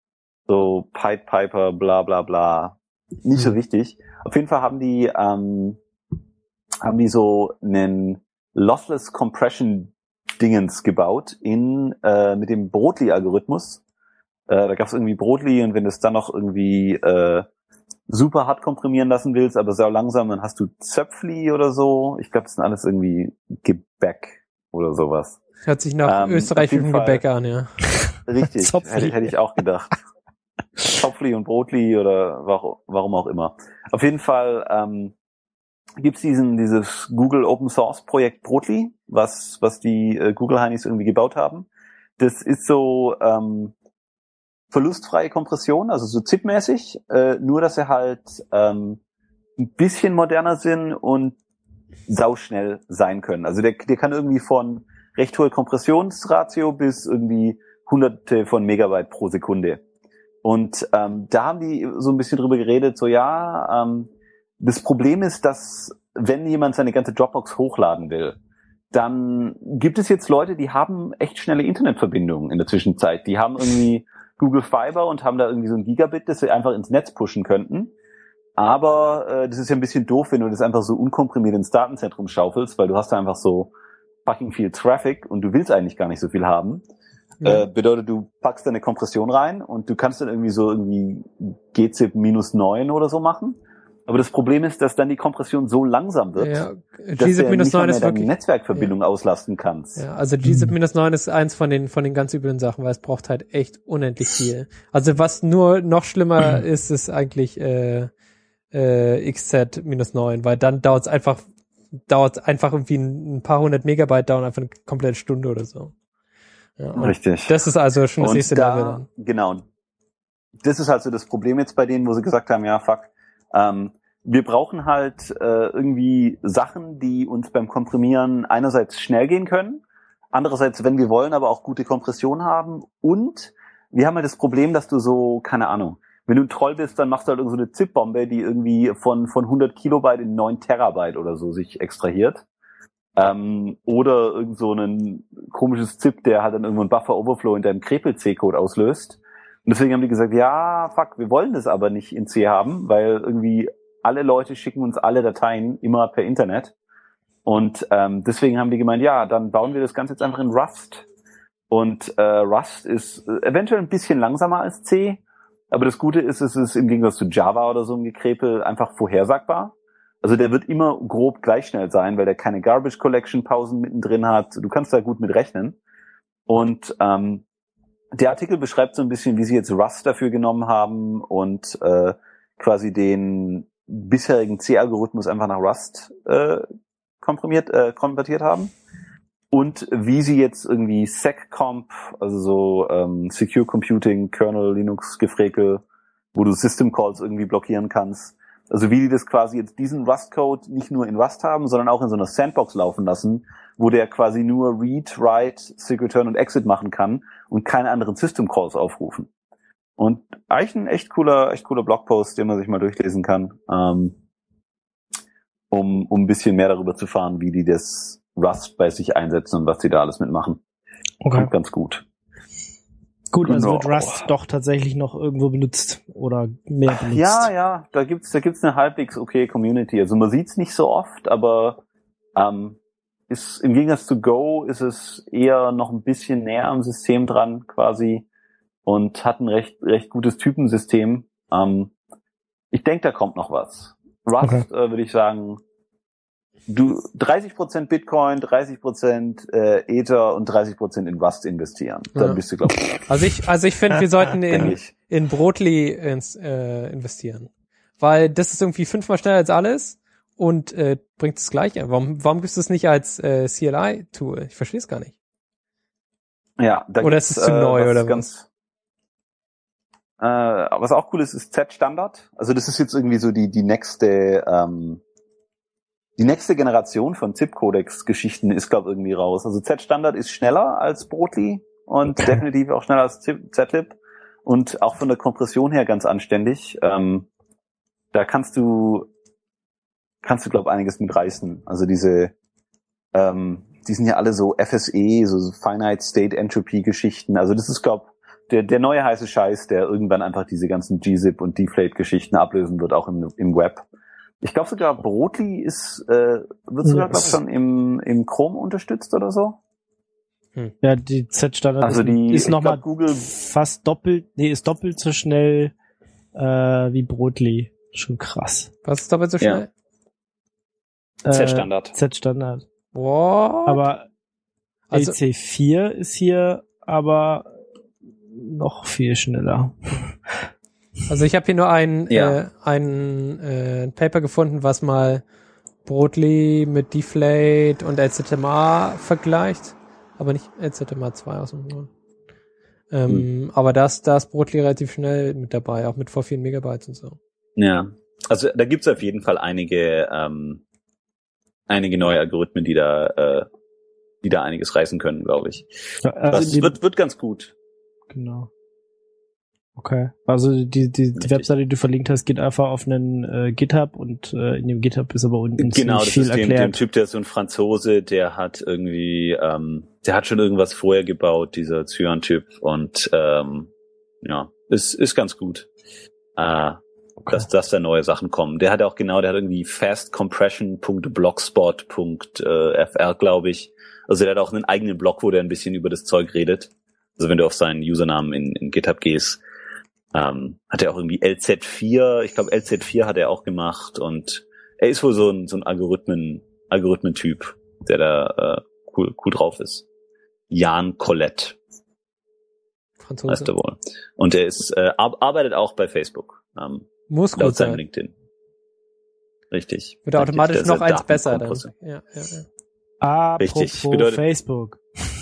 So Pied Piper, bla bla bla. Nicht so wichtig. Auf jeden Fall haben die ähm, haben die so einen Lossless Compression Dingens gebaut in äh, mit dem Brotli-Algorithmus, Äh, da gab es irgendwie Brotli und wenn du es dann noch irgendwie äh, super hart komprimieren lassen willst, aber sehr langsam, dann hast du Zöpfli oder so. Ich glaube, das sind alles irgendwie Gebäck oder sowas. Hört sich nach Ähm, österreichischem Gebäck an, ja. Richtig, hätte, hätte ich auch gedacht. Zopfli und Brotli oder warum auch immer. Auf jeden Fall ähm, gibt's diesen dieses Google Open Source Projekt Brotli, was was die äh, Google Heinis irgendwie gebaut haben. Das ist so ähm, verlustfreie Kompression, also so zip-mäßig, äh, nur dass sie halt ähm, ein bisschen moderner sind und sauschnell sein können. Also der, der kann irgendwie von recht hohe Kompressionsratio bis irgendwie hunderte von Megabyte pro Sekunde. Und ähm, da haben die so ein bisschen drüber geredet, so ja, ähm, das Problem ist, dass wenn jemand seine ganze Dropbox hochladen will, dann gibt es jetzt Leute, die haben echt schnelle Internetverbindungen in der Zwischenzeit. Die haben irgendwie Google Fiber und haben da irgendwie so ein Gigabit, das sie einfach ins Netz pushen könnten. Aber äh, das ist ja ein bisschen doof, wenn du das einfach so unkomprimiert ins Datenzentrum schaufelst, weil du hast da einfach so fucking viel Traffic und du willst eigentlich gar nicht so viel haben. Ja. Äh, bedeutet, du packst da eine Kompression rein und du kannst dann irgendwie so irgendwie G zip minus neun oder so machen. Aber das Problem ist, dass dann die Kompression so langsam wird, ja, dass du nicht mehr deine Netzwerkverbindung ja. auslasten kannst. Ja, also G zip minus neun ist eins von den von den ganz üblen Sachen, weil es braucht halt echt unendlich viel. Also was nur noch schlimmer ist, ist eigentlich äh, äh, X Z minus neun, weil dann dauert es einfach dauert einfach irgendwie ein paar hundert Megabyte, dauern einfach eine komplette Stunde oder so. Ja, richtig. Das ist also schon das und nächste da, Level dann. Genau. Das ist halt so das Problem jetzt bei denen, wo sie gesagt haben, ja, fuck, ähm, wir brauchen halt äh, irgendwie Sachen, die uns beim Komprimieren einerseits schnell gehen können, andererseits, wenn wir wollen, aber auch gute Kompression haben und wir haben halt das Problem, dass du so, keine Ahnung, wenn du ein Troll bist, dann machst du halt irgend so eine Zip-Bombe, die irgendwie von von hundert Kilobyte in neun Terabyte oder so sich extrahiert. Ähm, oder irgend so ein komisches Zip, der halt dann irgendwo einen Buffer-Overflow in deinem Krepel-C-Code auslöst. Und deswegen haben die gesagt, ja, fuck, wir wollen das aber nicht in C haben, weil irgendwie alle Leute schicken uns alle Dateien immer per Internet. Und ähm, deswegen haben die gemeint, ja, dann bauen wir das Ganze jetzt einfach in Rust. Und äh, Rust ist eventuell ein bisschen langsamer als C, aber das Gute ist, es ist im Gegensatz zu Java oder so ein Gekrepel einfach vorhersagbar. Also der wird immer grob gleich schnell sein, weil der keine Garbage Collection Pausen mittendrin hat. Du kannst da gut mit rechnen. Und ähm, der Artikel beschreibt so ein bisschen, wie sie jetzt Rust dafür genommen haben und äh, quasi den bisherigen C-Algorithmus einfach nach Rust äh, komprimiert, äh, konvertiert haben. Und wie sie jetzt irgendwie seccomp, also so ähm, Secure Computing, Kernel, Linux, Gefrekel, wo du System Calls irgendwie blockieren kannst. Also wie die das quasi jetzt diesen Rust-Code nicht nur in Rust haben, sondern auch in so einer Sandbox laufen lassen, wo der quasi nur Read, Write, Sig Return und Exit machen kann und keine anderen System Calls aufrufen. Und eigentlich ein echt cooler, echt cooler Blogpost, den man sich mal durchlesen kann, ähm, um, um ein bisschen mehr darüber zu erfahren, wie die das Rust bei sich einsetzen und was sie da alles mitmachen. Okay. Kommt ganz gut. Gut, also Genau. wird Rust doch tatsächlich noch irgendwo benutzt oder mehr benutzt. Ja, ja, da gibt's, da gibt's eine halbwegs okay Community. Also man sieht's nicht so oft, aber ähm, ist im Gegensatz zu Go ist es eher noch ein bisschen näher am System dran quasi und hat ein recht recht gutes Typensystem. Ähm, ich denke, da kommt noch was. Rust okay. äh, würde ich sagen, du dreißig Prozent Bitcoin, dreißig Prozent äh, Ether und dreißig Prozent in Rust investieren. Dann ja. bist du, glaube ich. Also ich, also ich finde, wir sollten in, in Brotli ins, äh, investieren. Weil das ist irgendwie fünfmal schneller als alles und äh, bringt das Gleiche. Warum, warum gibst du es nicht als äh, C L I-Tool? Ich verstehe es gar nicht. Ja, da oder ist es zu äh, neu oder was? Ganz, äh, was auch cool ist, ist Z-Standard. Also das ist jetzt irgendwie so die die nächste ähm, Die nächste Generation von Zip-Codex-Geschichten ist, glaube ich, irgendwie raus. Also Z-Standard ist schneller als Brotli und definitiv auch schneller als Z-Lib und auch von der Kompression her ganz anständig. Ähm, da kannst du, kannst du, glaube ich, einiges mitreißen. Also diese, ähm, die sind ja alle so F S E, so Finite State Entropy Geschichten. Also das ist, glaube ich, der, der neue heiße Scheiß, der irgendwann einfach diese ganzen G zip und Deflate-Geschichten ablösen wird, auch im, im Web. Ich glaube sogar Brotli ist, äh, wird sogar, glaube ich, schon im, im Chrome unterstützt oder so. Hm. Ja, die Z-Standard Also die, ist nochmal Google fast doppelt, nee, ist doppelt so schnell äh, wie Brotli. Schon krass. Was ist doppelt so schnell? Äh, Z-Standard. Z-Standard. What? Aber Also- L C vier ist hier aber noch viel schneller. Also ich habe hier nur ein, Ja. äh, ein äh, Paper gefunden, was mal Brotli mit Deflate und L Z M A vergleicht, aber nicht L Z M A zwei aus dem Grund. Ähm, Hm. Aber das, da ist Brotli relativ schnell mit dabei, auch mit vor vier Megabytes und so. Ja, also da gibt's auf jeden Fall einige ähm, einige neue Algorithmen, die da äh, die da einiges reißen können, glaube ich. Ja, also Das die, wird wird ganz gut. genau. Okay. Also die, die, die Richtig. Webseite, die du verlinkt hast, geht einfach auf einen äh, GitHub und äh, in dem GitHub ist aber unten Genau, ziemlich das viel ist dem, dem erklärt. Typ, der ist so ein Franzose, der hat irgendwie, ähm, der hat schon irgendwas vorher gebaut, dieser Cyan-Typ, und ähm, ja, ist ist ganz gut, äh, Okay. dass dass da neue Sachen kommen. Der hat auch genau, der hat irgendwie fastcompression Punkt blogspot Punkt f r, glaube ich. Also der hat auch einen eigenen Blog, wo der ein bisschen über das Zeug redet. Also wenn du auf seinen Usernamen in, in GitHub gehst, ähm, hat er auch irgendwie L Z vier, ich glaube L Z vier hat er auch gemacht, und er ist wohl so ein so ein Algorithmen Algorithmentyp, der da äh, cool cool drauf ist. Jan Colette Franzose. heißt er wohl. Und er ist äh, ar- arbeitet auch bei Facebook. Ähm, Muss laut gut seinem sein. LinkedIn. Richtig. Wird automatisch Richtig, noch der ist eins besser dann. Datenkompost. Ja, ja, ja. Apropos Richtig. Bedeutet- Facebook.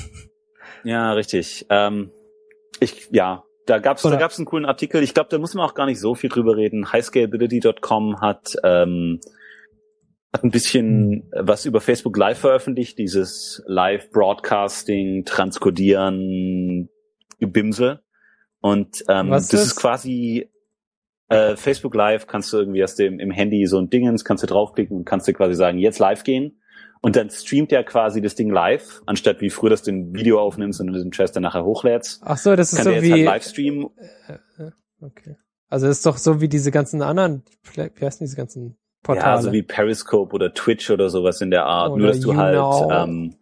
Ja, richtig. Ähm, ich, ja, da gab's, da Oder- gab's einen coolen Artikel. Ich glaube, da muss man auch gar nicht so viel drüber reden. Highscalability Punkt com hat, ähm, hat ein bisschen was über Facebook Live veröffentlicht, dieses Live-Broadcasting, Transkodieren, Gebimsel. Und ähm, Was das ist? ist quasi äh, Facebook Live, kannst du irgendwie aus dem im Handy so ein Dingens, kannst du draufklicken und kannst du quasi sagen, jetzt live gehen. Und dann streamt er quasi das Ding live, anstatt wie früher, dass du ein Video aufnimmst und den Chat dann nachher hochlädst. Ach so, das ist Kann so der jetzt wie... halt live streamen. Äh, äh, okay. Also das ist doch so wie diese ganzen anderen, wie heißen diese ganzen Portale? Ja, so wie Periscope oder Twitch oder sowas in der Art. Oder Nur, dass du halt, YouNow. ähm,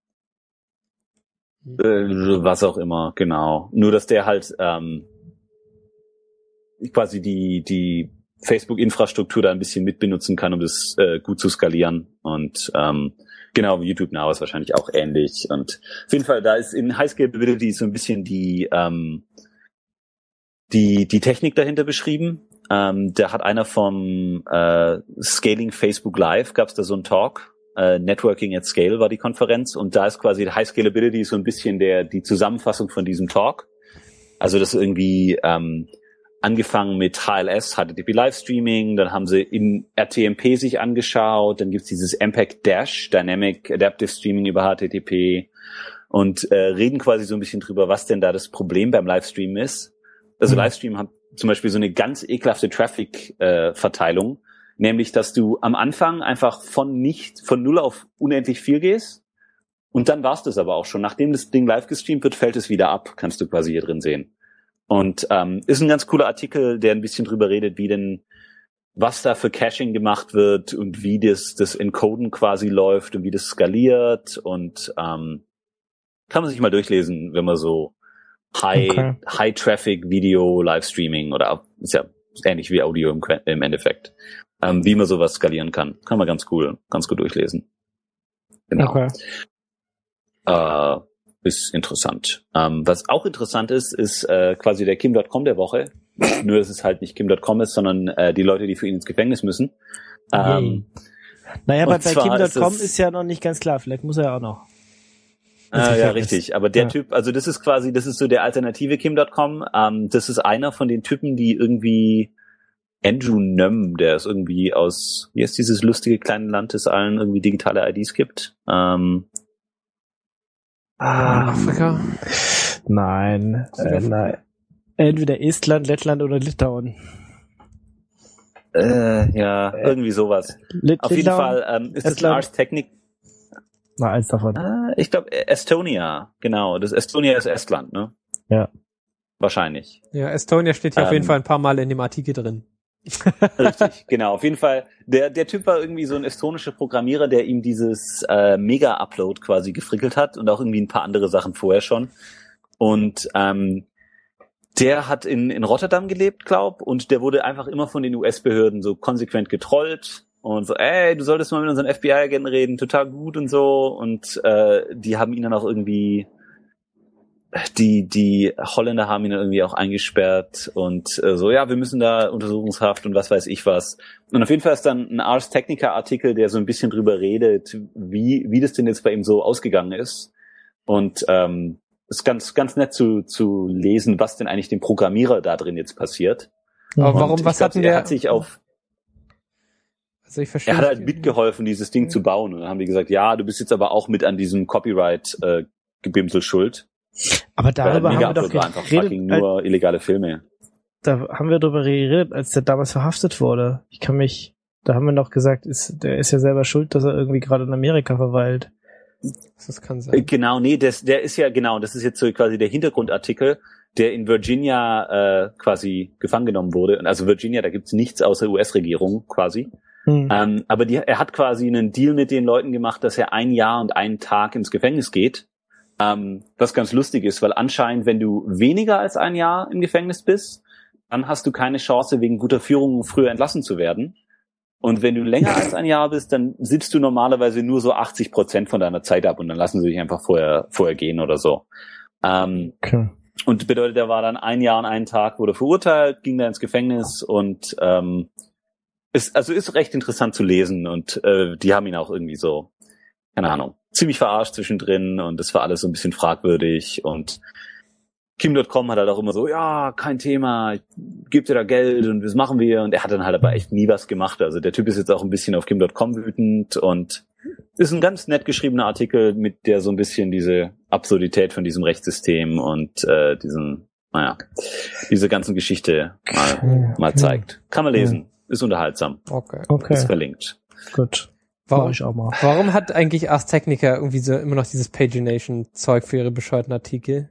äh, was auch immer, genau. Nur, dass der halt ähm, quasi die die Facebook-Infrastruktur da ein bisschen mitbenutzen kann, um das äh, gut zu skalieren. Und ähm, genau, YouTube Now ist wahrscheinlich auch ähnlich. Und auf jeden Fall, da ist in Highscalability so ein bisschen die ähm, die die Technik dahinter beschrieben. Ähm, da hat einer vom äh, Scaling Facebook Live, gab es da so einen Talk. Äh, Networking at Scale war die Konferenz, und da ist quasi High Scalability so ein bisschen der die Zusammenfassung von diesem Talk. Also das irgendwie ähm, angefangen mit H L S, H T T P Livestreaming, dann haben sie in R T M P sich angeschaut, dann gibt's dieses M P E G Dash, Dynamic Adaptive Streaming über H T T P, und äh, reden quasi so ein bisschen drüber, was denn da das Problem beim Livestream ist. Also Mhm. Livestream hat zum Beispiel so eine ganz ekelhafte Traffic-Verteilung, nämlich, dass du am Anfang einfach von nicht, von null auf unendlich viel gehst, und dann war's das aber auch schon. Nachdem das Ding live gestreamt wird, fällt es wieder ab, kannst du quasi hier drin sehen. Und ähm, ist ein ganz cooler Artikel, der ein bisschen drüber redet, wie denn, was da für Caching gemacht wird und wie das, das Encoden quasi läuft und wie das skaliert, und ähm, kann man sich mal durchlesen, wenn man so High, Okay. High Traffic Video Livestreaming, oder ist ja ähnlich wie Audio im, Que- im Endeffekt, ähm, wie man sowas skalieren kann. Kann man ganz cool, ganz gut durchlesen. Genau. Okay. Äh, ist interessant. Ähm, was auch interessant ist, ist äh, quasi der Kim Punkt com der Woche. Nur, dass es halt nicht Kim Punkt com ist, sondern äh, die Leute, die für ihn ins Gefängnis müssen. Ähm, Naja, aber und bei zwar Kim Punkt com ist ist, es- ja noch nicht ganz klar. Vielleicht muss er ja auch noch. ins äh, ja, Gefängnis. richtig. Aber der Ja. Typ, also das ist quasi, das ist so der alternative Kim Punkt com. Ähm, das ist einer von den Typen, die irgendwie Andrew Nömm, der ist irgendwie aus, wie ist dieses lustige kleine Land, das allen irgendwie digitale I Ds gibt. Ähm, Ah, Afrika? Nein. Äh, nein. Entweder Estland, Lettland oder Litauen. äh, ja, irgendwie sowas. Lit Auf jeden Litauen? Fall ähm, ist das ein Estland? Ars Technik. Na, eins davon. Ah, ich glaube Estonia, genau. Das Estonia ist Estland, ne? Ja. Wahrscheinlich. Ja, Estonia steht hier auf Ähm, jeden Fall ein paar Mal in dem Artikel drin. Richtig, genau. Auf jeden Fall, der der Typ war irgendwie so ein estonischer Programmierer, der ihm dieses äh, Mega-Upload quasi gefrickelt hat und auch irgendwie ein paar andere Sachen vorher schon. Und ähm, der hat in in Rotterdam gelebt, glaub, und der wurde einfach immer von den U S-Behörden so konsequent getrollt und so, ey, du solltest mal mit unseren F B I-Agenten reden, total gut und so. Und äh, die haben ihn dann auch irgendwie Die, die Holländer haben ihn irgendwie auch eingesperrt und äh, so, ja, wir müssen da Untersuchungshaft und was weiß ich was. Und auf jeden Fall ist dann ein Ars Technica-Artikel, der so ein bisschen drüber redet, wie wie das denn jetzt bei ihm so ausgegangen ist. Und ähm, ist ganz ganz nett zu zu lesen, was denn eigentlich dem Programmierer da drin jetzt passiert. Aber Und warum, was ich glaub, hatten er der? hat sich auf Also ich verstehe. Er hat halt nicht. mitgeholfen, dieses Ding zu bauen. Und dann haben die gesagt, ja, du bist jetzt aber auch mit an diesem Copyright-Gebimsel schuld. Aber darüber Weil haben wir doch war einfach geredet, fucking nur illegale Filme. da haben wir drüber geredet, als der damals verhaftet wurde. Ich kann mich, da haben wir noch gesagt, ist, der ist ja selber schuld, dass er irgendwie gerade in Amerika verweilt. Das kann Äh, sein. Genau, nee, das, der ist ja, genau, das ist jetzt so quasi der Hintergrundartikel, der in Virginia äh, quasi gefangen genommen wurde. Also Virginia, da gibt's nichts außer U S-Regierung quasi. Hm. Ähm, aber die, er hat quasi einen Deal mit den Leuten gemacht, dass er ein Jahr und einen Tag ins Gefängnis geht. Ähm, was ganz lustig ist, weil anscheinend, wenn du weniger als ein Jahr im Gefängnis bist, dann hast du keine Chance, wegen guter Führung früher entlassen zu werden. Und wenn du länger als ein Jahr bist, dann sitzt du normalerweise nur so achtzig Prozent von deiner Zeit ab und dann lassen sie dich einfach vorher, vorher gehen oder so. Ähm, Okay. und bedeutet, er war dann ein Jahr und einen Tag, wurde verurteilt, ging da ins Gefängnis und ähm, ist, also ist recht interessant zu lesen und äh, die haben ihn auch irgendwie so, keine Ahnung, ziemlich verarscht zwischendrin und das war alles so ein bisschen fragwürdig und Kim Punkt com hat halt auch immer so, ja, kein Thema, gib dir da Geld und das machen wir und er hat dann halt aber echt nie was gemacht. Also der Typ ist jetzt auch ein bisschen auf Kim Punkt com wütend und ist ein ganz nett geschriebener Artikel, mit der so ein bisschen diese Absurdität von diesem Rechtssystem und äh, diesen, naja, diese ganzen Geschichte mal, mal zeigt. Kann man lesen, ist unterhaltsam, Okay. Okay, ist verlinkt. gut. Warum, Mach ich auch mal. warum hat eigentlich Ars Technica irgendwie so immer noch dieses Pagination-Zeug für ihre bescheuerten Artikel?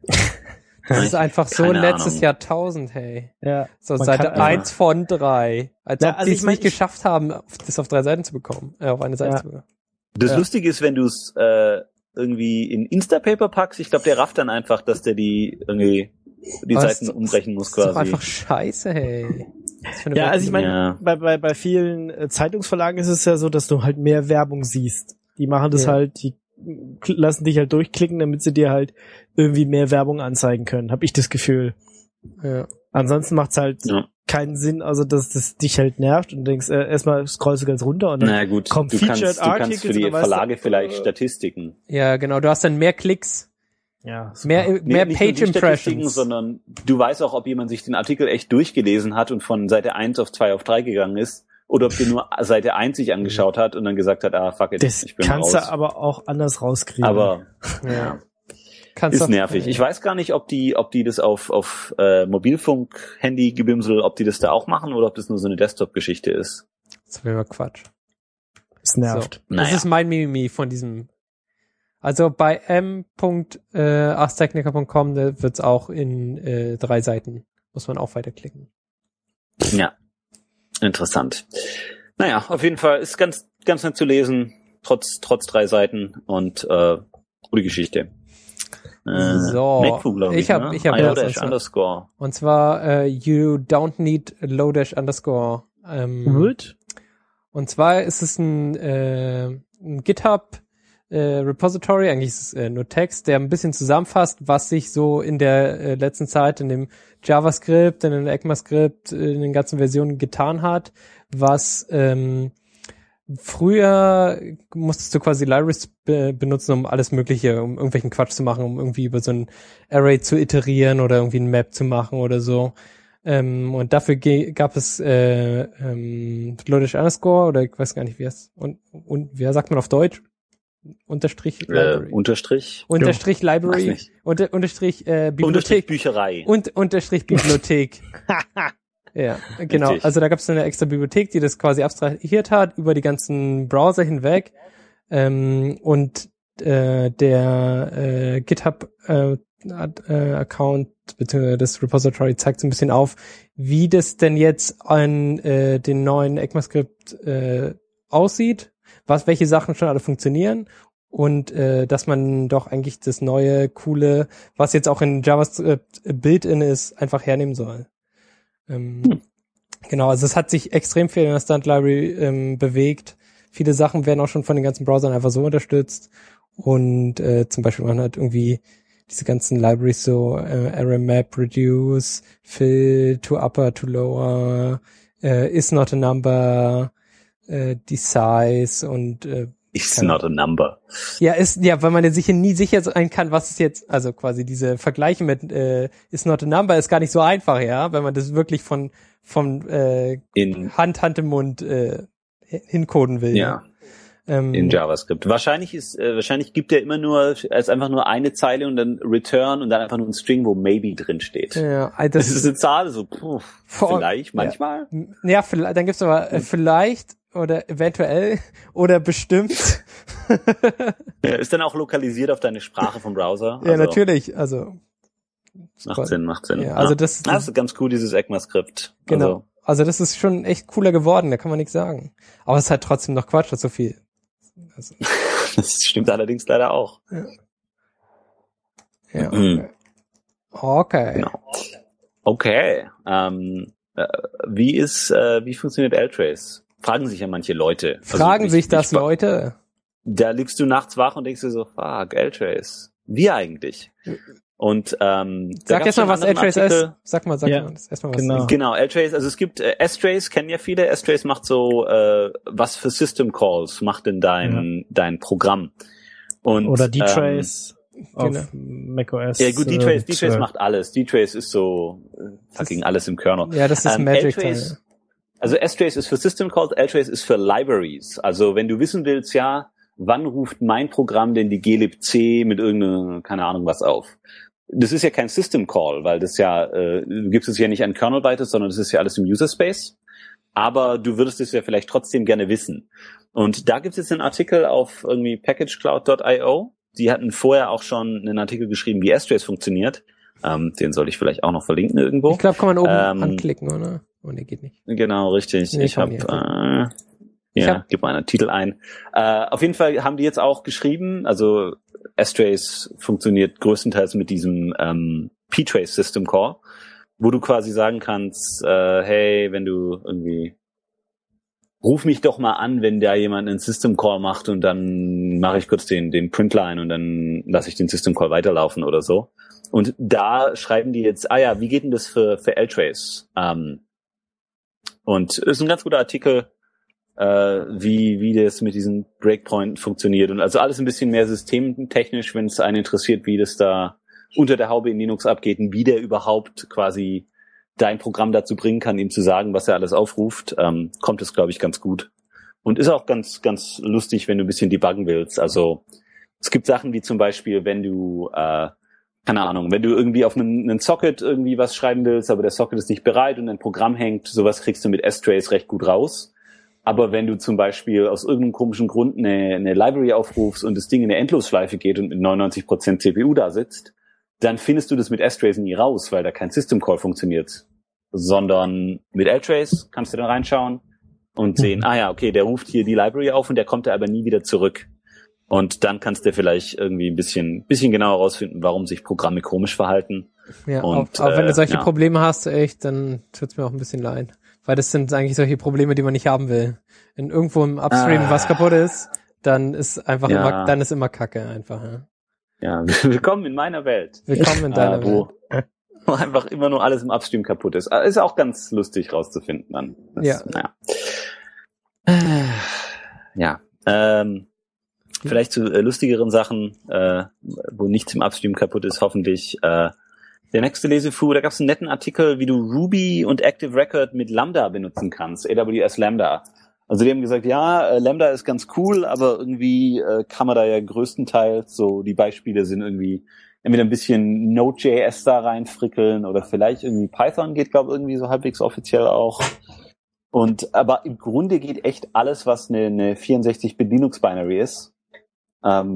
Das ist einfach so Keine letztes Ahnung. Jahrtausend, hey. Ja. So Man Seite kann- eins von drei. Als Ja, ob also die ich es mein, nicht ich- geschafft haben, das auf drei Seiten zu bekommen. Äh, auf eine Seite Ja. zu bekommen. Das Ja. Lustige ist, wenn du es äh, irgendwie in Instapaper packst, ich glaube, der rafft dann einfach, dass der die irgendwie die Aber Seiten es ist- umbrechen muss Das ist doch quasi. einfach scheiße, hey. Was für eine Ja, Welt- also ich meine, Ja. bei, bei, bei vielen äh, Zeitungsverlagen ist es ja so, dass du halt mehr Werbung siehst. Die machen das Ja. halt, die kl- lassen dich halt durchklicken, damit sie dir halt irgendwie mehr Werbung anzeigen können, habe ich das Gefühl. ja. Ansonsten macht's halt Ja. keinen Sinn, also dass das dich halt nervt und denkst, äh, erstmal scrollst du ganz runter und dann Na gut, kommt du Featured kannst, du kannst Articles für die und dann weißt du, Verlage vielleicht äh, Statistiken. ja, genau. Du hast dann mehr Klicks, ja, super. mehr, Nee, mehr nicht nur die Statistiken, Page-Impressions. sondern du weißt auch, ob jemand sich den Artikel echt durchgelesen hat und von Seite eins auf zwei auf drei gegangen ist oder ob der nur Seite eins sich angeschaut hat und dann gesagt hat, ah, fuck it, Das ich bin kannst raus. du aber auch anders rauskriegen. Aber Ja. Kannst ist doch- nervig. Ich weiß gar nicht, ob die, ob die das auf, auf äh, Mobilfunk, Handy, Gebimsel, ob die das da auch machen oder ob das nur so eine Desktop-Geschichte ist. Das wäre Quatsch. es nervt. So. Naja. Das ist mein Mimimi von diesem. Also bei m punkt ars technica punkt com wird es auch in äh, drei Seiten. Muss man auch weiterklicken. Ja, interessant. Naja, auf jeden Fall ist ganz, ganz nett zu lesen, trotz, trotz drei Seiten und äh, gute Geschichte. Äh, So, Netfu, glaub ich, ich hab- ne? ich hab I O das dash also. underscore. Und zwar äh, you don't need Lodash underscore. Ähm, Gut. Und zwar ist es ein, äh, ein GitHub äh, Repository, eigentlich ist es äh, nur Text, der ein bisschen zusammenfasst, was sich so in der äh, letzten Zeit in dem JavaScript, in dem ECMAScript, in den ganzen Versionen getan hat, was ähm, früher musstest du quasi Libraries be- benutzen, um alles Mögliche, um irgendwelchen Quatsch zu machen, um irgendwie über so ein Array zu iterieren oder irgendwie ein Map zu machen oder so. Ähm, und dafür ge- gab es äh, ähm, Lodash underscore oder ich weiß gar nicht, wie es und und wer sagt man auf Deutsch? Unterstrich Äh, Library. Unterstrich. Unterstrich Weiß Library. nicht. Unter, unterstrich äh, Unterstrich Bibliothek. Bücherei. Und unterstrich Bibliothek. Ja, genau. Richtig. Also da gab es eine extra Bibliothek, die das quasi abstrahiert hat über die ganzen Browser hinweg. Ähm, und äh, der äh, GitHub äh, äh, Account bzw. das Repository zeigt so ein bisschen auf, wie das denn jetzt an äh, den neuen ECMAScript äh, aussieht, was welche Sachen schon alle funktionieren und äh, dass man doch eigentlich das neue, coole, was jetzt auch in JavaScript Built-in ist, einfach hernehmen soll. Ähm, hm. Genau, also es hat sich extrem viel in der Stunt Library ähm, bewegt. Viele Sachen werden auch schon von den ganzen Browsern einfach so unterstützt. Und äh, zum Beispiel man hat irgendwie diese ganzen Libraries so äh, Array Map, Reduce, Fill, to Upper, to Lower, äh, Is Not a Number, äh, die Size und äh, Is not a number. Ja, ist ja, weil man sich nie sicher sein kann, was ist jetzt, also quasi diese Vergleiche mit äh, Is not a number ist gar nicht so einfach, ja, wenn man das wirklich von von äh, in Hand Hand im Mund äh, hincoden will. Ja. Ähm, in JavaScript. Wahrscheinlich ist, äh, wahrscheinlich gibt er immer nur als einfach nur eine Zeile und dann Return und dann einfach nur ein String, wo maybe drin steht. Ja, das, das ist eine Zahl, so puh, vor, vielleicht, manchmal. Ja, ja vielleicht, dann gibt's aber äh, vielleicht oder eventuell oder bestimmt. Ja, ist dann auch lokalisiert auf deine Sprache vom Browser. Ja, also, natürlich, also. Macht Sinn, macht Sinn. Ja, also das, das, das ist ganz cool, dieses ECMAScript. Genau. Also, also das ist schon echt cooler geworden, da kann man nichts sagen. Aber es ist halt trotzdem noch Quatsch, das so viel. Also. Das stimmt allerdings leider auch. Ja. Ja. Okay. Okay. Genau. Okay. Ähm, äh, wie ist, äh, wie funktioniert L-Trace? Fragen sich ja manche Leute. Fragen also, sich ich, das ich, Leute? Da liegst du nachts wach und denkst dir so, fuck, L-Trace. Wie eigentlich? Und ähm, sag jetzt mal, was L-Trace ist. Sag mal, sag ja, mal erstmal was. Genau, genau L-Trace, also es gibt äh, S-Trace, kennen ja viele. S-Trace macht so, äh, was für System Calls macht denn dein ja. dein Programm? Und, Oder D-Trace ähm, auf genau. macOS. Ja gut, D-Trace, D-Trace macht alles. D-Trace ist so äh, fucking alles im Kernel. Ja, das ist ähm, Magic. L-Trace, also S-Trace ist für System Calls, L-Trace ist für Libraries. Also wenn du wissen willst, ja, wann ruft mein Programm denn die glibc mit irgendeiner, keine Ahnung was auf? Das ist ja kein System Call, weil das ja, äh, du gibst es ja nicht an Kernel weiter, sondern das ist ja alles im User Space. Aber du würdest es ja vielleicht trotzdem gerne wissen. Und da gibt es jetzt einen Artikel auf irgendwie packagecloud Punkt io. Die hatten vorher auch schon einen Artikel geschrieben, wie S-Trace funktioniert. Ähm, den soll ich vielleicht auch noch verlinken irgendwo. Ich glaube, kann man oben ähm, anklicken, oder? Oh, nee, geht nicht. Genau, richtig. Nee, ich habe äh, ja, hab... gib mal einen Titel ein. Äh, auf jeden Fall haben die jetzt auch geschrieben, also S-Trace funktioniert größtenteils mit diesem ähm, P-Trace System Call, wo du quasi sagen kannst, äh, hey, wenn du irgendwie ruf mich doch mal an, wenn da jemand einen System Call macht und dann mache ich kurz den den Printline und dann lasse ich den System Call weiterlaufen oder so. Und da schreiben die jetzt, ah ja, wie geht denn das für für L-Trace? Ähm, und ist ein ganz guter Artikel, äh, wie wie das mit diesen Breakpoint funktioniert und also alles ein bisschen mehr systemtechnisch, wenn es einen interessiert, wie das da unter der Haube in Linux abgeht und wie der überhaupt quasi dein Programm dazu bringen kann, ihm zu sagen, was er alles aufruft, ähm, kommt es, glaube ich, ganz gut. Und ist auch ganz ganz lustig, wenn du ein bisschen debuggen willst. Also es gibt Sachen wie zum Beispiel, wenn du äh, keine Ahnung, wenn du irgendwie auf einen, einen Socket irgendwie was schreiben willst, aber der Socket ist nicht bereit und ein Programm hängt, sowas kriegst du mit S-Trace recht gut raus. Aber wenn du zum Beispiel aus irgendeinem komischen Grund eine, eine Library aufrufst und das Ding in eine Endlosschleife geht und mit neunundneunzig Prozent C P U da sitzt, dann findest du das mit S-Trace nie raus, weil da kein System Call funktioniert. Sondern mit L-Trace kannst du dann reinschauen und sehen, mhm. ah ja, okay, der ruft hier die Library auf und der kommt da aber nie wieder zurück. Und dann kannst du vielleicht irgendwie ein bisschen, bisschen genauer herausfinden, warum sich Programme komisch verhalten. Ja, und, auch, auch wenn du solche äh, ja. Probleme hast, echt, dann tut's mir auch ein bisschen leid. Weil das sind eigentlich solche Probleme, die man nicht haben will. Wenn irgendwo im Upstream ah. was kaputt ist, dann ist einfach ja. immer, dann ist immer Kacke einfach. Ja, ja willkommen in meiner Welt. Willkommen in deiner äh, wo, Welt. Wo einfach immer nur alles im Upstream kaputt ist. Ist auch ganz lustig rauszufinden dann. Das, ja. Naja. Ja. Ähm, vielleicht zu äh, lustigeren Sachen, äh, wo nichts im Upstream kaputt ist, hoffentlich. Äh, der nächste Lesefu, da gab es einen netten Artikel, wie du Ruby und Active Record mit Lambda benutzen kannst, A W S Lambda. Also die haben gesagt, ja, äh, Lambda ist ganz cool, aber irgendwie äh, kann man da ja größtenteils, so die Beispiele sind irgendwie entweder ein bisschen Node.js da reinfrickeln oder vielleicht irgendwie Python geht, glaube ich, irgendwie so halbwegs offiziell auch. Und aber im Grunde geht echt alles, was eine, eine vierundsechzig Bit Linux Binary ist. Ähm,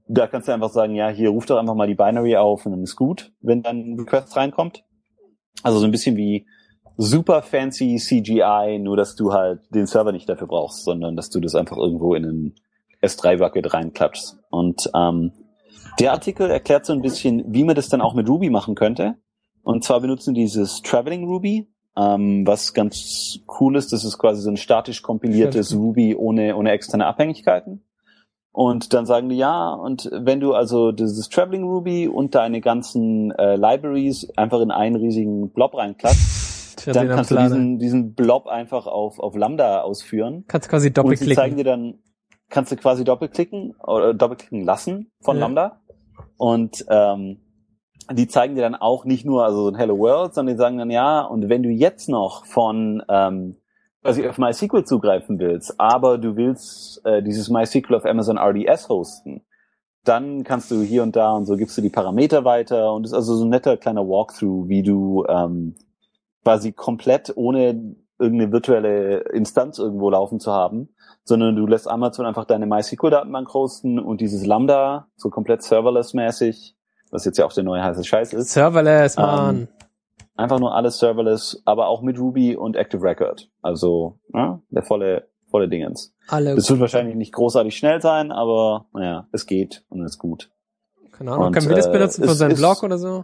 da kannst du einfach sagen, ja, hier ruf doch einfach mal die Binary auf und dann ist gut, wenn dann ein Request reinkommt. Also so ein bisschen wie super fancy C G I, nur dass du halt den Server nicht dafür brauchst, sondern dass du das einfach irgendwo in einen S drei Bucket reinklatschst. Und ähm, der Artikel erklärt so ein bisschen, wie man das dann auch mit Ruby machen könnte. Und zwar benutzen dieses Traveling Ruby, ähm, was ganz cool ist. Das ist quasi so ein statisch kompiliertes Ruby ohne ohne externe Abhängigkeiten. Und dann sagen die, ja, und wenn du also dieses Traveling Ruby und deine ganzen äh, Libraries einfach in einen riesigen Blob reinklatscht, dann kannst du diesen, diesen Blob einfach auf, auf Lambda ausführen. Kannst quasi doppelklicken. Und sie zeigen dir dann, kannst du quasi doppelklicken oder doppelklicken lassen von ja. Lambda. Und ähm, die zeigen dir dann auch nicht nur also so ein Hello World, sondern die sagen dann, ja, und wenn du jetzt noch von ähm, quasi auf MySQL zugreifen willst, aber du willst äh, dieses MySQL auf Amazon R D S hosten, dann kannst du hier und da und so gibst du die Parameter weiter und das ist also so ein netter kleiner Walkthrough, wie du ähm, quasi komplett ohne irgendeine virtuelle Instanz irgendwo laufen zu haben, sondern du lässt Amazon einfach deine MySQL-Datenbank hosten und dieses Lambda, so komplett serverless-mäßig, was jetzt ja auch der neue heiße Scheiß ist. Serverless, Mann. Ähm, Einfach nur alles serverless, aber auch mit Ruby und Active Record. Also, ja, der volle, volle Dingens. Alle das wird wahrscheinlich nicht großartig schnell sein, aber, naja, es geht und es ist gut. Keine Ahnung, und, können wir das benutzen äh, für seinen Blog oder so?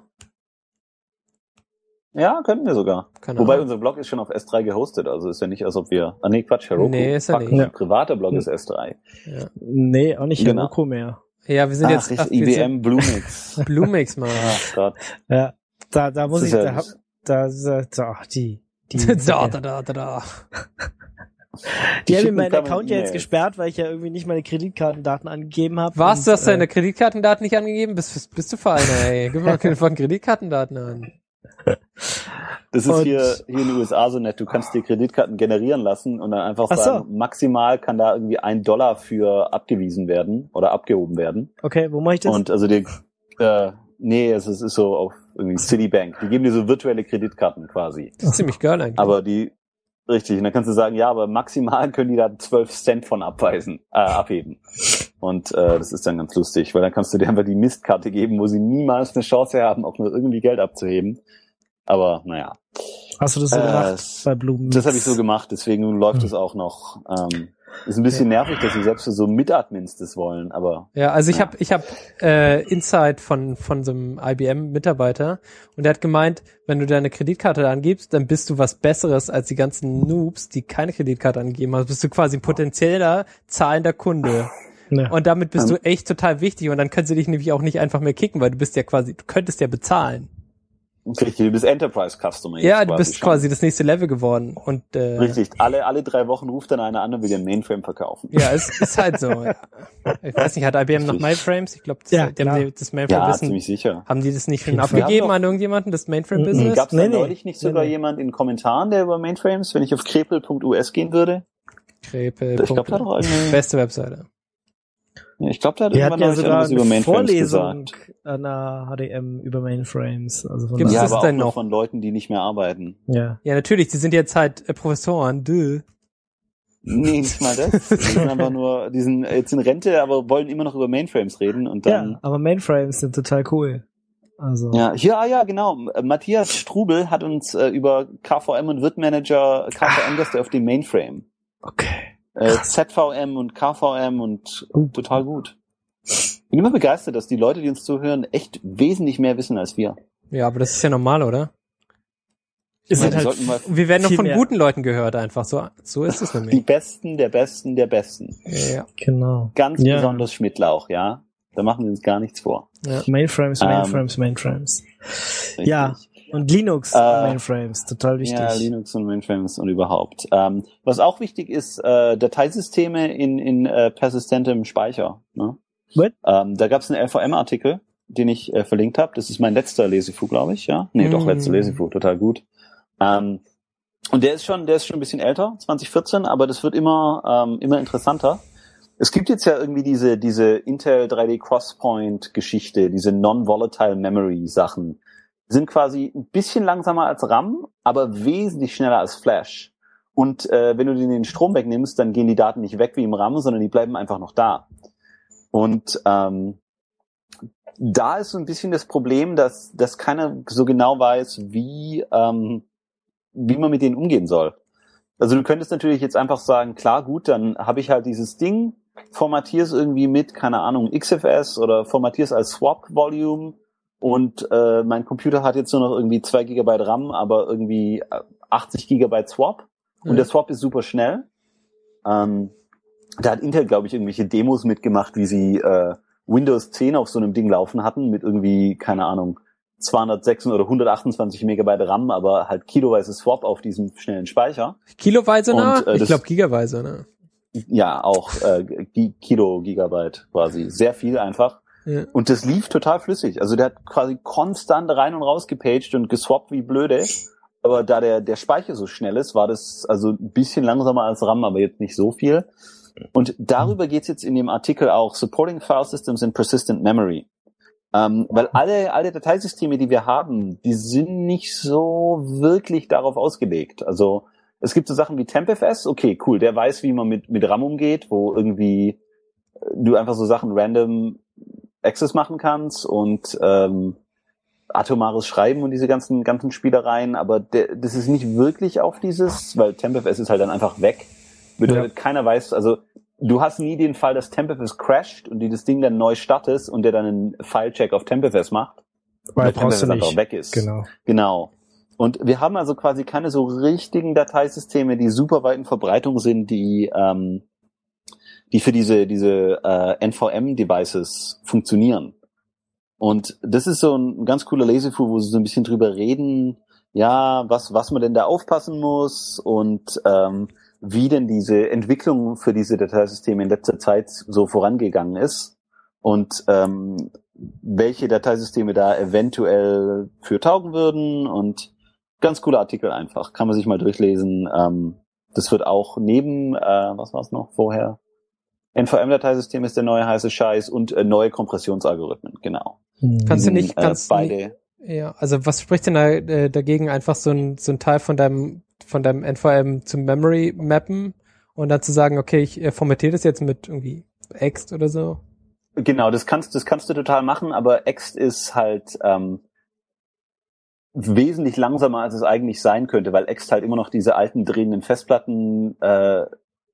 Ja, könnten wir sogar. Keine Wobei Ahnung. unser Blog ist schon auf S drei gehostet, also ist ja nicht, als ob wir, ah nee, Quatsch, Heroku. Nee, ist ja nicht. Unser privater Blog ist S drei. Ja. Nee, auch nicht Genau. Heroku mehr. Ja, wir sind ach, jetzt, ach, I I B M Bluemix. Bluemix, Mann. Ach Gott. Ja, da, da muss Das ich, ist ja- da hab, da, da, da, ach, die, die, da, da, da, da, da. die haben mir schicken meinen permanent Account ja jetzt E-Mails. gesperrt, weil ich ja irgendwie nicht meine Kreditkartendaten angegeben habe. Was, und, du hast deine äh, Kreditkartendaten nicht angegeben? Bist, bist du für einer, ey? Gib mal keine von Kreditkartendaten an. Das ist Und- hier, hier in den U S A so nett. Du kannst dir Kreditkarten generieren lassen und dann einfach Ach so. sagen, maximal kann da irgendwie ein Dollar für abgewiesen werden oder abgehoben werden. Okay, wo mache ich das? Und also die, äh, nee, es ist, es ist so auf irgendwie Citibank. Die geben dir so virtuelle Kreditkarten quasi. Das ist ziemlich geil eigentlich. Aber die, richtig, und dann kannst du sagen, ja, aber maximal können die da zwölf Cent von abweisen, äh, abheben. Und äh, das ist dann ganz lustig, weil dann kannst du dir einfach die Mistkarte geben, wo sie niemals eine Chance haben, auch nur irgendwie Geld abzuheben. Aber naja. Hast du das so Äh, gemacht bei Blumen? Das habe ich so gemacht, deswegen läuft es auch noch. Ähm, ist ein bisschen nervig, dass sie selbst für so Mitadmins das wollen, aber Ja, also ich Ja. habe ich hab, äh, Insight von von so einem I B M-Mitarbeiter und der hat gemeint, wenn du deine Kreditkarte angibst, dann bist du was Besseres als die ganzen Noobs, die keine Kreditkarte angegeben haben. Bist du quasi ein potenzieller zahlender Kunde. Ja. Und damit bist Ähm. du echt total wichtig und dann können sie dich nämlich auch nicht einfach mehr kicken, weil du bist ja quasi, du könntest ja bezahlen. richtig, du bist Enterprise Customer jetzt Ja, du bist schon. quasi das nächste Level geworden und äh, Richtig, alle alle drei Wochen ruft dann einer an und will den Mainframe verkaufen. ja, es ist halt so. Ja. Ich weiß nicht, hat I B M noch Richtig. Mainframes? Ich glaube, Ja, die haben klar. die- das Ja, Mainframe-Wissen. ziemlich sicher. Haben die das nicht schon jeden Fall. Wir abgegeben haben doch- an irgendjemanden, das Mainframe-Business? Gab es Nee, da nee. neulich nicht Nee, sogar nee. jemand in Kommentaren, der über Mainframes, wenn ich auf krepel punkt U S gehen würde? Krepel. Ich glaube, da hat doch irgendwie, Beste Webseite. ja, ich glaube, da hat Wir irgendwann hatten ja neulich sogar irgendwas über eine Mainframes Vorlesung gesagt. an der H D M über Mainframes. Also von Gibt's Ja, daher- das aber auch denn nur noch? von Leuten, die nicht mehr arbeiten. ja. Ja, natürlich, die sind jetzt halt äh, Professoren. Dö. Nee, nicht mal das. Die sind einfach nur, die sind jetzt in Rente, aber wollen immer noch über Mainframes reden und ja, dann. aber Mainframes sind total cool. Also, Ja, hier, ah ja, genau. Matthias Strubel hat uns äh, über K V M und Wirtmanager, K V M, das der auf dem Mainframe. okay. Äh, Z V M und K V M und Uh. total gut. Bin immer begeistert, dass die Leute, die uns zuhören, echt wesentlich mehr wissen als wir. Ja, aber das ist ja normal, oder? Es meine, sind die halt sollten mal- Wir werden noch viel von mehr. guten Leuten gehört einfach. So, so ist es Die nämlich. Besten der Besten der Besten. Ja, genau. Ganz Ja. besonders Schmidtlauch, ja. Da machen wir uns gar nichts vor. ja. Mainframes, Ähm, Mainframes, Mainframes. Richtig. Ja, und Linux Äh, Mainframes, total wichtig. Ja, Linux und Mainframes und überhaupt. Ähm, was auch wichtig ist, äh, Dateisysteme in, in äh, persistentem Speicher. Ne? What? Ähm, da gab es einen L V M-Artikel, den ich äh, verlinkt habe. Das ist mein letzter Lesefu, glaube ich. Ja, nee, doch Mm. letzter Lesefu, total gut. Ähm, und der ist schon, der ist schon ein bisschen älter, zwanzig vierzehn, aber das wird immer, ähm, immer interessanter. Es gibt jetzt ja irgendwie diese, diese Intel drei D Crosspoint Geschichte, diese Non-Volatile Memory Sachen. Sind quasi ein bisschen langsamer als RAM, aber wesentlich schneller als Flash. Und äh, wenn du den Strom wegnimmst, dann gehen die Daten nicht weg wie im RAM, sondern die bleiben einfach noch da. Und ähm, da ist so ein bisschen das Problem, dass, dass keiner so genau weiß, wie, ähm, wie man mit denen umgehen soll. Also du könntest natürlich jetzt einfach sagen, klar, gut, dann habe ich halt dieses Ding, formatiere es irgendwie mit, keine Ahnung, X F S oder formatiere es als Swap-Volume und äh, mein Computer hat jetzt nur noch irgendwie zwei Gigabyte RAM, aber irgendwie achtzig Gigabyte Swap und Mhm. der Swap ist super schnell. Ähm, da hat Intel, glaube ich, irgendwelche Demos mitgemacht, wie sie äh, Windows zehn auf so einem Ding laufen hatten mit irgendwie, keine Ahnung, zweihundertsechs oder hundertachtundzwanzig Megabyte RAM, aber halt kiloweise Swap auf diesem schnellen Speicher. Kiloweise, ne? Und, äh, Ich das- glaube Gigaweise, ne? Ja, auch äh, Gi- Kilo, Gigabyte quasi. Sehr viel einfach. Ja. Und das lief total flüssig. Also der hat quasi konstant rein und raus gepaged und geswappt wie blöde. Aber da der, der Speicher so schnell ist, war das also ein bisschen langsamer als RAM, aber jetzt nicht so viel. Und darüber geht's jetzt in dem Artikel auch, Supporting File Systems in Persistent Memory. Ähm, weil alle, alle Dateisysteme, die wir haben, die sind nicht so wirklich darauf ausgelegt. Also es gibt so Sachen wie TempFS, okay, cool, der weiß, wie man mit, mit RAM umgeht, wo irgendwie du einfach so Sachen random Access machen kannst und ähm, atomares Schreiben und diese ganzen ganzen Spielereien, aber der, das ist nicht wirklich auf dieses, weil TempFS ist halt dann einfach weg. Bedeutet, ja. Keiner weiß, also du hast nie den Fall, dass TempFS crasht und du das Ding dann neu startest und der dann einen File-Check auf TempFS macht, weil TempFS einfach weg ist. Genau. Genau. Und wir haben also quasi keine so richtigen Dateisysteme, die super weit in Verbreitung sind, die ähm, die für diese diese äh, N V M-Devices funktionieren. Und das ist so ein ganz cooler Laserfu, wo sie so ein bisschen drüber reden, ja, was was man denn da aufpassen muss und ähm, wie denn diese Entwicklung für diese Dateisysteme in letzter Zeit so vorangegangen ist und ähm, welche Dateisysteme da eventuell für taugen würden und ganz cooler Artikel einfach, kann man sich mal durchlesen. Ähm, das wird auch neben, äh, was war es noch vorher? N V M-Dateisystem ist der neue heiße Scheiß und äh, neue Kompressionsalgorithmen, genau. Kannst du nicht, äh, kannst beide. Nicht, ja, also was spricht denn da äh, dagegen, einfach so ein so ein Teil von deinem von deinem N V M zum Memory mappen und dann zu sagen, okay, ich äh, formatiere das jetzt mit irgendwie Ext oder so? Genau, das kannst das kannst du total machen, aber Ext ist halt ähm, wesentlich langsamer, als es eigentlich sein könnte, weil Ext halt immer noch diese alten drehenden Festplatten äh,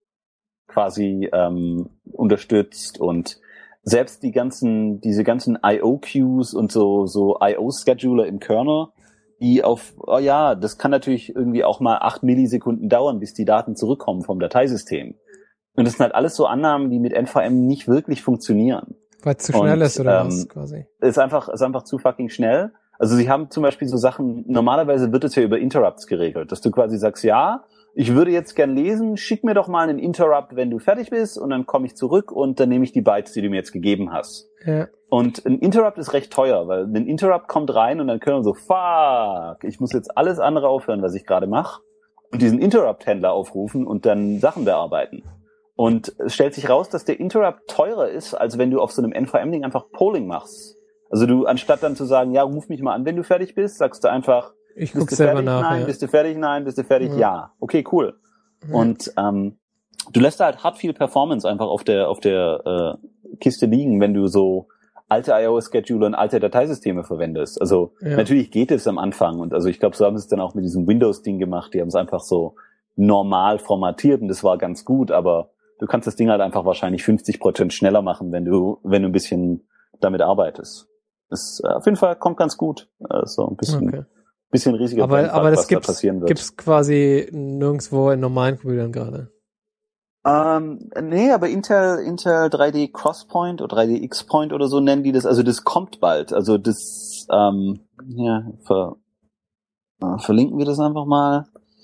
quasi ähm, unterstützt und selbst die ganzen, diese ganzen I O-Queues und so so I O-Scheduler im Kernel, die auf, oh ja, das kann natürlich irgendwie auch mal acht Millisekunden dauern, bis die Daten zurückkommen vom Dateisystem. Und das sind halt alles so Annahmen, die mit N V M nicht wirklich funktionieren. Weil es zu schnell und, ist oder ähm, was quasi? Ist einfach, ist einfach zu fucking schnell. Also sie haben zum Beispiel so Sachen, normalerweise wird es ja über Interrupts geregelt, dass du quasi sagst, ja, ich würde jetzt gern lesen, schick mir doch mal einen Interrupt, wenn du fertig bist und dann komme ich zurück und dann nehme ich die Bytes, die du mir jetzt gegeben hast. Ja. Und ein Interrupt ist recht teuer, weil ein Interrupt kommt rein und dann können wir so, fuck, ich muss jetzt alles andere aufhören, was ich gerade mache und diesen Interrupt-Händler aufrufen und dann Sachen bearbeiten. Und es stellt sich raus, dass der Interrupt teurer ist, als wenn du auf so einem N V M-Ding einfach Polling machst. Also du, anstatt dann zu sagen, ja, ruf mich mal an, wenn du fertig bist, sagst du einfach, Ich bist guck du selber fertig? nach. Nein, Ja. bist du fertig? Nein, bist du fertig? Ja. Ja. Okay, cool. Ja. Und ähm, du lässt da halt hart viel Performance einfach auf der auf der äh, Kiste liegen, wenn du so alte I O-Scheduler und alte Dateisysteme verwendest. Also Ja. natürlich geht es am Anfang und also ich glaube, so haben sie es dann auch mit diesem Windows-Ding gemacht. Die haben es einfach so normal formatiert und das war ganz gut, aber du kannst das Ding halt einfach wahrscheinlich fünfzig Prozent schneller machen, wenn du wenn du ein bisschen damit arbeitest. Das äh, auf jeden Fall kommt ganz gut. Äh, so ein bisschen Okay. bisschen riesiger Aber, Brainfuck, aber das was da gibt's, passieren wird. gibt's quasi nirgendwo in normalen Computern gerade. Ähm, nee, aber Intel, Intel drei D Crosspoint oder drei D X-Point oder so nennen die das. Also das kommt bald. Also das, ähm, ja, ver, äh, verlinken wir das einfach mal.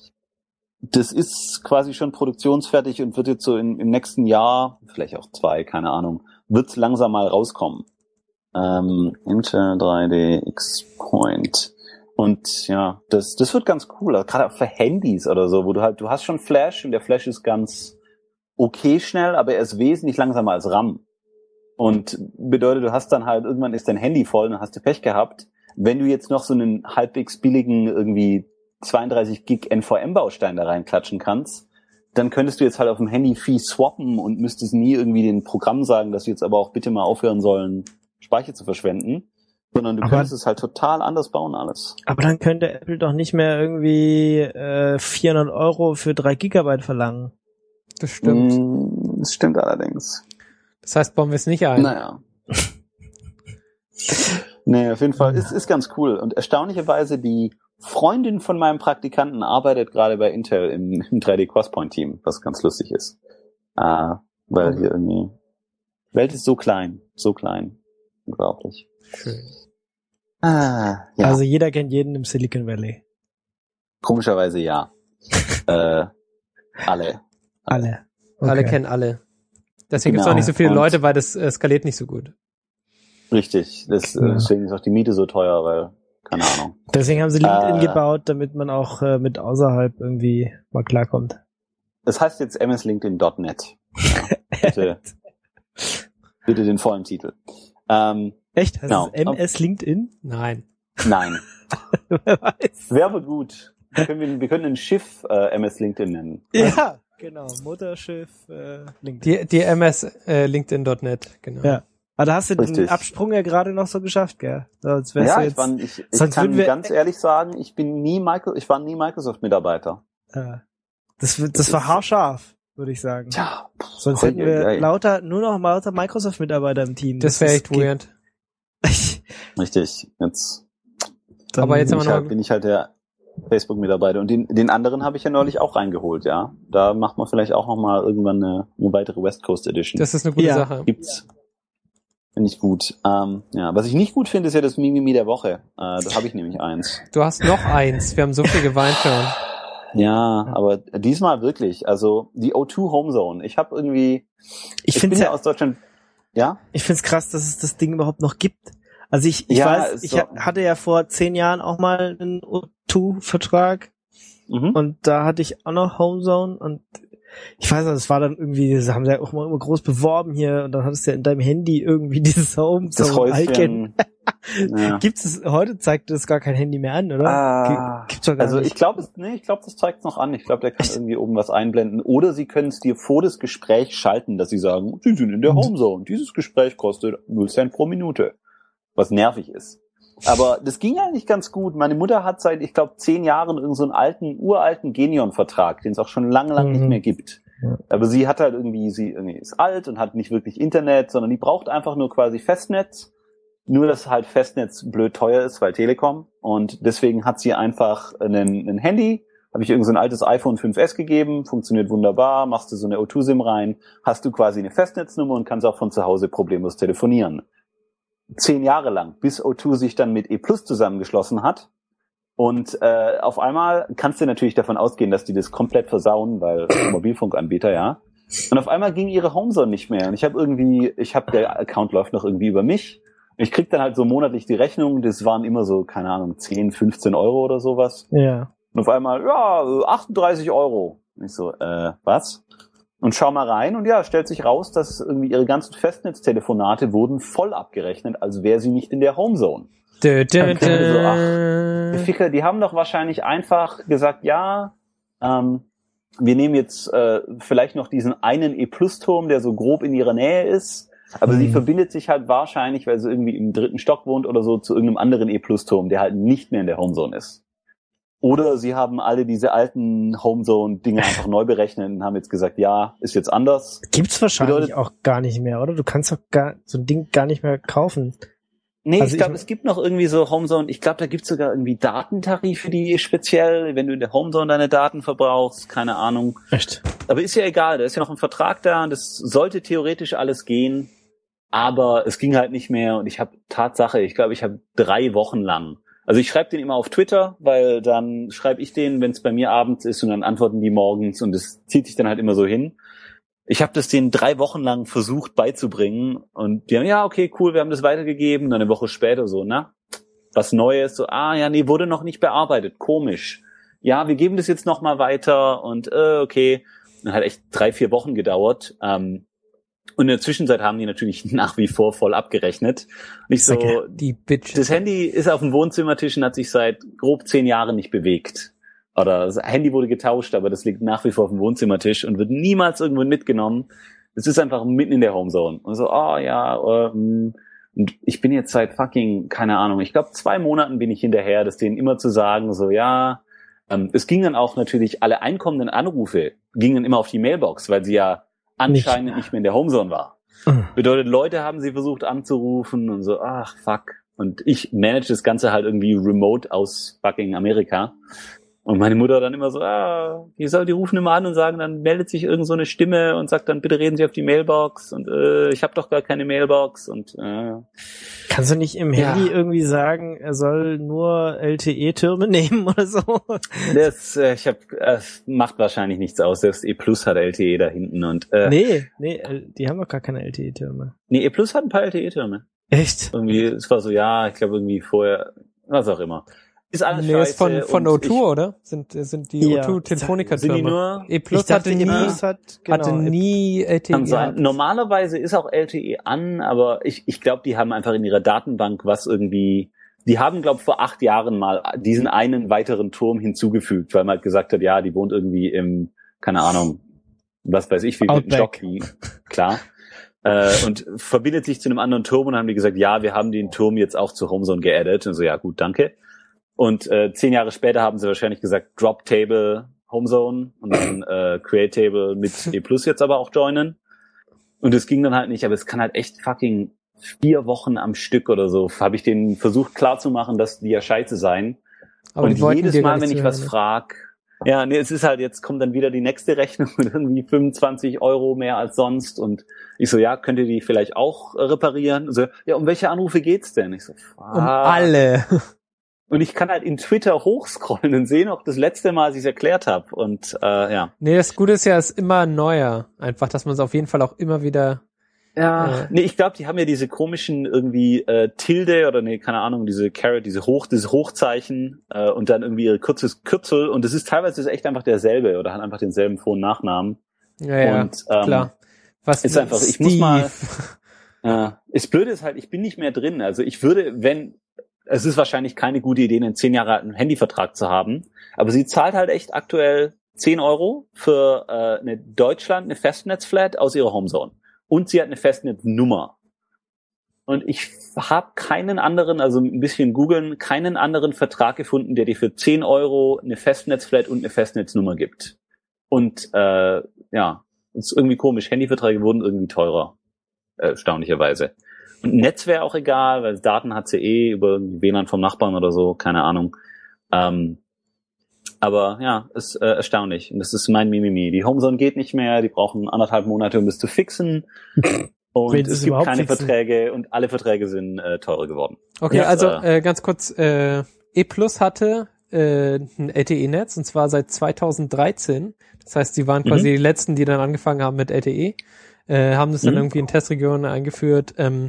Das ist quasi schon produktionsfertig und wird jetzt so in, im nächsten Jahr, vielleicht auch zwei, keine Ahnung, wird's langsam mal rauskommen. Ähm, Intel drei D X-Point. Und ja, das, das wird ganz cool. Also gerade auch für Handys oder so, wo du halt, du hast schon Flash und der Flash ist ganz okay schnell, aber er ist wesentlich langsamer als RAM. Und bedeutet, du hast dann halt, irgendwann ist dein Handy voll, dann hast du Pech gehabt. Wenn du jetzt noch so einen halbwegs billigen, irgendwie zweiunddreißig Gig N V M-Baustein da reinklatschen kannst, dann könntest du jetzt halt auf dem Handy viel swappen und müsstest nie irgendwie den Programm sagen, dass sie jetzt aber auch bitte mal aufhören sollen, Speicher zu verschwenden, sondern du Aber- könntest es halt total anders bauen alles. Aber dann könnte Apple doch nicht mehr irgendwie äh, vierhundert Euro für drei Gigabyte verlangen. Das stimmt. Mm, das stimmt allerdings. Das heißt, bauen wir es nicht ein. Naja. Nee, auf jeden Fall, ist, ist ganz cool. Und erstaunlicherweise, die Freundin von meinem Praktikanten arbeitet gerade bei Intel im, im drei D Crosspoint Team, was ganz lustig ist. Äh, weil Okay. hier irgendwie, Welt ist so klein, so klein. Unglaublich. Schön. Ah, ja, Also jeder kennt jeden im Silicon Valley. komischerweise ja. äh, alle. Alle. Okay. Alle kennen alle. Deswegen gibt's Genau. auch nicht so viele Und- Leute, weil das äh, skaliert nicht so gut. Richtig. Das, äh, Ja. deswegen ist auch die Miete so teuer, weil, keine Ahnung. Deswegen haben sie LinkedIn Äh. gebaut, damit man auch äh, mit außerhalb irgendwie mal klarkommt. Das heißt jetzt M S LinkedIn Punkt net. Ja, bitte, bitte den vollen Titel. Ähm, Echt? Heißt Genau. es M S LinkedIn? Nein. nein. Wer weiß. Wäre aber gut. Wir können, wir können ein Schiff äh, M S LinkedIn nennen. Ja, genau. Mutterschiff äh, LinkedIn. Die, die M S äh, LinkedIn Punkt net, genau. Ja. Aber da hast du den Richtig. Absprung ja gerade noch so geschafft, gell? Sonst wärst Ja, du ich, jetzt, war, ich, ich sonst kann würden wir- ganz ehrlich sagen, ich bin nie Micro, ich war nie Microsoft-Mitarbeiter. äh, das, das, das war haarscharf, würde ich sagen. Tja, Sonst oi, hätten wir oi, oi. lauter, nur noch lauter Microsoft-Mitarbeiter im Team. Das wäre ist- echt weird. richtig. Jetzt Dann- Aber jetzt bin haben ich, wir halt, noch, bin ich halt der Facebook-Mitarbeiter. Und den, den anderen habe ich ja neulich auch reingeholt, ja. Da macht man vielleicht auch noch mal irgendwann eine, eine weitere West Coast Edition. das ist eine gute Ja. Sache. Gibt's. Finde ich gut. Ähm, ja, was ich nicht gut finde, ist ja das Mimimi der Woche. Äh, da habe ich nämlich eins. Du hast noch eins. Wir haben so viel geweint schon. Ja, aber diesmal wirklich. Also die O zwei Home Zone. Ich habe irgendwie. ich Ich finde bin ja ja, aus Deutschland. Ja. ich find's krass, dass es das Ding überhaupt noch gibt. Also ich, ich Ja, weiß, ist ich so. ha- hatte ja vor zehn Jahren auch mal einen O zwei Vertrag Mhm. und da hatte ich auch noch Homezone und ich weiß nicht, das war dann irgendwie, das haben sie ja auch mal immer groß beworben hier und dann hattest du ja in deinem Handy irgendwie dieses Das Homezone-Icon. Häuschen. Ja. Gibt's es, heute zeigt das gar kein Handy mehr an, oder? Ah, Gi- Gibt's doch gar also nicht. ich glaube, nee, ich glaube, das zeigt es noch an. Ich glaube, der kann irgendwie oben was einblenden. Oder sie können es dir vor das Gespräch schalten, dass sie sagen, sie sind in der Homezone. Dieses Gespräch kostet null Cent pro Minute. Was nervig ist. Aber das ging eigentlich ganz gut. Meine Mutter hat seit, ich glaube, zehn Jahren irgend so einen alten, uralten Genion-Vertrag, den es auch schon lange, lange Mhm. nicht mehr gibt. Ja. Aber sie hat halt irgendwie, sie irgendwie ist alt und hat nicht wirklich Internet, sondern die braucht einfach nur quasi Festnetz. Nur, dass halt Festnetz blöd teuer ist, weil Telekom. Und deswegen hat sie einfach einen, ein Handy, habe ich irgend so ein altes iPhone fünf S gegeben, funktioniert wunderbar, machst du so eine O zwei SIM rein, hast du quasi eine Festnetznummer und kannst auch von zu Hause problemlos telefonieren. Zehn Jahre lang, bis O zwei sich dann mit E Plus zusammengeschlossen hat. Und äh, auf einmal kannst du natürlich davon ausgehen, dass die das komplett versauen, weil Mobilfunkanbieter, ja. Und auf einmal ging ihre Homezone nicht mehr. Und ich habe irgendwie, ich habe, der Account läuft noch irgendwie über mich. Ich krieg dann halt so monatlich die Rechnung, das waren immer so, keine Ahnung, zehn, fünfzehn Euro oder sowas. Ja. Und auf einmal, ja, achtunddreißig Euro. Und ich so, äh, was? Und schau mal rein und ja, stellt sich raus, dass irgendwie ihre ganzen Festnetztelefonate wurden voll abgerechnet, als wäre sie nicht in der Homezone. Dö, dö, Okay, dö. so, ach, Die Ficker, die haben doch wahrscheinlich einfach gesagt, ja, ähm, wir nehmen jetzt äh, vielleicht noch diesen einen E-Plus-Turm, der so grob in ihrer Nähe ist, aber Mhm. sie verbindet sich halt wahrscheinlich, weil sie irgendwie im dritten Stock wohnt oder so, zu irgendeinem anderen E-Plus-Turm, der halt nicht mehr in der Homezone ist. Oder sie haben alle diese alten Homezone-Dinge einfach neu berechnet und haben jetzt gesagt, ja, ist jetzt anders. Gibt's wahrscheinlich Bedeutet- auch gar nicht mehr, oder? Du kannst doch gar, so ein Ding gar nicht mehr kaufen. Nee, Also ich glaube, ich- es gibt noch irgendwie so Homezone, ich glaube, da gibt's sogar irgendwie Datentarife, die speziell, wenn du in der Homezone deine Daten verbrauchst, keine Ahnung. Echt? Aber ist ja egal, da ist ja noch ein Vertrag da und das sollte theoretisch alles gehen, aber es ging halt nicht mehr und ich habe Tatsache, ich glaube, ich habe drei Wochen lang, also ich schreibe den immer auf Twitter, weil dann schreibe ich den, wenn es bei mir abends ist und dann antworten die morgens und es zieht sich dann halt immer so hin. Ich habe das denen drei Wochen lang versucht beizubringen und die haben, ja, okay, cool, wir haben das weitergegeben. Dann eine Woche später so, na, was Neues, so, ah, ja, nee, wurde noch nicht bearbeitet, komisch. Ja, wir geben das jetzt noch mal weiter und äh, okay. Dann hat echt drei, vier Wochen gedauert. Ähm, und in der Zwischenzeit haben die natürlich nach wie vor voll abgerechnet. Und ich so, Okay. Die Bitch. das Handy ist auf dem Wohnzimmertisch und hat sich seit grob zehn Jahren nicht bewegt. Oder das Handy wurde getauscht, aber das liegt nach wie vor auf dem Wohnzimmertisch und wird niemals irgendwo mitgenommen. Es ist einfach mitten in der Homezone. Und so, oh ja, ähm, Und ich bin jetzt seit fucking, keine Ahnung, ich glaube zwei Monaten bin ich hinterher, das denen immer zu sagen, so ja, ähm, es ging dann auch natürlich, alle einkommenden Anrufe gingen immer auf die Mailbox, weil sie ja anscheinend nicht, nicht mehr in der Homezone war. Mhm. Bedeutet, Leute haben sie versucht anzurufen und so, ach fuck. Und ich manage das Ganze halt irgendwie remote aus fucking Amerika. Und meine Mutter dann immer so, ah, die soll, die rufen immer an und sagen, dann meldet sich irgend so eine Stimme und sagt dann, bitte reden Sie auf die Mailbox und äh, ich habe doch gar keine Mailbox und äh, kannst du nicht im ja. Handy irgendwie sagen, er soll nur L T E-Türme nehmen oder so? Das, äh, ich hab, äh, macht wahrscheinlich nichts aus, selbst E Plus hat L T E da hinten und äh, nee, nee, die haben doch gar keine L T E-Türme. Nee, E Plus hat ein paar L T E-Türme. Echt? Irgendwie, es war so, ja, ich glaube irgendwie vorher, was auch immer. Ist alles nee, scheiße. Ist von, von O zwei, ich, oder? Sind, sind die ja. O zwei Telefonica-Türme. Sind die nur? E Plus hatte nie, hat, genau, hatte nie L T E. Kann sein. Normalerweise ist auch L T E an, aber ich, ich glaube, die haben einfach in ihrer Datenbank was irgendwie, die haben, glaube ich, vor acht Jahren mal diesen einen weiteren Turm hinzugefügt, weil man halt gesagt hat, ja, die wohnt irgendwie im, keine Ahnung, was weiß ich, wie mit dem Stock, wie, klar. Äh, und verbindet sich zu einem anderen Turm und dann haben die gesagt, ja, wir haben den Turm jetzt auch zur Homezone geaddet. Und so, ja, gut, danke. Und äh, zehn Jahre später haben sie wahrscheinlich gesagt, Drop Table Homezone und dann äh, Create Table mit E Plus jetzt aber auch joinen. Und es ging dann halt nicht, aber es kann halt echt fucking vier Wochen am Stück oder so, habe ich denen versucht klarzumachen, dass die ja scheiße seien. Aber und jedes Mal, wenn ich hören, was ne? frag, ja, nee, es ist halt, jetzt kommt dann wieder die nächste Rechnung mit irgendwie fünfundzwanzig Euro mehr als sonst und ich so, ja, könnt ihr die vielleicht auch reparieren? So, ja, um welche Anrufe geht's denn? Ich so, fuck. Um alle. Und ich kann halt in Twitter hochscrollen und sehen, ob das letzte Mal, als ich es erklärt habe. Und äh, ja. Nee, das Gute ist ja, es ist immer neuer. Einfach, dass man es auf jeden Fall auch immer wieder... Ja, äh, nee, ich glaube, die haben ja diese komischen irgendwie äh, Tilde oder nee, keine Ahnung, diese Caret, diese Hoch, dieses Hochzeichen äh, und dann irgendwie ihre kurzes Kürzel. Und das ist teilweise ist echt einfach derselbe oder hat einfach denselben Vor- und Nachnamen. Ja, ja, und, ähm, klar. Was ist einfach, ich Steve? muss mal... Äh, das Blöde ist halt, ich bin nicht mehr drin. Also ich würde, wenn... Es ist wahrscheinlich keine gute Idee, einen zehn Jahre alten Handyvertrag zu haben, aber sie zahlt halt echt aktuell zehn Euro für äh, eine Deutschland, eine Festnetzflat aus ihrer Homezone. Und sie hat eine Festnetznummer. Und ich habe keinen anderen, also ein bisschen googeln, keinen anderen Vertrag gefunden, der dir für zehn Euro eine Festnetzflat und eine Festnetznummer gibt. Und äh, ja, ist irgendwie komisch, Handyverträge wurden irgendwie teurer, äh, erstaunlicherweise. Und Netz wäre auch egal, weil Daten hat sie eh über W L A N vom Nachbarn oder so, keine Ahnung. Ähm, aber ja, ist äh, erstaunlich. Und das ist mein Mimimi. Die Homezone geht nicht mehr, die brauchen anderthalb Monate, um das zu fixen. Und es gibt keine fixen. Verträge und alle Verträge sind äh, teurer geworden. Okay, ja, also äh, ganz kurz, äh, E Plus hatte äh, ein L T E-Netz und zwar seit zweitausenddreizehn. Das heißt, die waren quasi mhm. die letzten, die dann angefangen haben mit L T E, äh, haben das dann mhm. irgendwie in Testregionen eingeführt, ähm,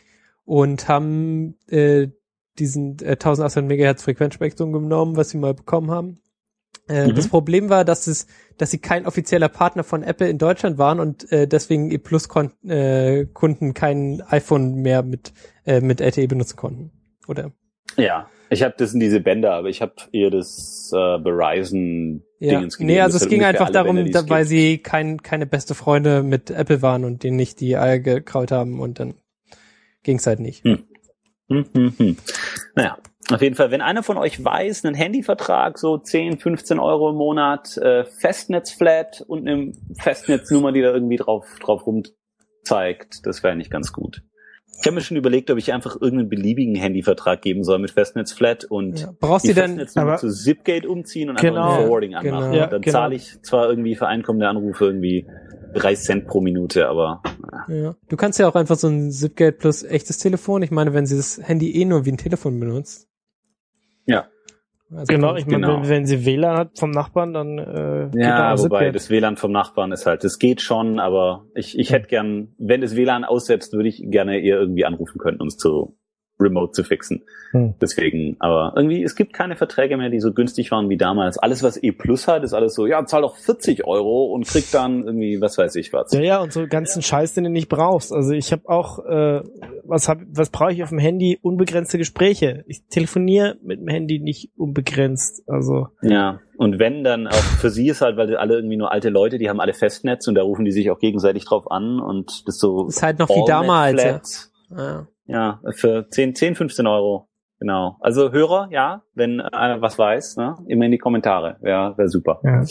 und haben äh, diesen äh, eintausendachthundert Megahertz Frequenzspektrum genommen, was sie mal bekommen haben. Äh, mhm. Das Problem war, dass es, dass sie kein offizieller Partner von Apple in Deutschland waren und äh, deswegen E Plus Kon- äh, Kunden kein iPhone mehr mit äh, mit L T E benutzen konnten, oder? Ja, ich habe das in diese Bänder, aber ich habe eher das äh, Verizon ja. Dingens gegeben. Nee, also es ging einfach darum, Bänder, da, weil sie kein keine beste Freunde mit Apple waren und denen nicht die Eier gekraut haben und dann ging's halt nicht. Hm. Hm, hm, hm. Naja, auf jeden Fall, wenn einer von euch weiß, einen Handyvertrag, so zehn, fünfzehn Euro im Monat, äh, Festnetzflat und eine Festnetznummer, die da irgendwie drauf, drauf rumzeigt, das wäre nicht ganz gut. Ich habe mir schon überlegt, ob ich einfach irgendeinen beliebigen Handyvertrag geben soll mit Festnetzflat und ja. Brauchst die du denn Festnetznummer zu Zipgate umziehen und genau, einfach ein Forwarding anmachen. Genau, ja, dann genau. zahle ich zwar irgendwie für einkommende Anrufe irgendwie drei Cent pro Minute, aber ja. ja. Du kannst ja auch einfach so ein Zipgate plus echtes Telefon. Ich meine, wenn sie das Handy eh nur wie ein Telefon benutzt. Ja. Also genau, ich meine, genau. wenn, wenn sie W L A N hat vom Nachbarn, dann äh, geht ja, auch wobei Zipgate. das W L A N vom Nachbarn ist halt, das geht schon, aber ich ich hätte gern, wenn das W L A N aussetzt, würde ich gerne ihr irgendwie anrufen können, um es zu remote zu fixen. Hm. Deswegen, aber irgendwie, es gibt keine Verträge mehr, die so günstig waren wie damals. Alles, was E Plus hat, ist alles so, ja, zahl doch vierzig Euro und krieg dann irgendwie, was weiß ich was. Ja, ja, und so ganzen Scheiß, den du nicht brauchst. Also ich habe auch, äh, was hab, was brauche ich auf dem Handy? Unbegrenzte Gespräche. Ich telefoniere mit dem Handy nicht unbegrenzt. Also ja, und wenn, dann auch für sie ist halt, weil alle irgendwie nur alte Leute, die haben alle Festnetz und da rufen die sich auch gegenseitig drauf an und das so. Ist halt noch wie damals, ja. Ja. Ja, für zehn, zehn, fünfzehn Euro. Genau. Also Hörer, ja, wenn einer was weiß, ne, immer in die Kommentare. Wäre wär super. Ja.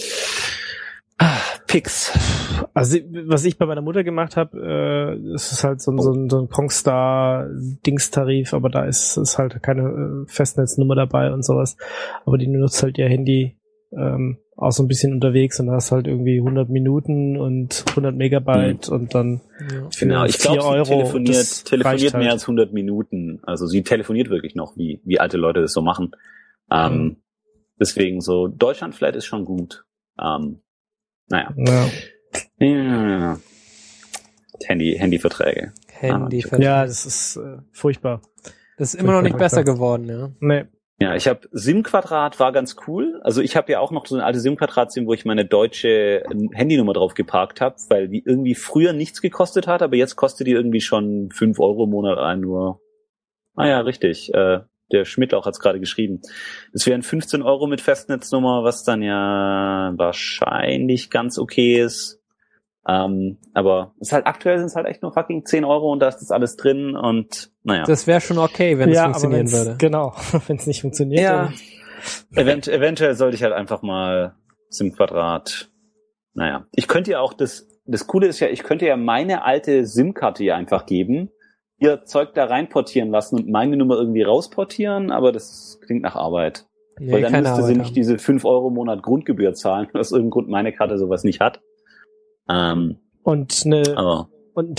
Ah, Pix. Also was ich bei meiner Mutter gemacht habe, äh, es ist halt so ein, so ein, so ein Prongstar-Dingstarif, aber da ist, ist halt keine äh, Festnetznummer dabei und sowas. Aber die nutzt halt ihr Handy ähm, auch so ein bisschen unterwegs und da hast halt irgendwie hundert Minuten und hundert Megabyte mhm. und dann ja. für genau. Ich glaube, sie Euro, telefoniert, telefoniert mehr halt. als hundert Minuten. Also sie telefoniert wirklich noch, wie wie alte Leute das so machen. Ähm, mhm. Deswegen so Deutschlandflat ist schon gut. Ähm, naja. Ja. Ja. Handy, Handyverträge. Handyverträge. Ja, das ist äh, furchtbar. Das ist immer noch nicht besser geworden, ja. Nee. Ja, ich habe SIM-Quadrat, war ganz cool. Also ich habe ja auch noch so eine alte SIM-Quadrat-SIM, wo ich meine deutsche Handynummer drauf geparkt habe, weil die irgendwie früher nichts gekostet hat, aber jetzt kostet die irgendwie schon fünf Euro im Monat ein nur. Ah ja, richtig. Äh, der Schmidtlauch hat's gerade geschrieben. Es wären fünfzehn Euro mit Festnetznummer, was dann ja wahrscheinlich ganz okay ist. Ähm, aber es ist halt aktuell sind es halt echt nur fucking zehn Euro und da ist das alles drin und naja. Das wäre schon okay, wenn es ja, funktionieren aber würde. Genau, wenn es nicht funktioniert. Ja, Event- eventuell sollte ich halt einfach mal SIM-Quadrat. Naja, ich könnte ja auch das, das Coole ist ja, ich könnte ja meine alte SIM-Karte hier einfach geben, ihr Zeug da reinportieren lassen und meine Nummer irgendwie rausportieren, aber das klingt nach Arbeit. Nee, weil dann müsste Arbeit sie nicht haben. Diese fünf Euro im Monat Grundgebühr zahlen, aus irgendeinem Grund meine Karte sowas nicht hat. Ähm, und eine aber. und ein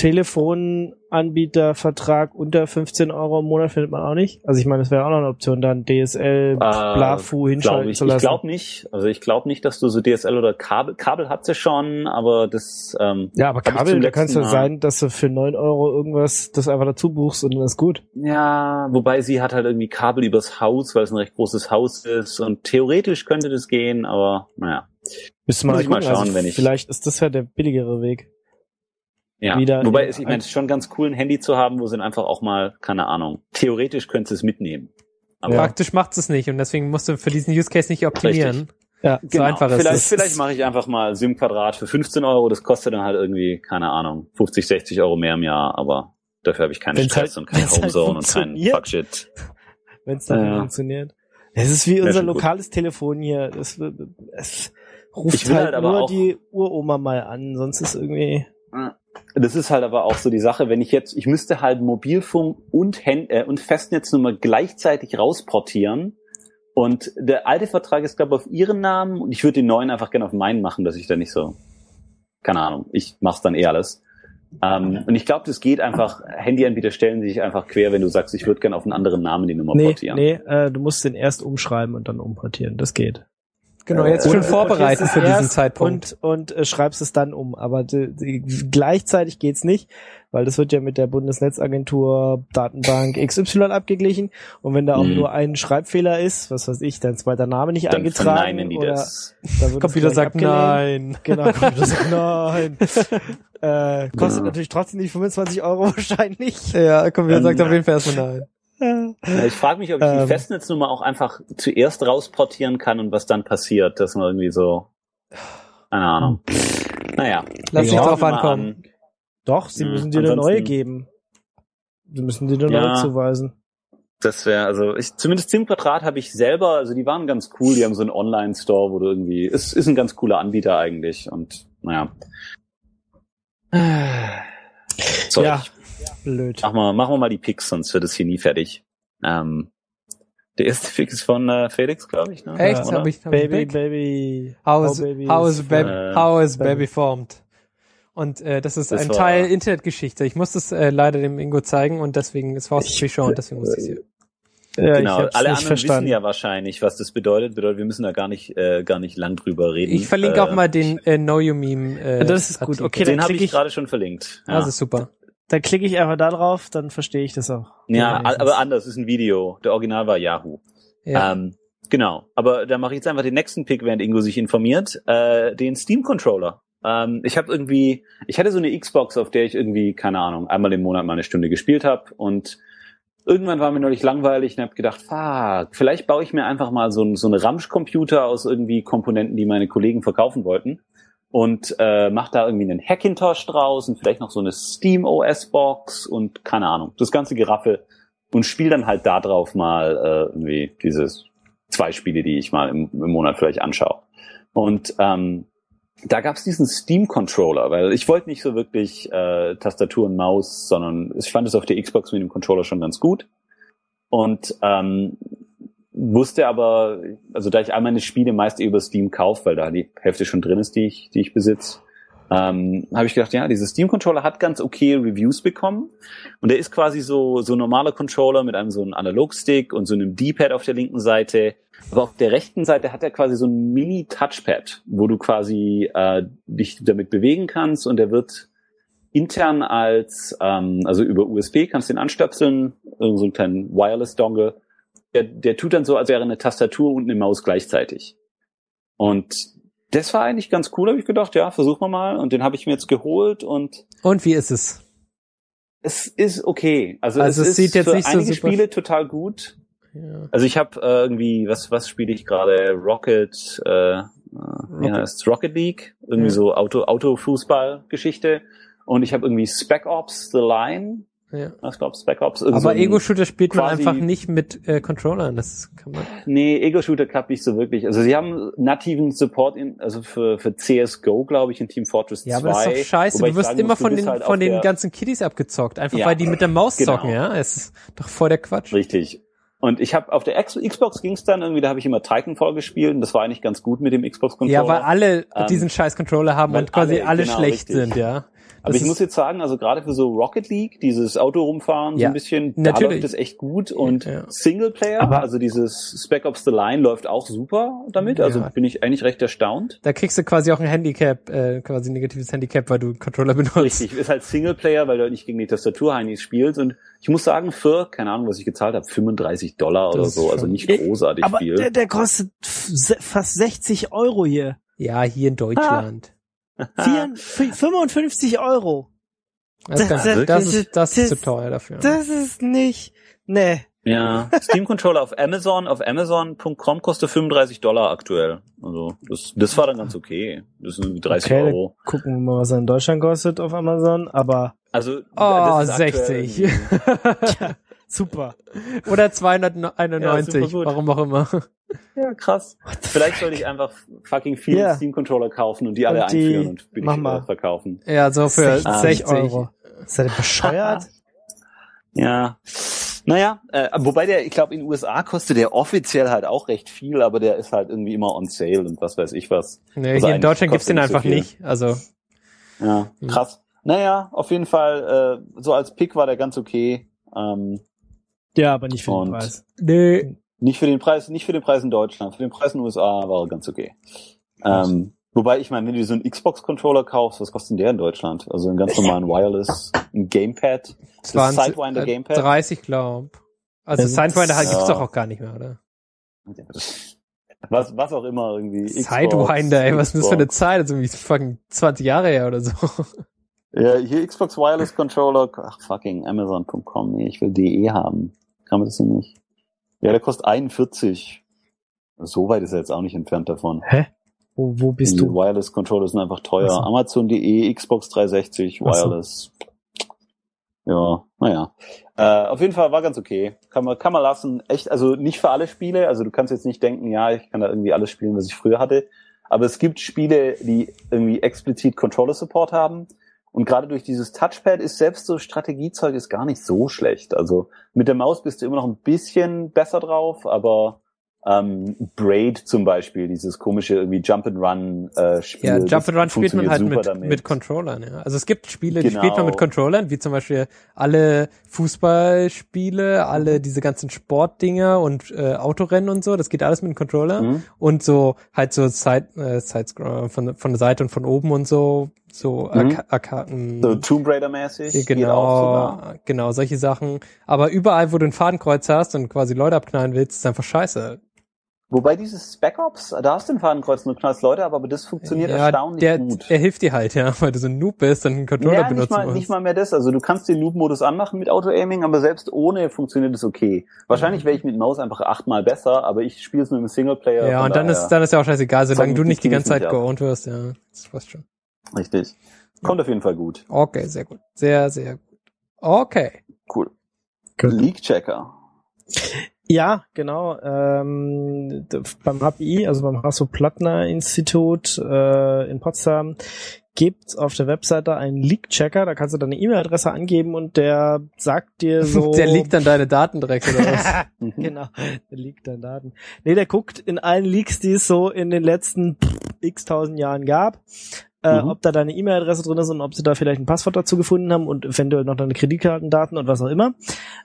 Telefonanbietervertrag unter fünfzehn Euro im Monat findet man auch nicht. Also ich meine, das wäre auch noch eine Option, dann D S L, äh, Blafu hinschalten ich, zu lassen. Ich glaube nicht. Also ich glaube nicht, dass du so D S L oder Kabel, Kabel hat sie schon, aber das ähm, ja, aber Kabel, da kann es ja sein, dass du für neun Euro irgendwas das einfach dazu buchst und dann ist gut. Ja, wobei sie hat halt irgendwie Kabel übers Haus, weil es ein recht großes Haus ist und theoretisch könnte das gehen, aber naja. Müssen wir mal, mal schauen, also wenn ich... Vielleicht ist das ja der billigere Weg. Ja, Wieder wobei es, ich meine, es ist schon ganz cool, ein Handy zu haben, wo sie einfach auch mal, keine Ahnung, theoretisch könntest du es mitnehmen. Aber praktisch macht es nicht und deswegen musst du für diesen Use Case nicht optimieren. Richtig. Ja, so genau. einfach ist vielleicht, es. Vielleicht mache ich einfach mal SIM-Quadrat für fünfzehn Euro, das kostet dann halt irgendwie, keine Ahnung, fünfzig, sechzig Euro mehr im Jahr, aber dafür habe ich keinen wenn's Stress halt, und keine Homezone halt und keinen Fuckshit. Wenn es dann ja. funktioniert. Es ist wie unser ja, lokales gut. Telefon hier. Das, es ruft ich will halt, halt aber nur auch, die Uroma mal an, sonst ist irgendwie... Das ist halt aber auch so die Sache, wenn ich jetzt, ich müsste halt Mobilfunk und, Hand, äh, und Festnetznummer gleichzeitig rausportieren und der alte Vertrag ist, glaube ich, auf ihren Namen und ich würde den neuen einfach gerne auf meinen machen, dass ich da nicht so, keine Ahnung, ich mach's dann eh alles. Ähm, und ich glaube, das geht einfach, Handyanbieter stellen sich einfach quer, wenn du sagst, ich würde gerne auf einen anderen Namen die Nummer nee, portieren. Nee, äh, du musst den erst umschreiben und dann umportieren, das geht. Genau, jetzt äh, schon vorbereiten für diesen Zeitpunkt. Und, und äh, schreibst es dann um. Aber die, die, gleichzeitig geht's nicht, weil das wird ja mit der Bundesnetzagentur Datenbank X Y abgeglichen. Und wenn da auch mhm. nur ein Schreibfehler ist, was weiß ich, dein zweiter Name nicht dann eingetragen die oder das. dann wird Computer sagt nein. Genau, Computer sagt nein. äh, kostet ja. natürlich trotzdem nicht fünfundzwanzig Euro wahrscheinlich. Ja, Computer sagt auf jeden Fall erstmal nein. Ja, ich frage mich, ob ich die ähm, Festnetznummer auch einfach zuerst rausportieren kann und was dann passiert, dass man irgendwie so, keine Ahnung. Naja. Lass dich drauf ankommen. An. Doch, sie hm, müssen dir eine neue geben. Sie müssen dir eine ja, neue zuweisen. Das wäre, also ich, zumindest SIM-Quadrat habe ich selber, also die waren ganz cool, die haben so einen Online-Store, wo du irgendwie, es ist, ist ein ganz cooler Anbieter eigentlich und naja. So, ja. Ich, Blöd. Machen wir, machen wir mal die Picks, sonst wird es hier nie fertig. Ähm, der erste Pick ist von äh, Felix, glaube ich. Ne? Echt? Ja, hab ich, hab Baby, ich Baby. How is, baby how is, baby, äh, how is baby formed? Und äh, das ist das ein war, Teil Internetgeschichte. Ich muss das äh, leider dem Ingo zeigen und deswegen ist Faust die Show und deswegen muss ich hier. Ja, genau, ich alle nicht anderen verstanden. wissen ja wahrscheinlich, was das bedeutet. Bedeutet, wir müssen da gar nicht, äh, gar nicht lang drüber reden. Ich verlinke äh, auch mal den äh, Know You Meme. Äh, das ist gut. Okay, den dann habe klicke ich ich gerade schon verlinkt. Ja. Das ist super. Dann klicke ich einfach da drauf, dann verstehe ich das auch. Ja, ja aber anders, ist ein Video. Der Original war Yahoo. Ja. Ähm, genau, aber da mache ich jetzt einfach den nächsten Pick, während Ingo sich informiert. Äh, den Steam-Controller. Ähm, ich habe irgendwie, ich hatte so eine Xbox, auf der ich irgendwie, keine Ahnung, einmal im Monat mal eine Stunde gespielt habe und irgendwann war mir neulich langweilig und habe gedacht, fuck, vielleicht baue ich mir einfach mal so, so einen Ramsch-Computer aus irgendwie Komponenten, die meine Kollegen verkaufen wollten. und äh, macht da irgendwie einen Hackintosh draus und vielleicht noch so eine Steam O S Box und keine Ahnung, das ganze Geraffel und spiele dann halt da drauf mal äh, irgendwie dieses zwei Spiele, die ich mal im, im Monat vielleicht anschaue. Und ähm, da gab's diesen Steam-Controller, weil ich wollte nicht so wirklich äh, Tastatur und Maus, sondern ich fand es auf der Xbox mit dem Controller schon ganz gut. Und ähm, wusste aber, also da ich all meine Spiele meist über Steam kaufe, weil da die Hälfte schon drin ist, die ich, die ich besitze, ähm, habe ich gedacht, ja, dieser Steam-Controller hat ganz okay Reviews bekommen. Und der ist quasi so so ein normaler Controller mit einem so einem Analogstick und so einem D-Pad auf der linken Seite. Aber auf der rechten Seite hat er quasi so ein Mini-Touchpad, wo du quasi äh, dich damit bewegen kannst und der wird intern als, ähm, also über U S B kannst du den anstöpseln, so einen kleinen Wireless-Dongle. Der, der tut dann so, als wäre eine Tastatur und eine Maus gleichzeitig. Und das war eigentlich ganz cool, habe ich gedacht, ja, versuchen wir mal. Und den habe ich mir jetzt geholt und Und wie ist es? es ist okay. Also, Also es, es sieht ist jetzt für nicht so einige super Spiele total gut. Ja. Also ich habe äh, irgendwie, was was spiele ich gerade? Rocket, äh, wie heißt Rocket League? Irgendwie Ja. so Auto Auto-Fußball-Geschichte. Und ich habe irgendwie Spec Ops The Line. Ja. Ich glaube Spec Ops. irgend so Aber ein Ego-Shooter spielt man quasi- einfach nicht mit äh, Controllern. Das kann man. Nee, Ego-Shooter klappt nicht so wirklich. Also sie haben nativen Support in, also für für C S G O, glaube ich, in Team Fortress Ja, zwei. aber das ist doch scheiße. Wobei Du ich wirst sagen immer muss, du von bist den halt von auf den der- ganzen Kiddies abgezockt, einfach Ja, weil die mit der Maus genau. zocken, ja. Es ist doch voll der Quatsch. Richtig. Und ich habe auf der X- Xbox ging's dann irgendwie, da habe ich immer Titanfall gespielt und das war eigentlich ganz gut mit dem Xbox-Controller. Ja, weil alle Ähm, diesen scheiß Controller haben weil und quasi alle, alle genau, schlecht richtig. sind, ja. Aber Das ich ist- muss jetzt sagen, also gerade für so Rocket League, dieses Auto-Rumfahren so Ja, ein bisschen, da natürlich. läuft das echt gut. Und Ja. Singleplayer, Aber- also dieses Spec Ops The Line läuft auch super damit. Also Ja. bin ich eigentlich recht erstaunt. Da kriegst du quasi auch ein Handicap, äh, quasi ein negatives Handicap, weil du einen Controller benutzt. Richtig, ist halt Singleplayer, weil du halt nicht gegen die Tastatur-Heinis spielst. Und ich muss sagen, für, keine Ahnung, was ich gezahlt habe, fünfunddreißig Dollar Das oder ist so, also schon- nicht großartig Aber viel. der, der kostet f- se- fast sechzig Euro hier. Ja, hier in Deutschland. Vier, f- fünfundfünfzig Euro. Das, ist ganz, das- das, ist, das ist das- zu teuer dafür. Das ist nicht, nee. Ja, Steam Controller auf Amazon, auf Amazon Punkt com kostet fünfunddreißig Dollar aktuell. Also das, das war dann ganz okay. Das sind dreißig Okay, Euro. gucken wir mal, was er in Deutschland kostet auf Amazon, aber Also Oh, das ist aktuell sechzig. irgendwie- super. Oder zweihunderteinundneunzig, Ja, super gut. warum auch immer. Ja, krass. Vielleicht sollte ich einfach fucking viele Ja. Steam Controller kaufen und die alle Und die- einführen und billig mach mal. äh, verkaufen. Ja, so für sechzig sechzig. Euro. Ist er denn bescheuert? Ja. Naja, äh, wobei der, ich glaube, in den U S A kostet der offiziell halt auch recht viel, aber der ist halt irgendwie immer on sale und was weiß ich was. Nee, Also hier in eigentlich Deutschland gibt's kostet den nicht so einfach viel. nicht. Also, Ja, krass. Naja, auf jeden Fall, äh, so als Pick war der ganz okay. Ähm, Ja, aber nicht für Und- den Preis. nee. nicht für den Preis, nicht für den Preis in Deutschland, für den Preis in den U S A war er ganz okay. Ähm, wobei, ich meine, wenn du dir so einen Xbox-Controller kaufst, was kostet denn der in Deutschland? Also einen ganz normalen Wireless, ein Gamepad, das zwanzig, Sidewinder äh, Gamepad. dreißig, glaub. Also Das ist- Sidewinder halt ja. gibt's doch auch gar nicht mehr, oder? Was, was auch immer irgendwie. Xbox, Sidewinder, ey, was ist denn das für eine Xbox. Zeit? Also wie fucking zwanzig Jahre her oder so. Ja, hier Xbox Wireless Controller, ach fucking Amazon Punkt com, nee, ich will D E haben. Kann man das denn nicht? Ja, der kostet einundvierzig. So weit ist er jetzt auch nicht entfernt davon. Hä? Wo, wo bist Die du? Wireless Controller sind einfach teuer. Ach so. Amazon Punkt de, Xbox dreihundertsechzig, Ach so. Wireless. Ja, naja. Äh, auf jeden Fall war ganz okay. Kann man, kann man lassen. Echt, also nicht für alle Spiele. Also du kannst jetzt nicht denken, ja, ich kann da irgendwie alles spielen, was ich früher hatte. Aber es gibt Spiele, die irgendwie explizit Controller-Support haben. Und gerade durch dieses Touchpad ist selbst so Strategiezeug ist gar nicht so schlecht. Also mit der Maus bist du immer noch ein bisschen besser drauf, aber ähm, Braid zum Beispiel, dieses komische irgendwie Jump-and-Run-Spiel. Ja, Jump and Run spielt man halt mit, damit. mit Controllern, ja. Also es gibt Spiele, die Genau. spielt man mit Controllern, wie zum Beispiel alle Fußballspiele, alle diese ganzen Sportdinger und äh, Autorennen und so, das geht alles mit dem Controller. Mhm. Und so halt so Side, äh, Sidescroller von, von der Seite und von oben und so, so Mhm. Arca- Arcaden. So Tomb Raider-mäßig. Ja, geht auch sogar. genau, genau, solche Sachen. Aber überall, wo du ein Fadenkreuz hast und quasi Leute abknallen willst, ist einfach scheiße. Wobei dieses Spec Ops, da hast du den Fadenkreuz und du knallst Leute ab, aber das funktioniert ja, erstaunlich der, gut. Er hilft dir halt, ja, weil du so ein Noob bist und einen Controller Ja, benutzen nicht mal, musst. nicht mal mehr das. Also du kannst den Noob-Modus anmachen mit Auto-Aiming, aber selbst ohne funktioniert es okay. Wahrscheinlich wäre ich mit Maus einfach achtmal besser, aber ich spiele es nur im Singleplayer. Ja, und dann ist, dann ist ja auch scheißegal, solange du nicht die ganze Zeit geowned wirst, ja. Das passt schon. Richtig. Kommt ja auf jeden Fall gut. Okay, sehr gut. Sehr, sehr gut. Okay. Cool. Leak-Checker. Ja, genau. Ähm, beim H P I, also beim Hasso-Plattner-Institut äh, in Potsdam, gibt's auf der Webseite einen Leak-Checker. Da kannst du deine E-Mail-Adresse angeben und der sagt dir so... Der liegt dann deine Daten direkt, oder was? Genau, der liegt deine Daten. Nee, der guckt in allen Leaks, die es so in den letzten x tausend Jahren gab, Äh, mhm. ob da deine E-Mail-Adresse drin ist und ob sie da vielleicht ein Passwort dazu gefunden haben und eventuell noch deine Kreditkartendaten und was auch immer.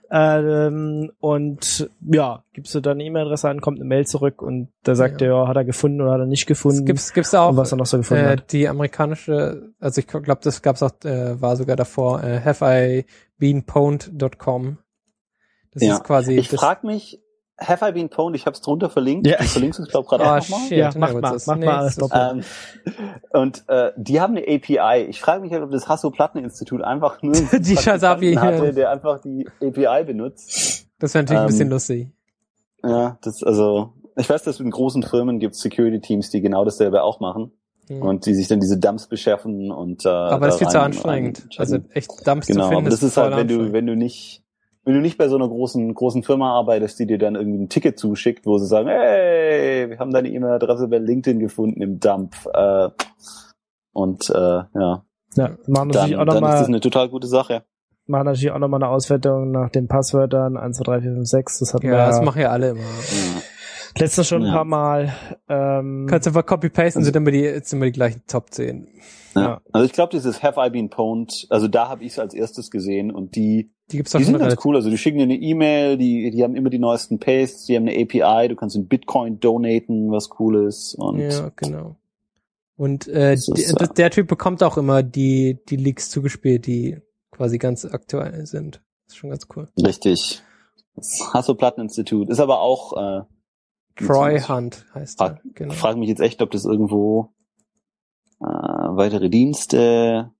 Ähm, und ja, gibst du deine E-Mail-Adresse an, kommt eine Mail zurück und da sagt ja. er, ja, hat er gefunden oder hat er nicht gefunden. Gibt's, gibt's auch, und was er noch so gefunden äh, hat. Die amerikanische, also ich glaube, das gab's auch, äh, war sogar davor, äh, have I been pwned dot com. Das ja. ist quasi. Ich das frag mich, Have I been pwned? Ich habe es drunter verlinkt. Ja. Ich verlinke es, glaube ich, gerade oh, auch nochmal. Shit. Ja, mach nee, mal, das, mach nee, mal alles doppelt. Ähm, und äh, die haben eine A P I. Ich frage mich halt, ob das Hasso-Platten-Institut einfach nur einen die Scheiß-A P I hatte, der einfach die A P I benutzt. Das wäre natürlich ähm, ein bisschen lustig. Ja, das also, ich weiß, dass es in großen Firmen gibt Security-Teams, die genau dasselbe auch machen. Hm. Und die sich dann diese Dumps beschaffen und äh, aber das ist viel zu anstrengend. Also echt Dumps genau, zu finden. Aber das ist halt, wenn du, wenn du nicht Wenn du nicht bei so einer großen großen Firma arbeitest, die dir dann irgendwie ein Ticket zuschickt, wo sie sagen, hey, wir haben deine E-Mail-Adresse bei LinkedIn gefunden im Dump. Äh, und äh, ja, ja machen dann, auch noch dann mal, ist das eine total gute Sache. Machen natürlich auch nochmal eine Auswertung nach den Passwörtern eins, zwei, drei, vier, fünf, sechs. Das hatten ja, wir das machen ja alle immer. Ja. Letztens schon ein ja. paar Mal. Ähm, Kannst du einfach copy-pasten, sind immer die, jetzt immer die gleichen Top zehn. Ja. ja. Also ich glaube, dieses Have I Been Pwned, also da habe ich es als erstes gesehen und die Die, gibt's die sind ganz cool. Also die schicken dir eine E-Mail, die die haben immer die neuesten Pastes, die haben eine A P I, du kannst in Bitcoin donaten, was cool ist. Und ja, genau. Und äh, ist, die, ja. der Typ bekommt auch immer die die Leaks zugespielt, die quasi ganz aktuell sind. Das ist schon ganz cool. Richtig. Das Hasso-Platten-Institut ist aber auch äh, Troy Hunt heißt frag, er. Genau. Frag mich jetzt echt, ob das irgendwo äh, weitere Dienste,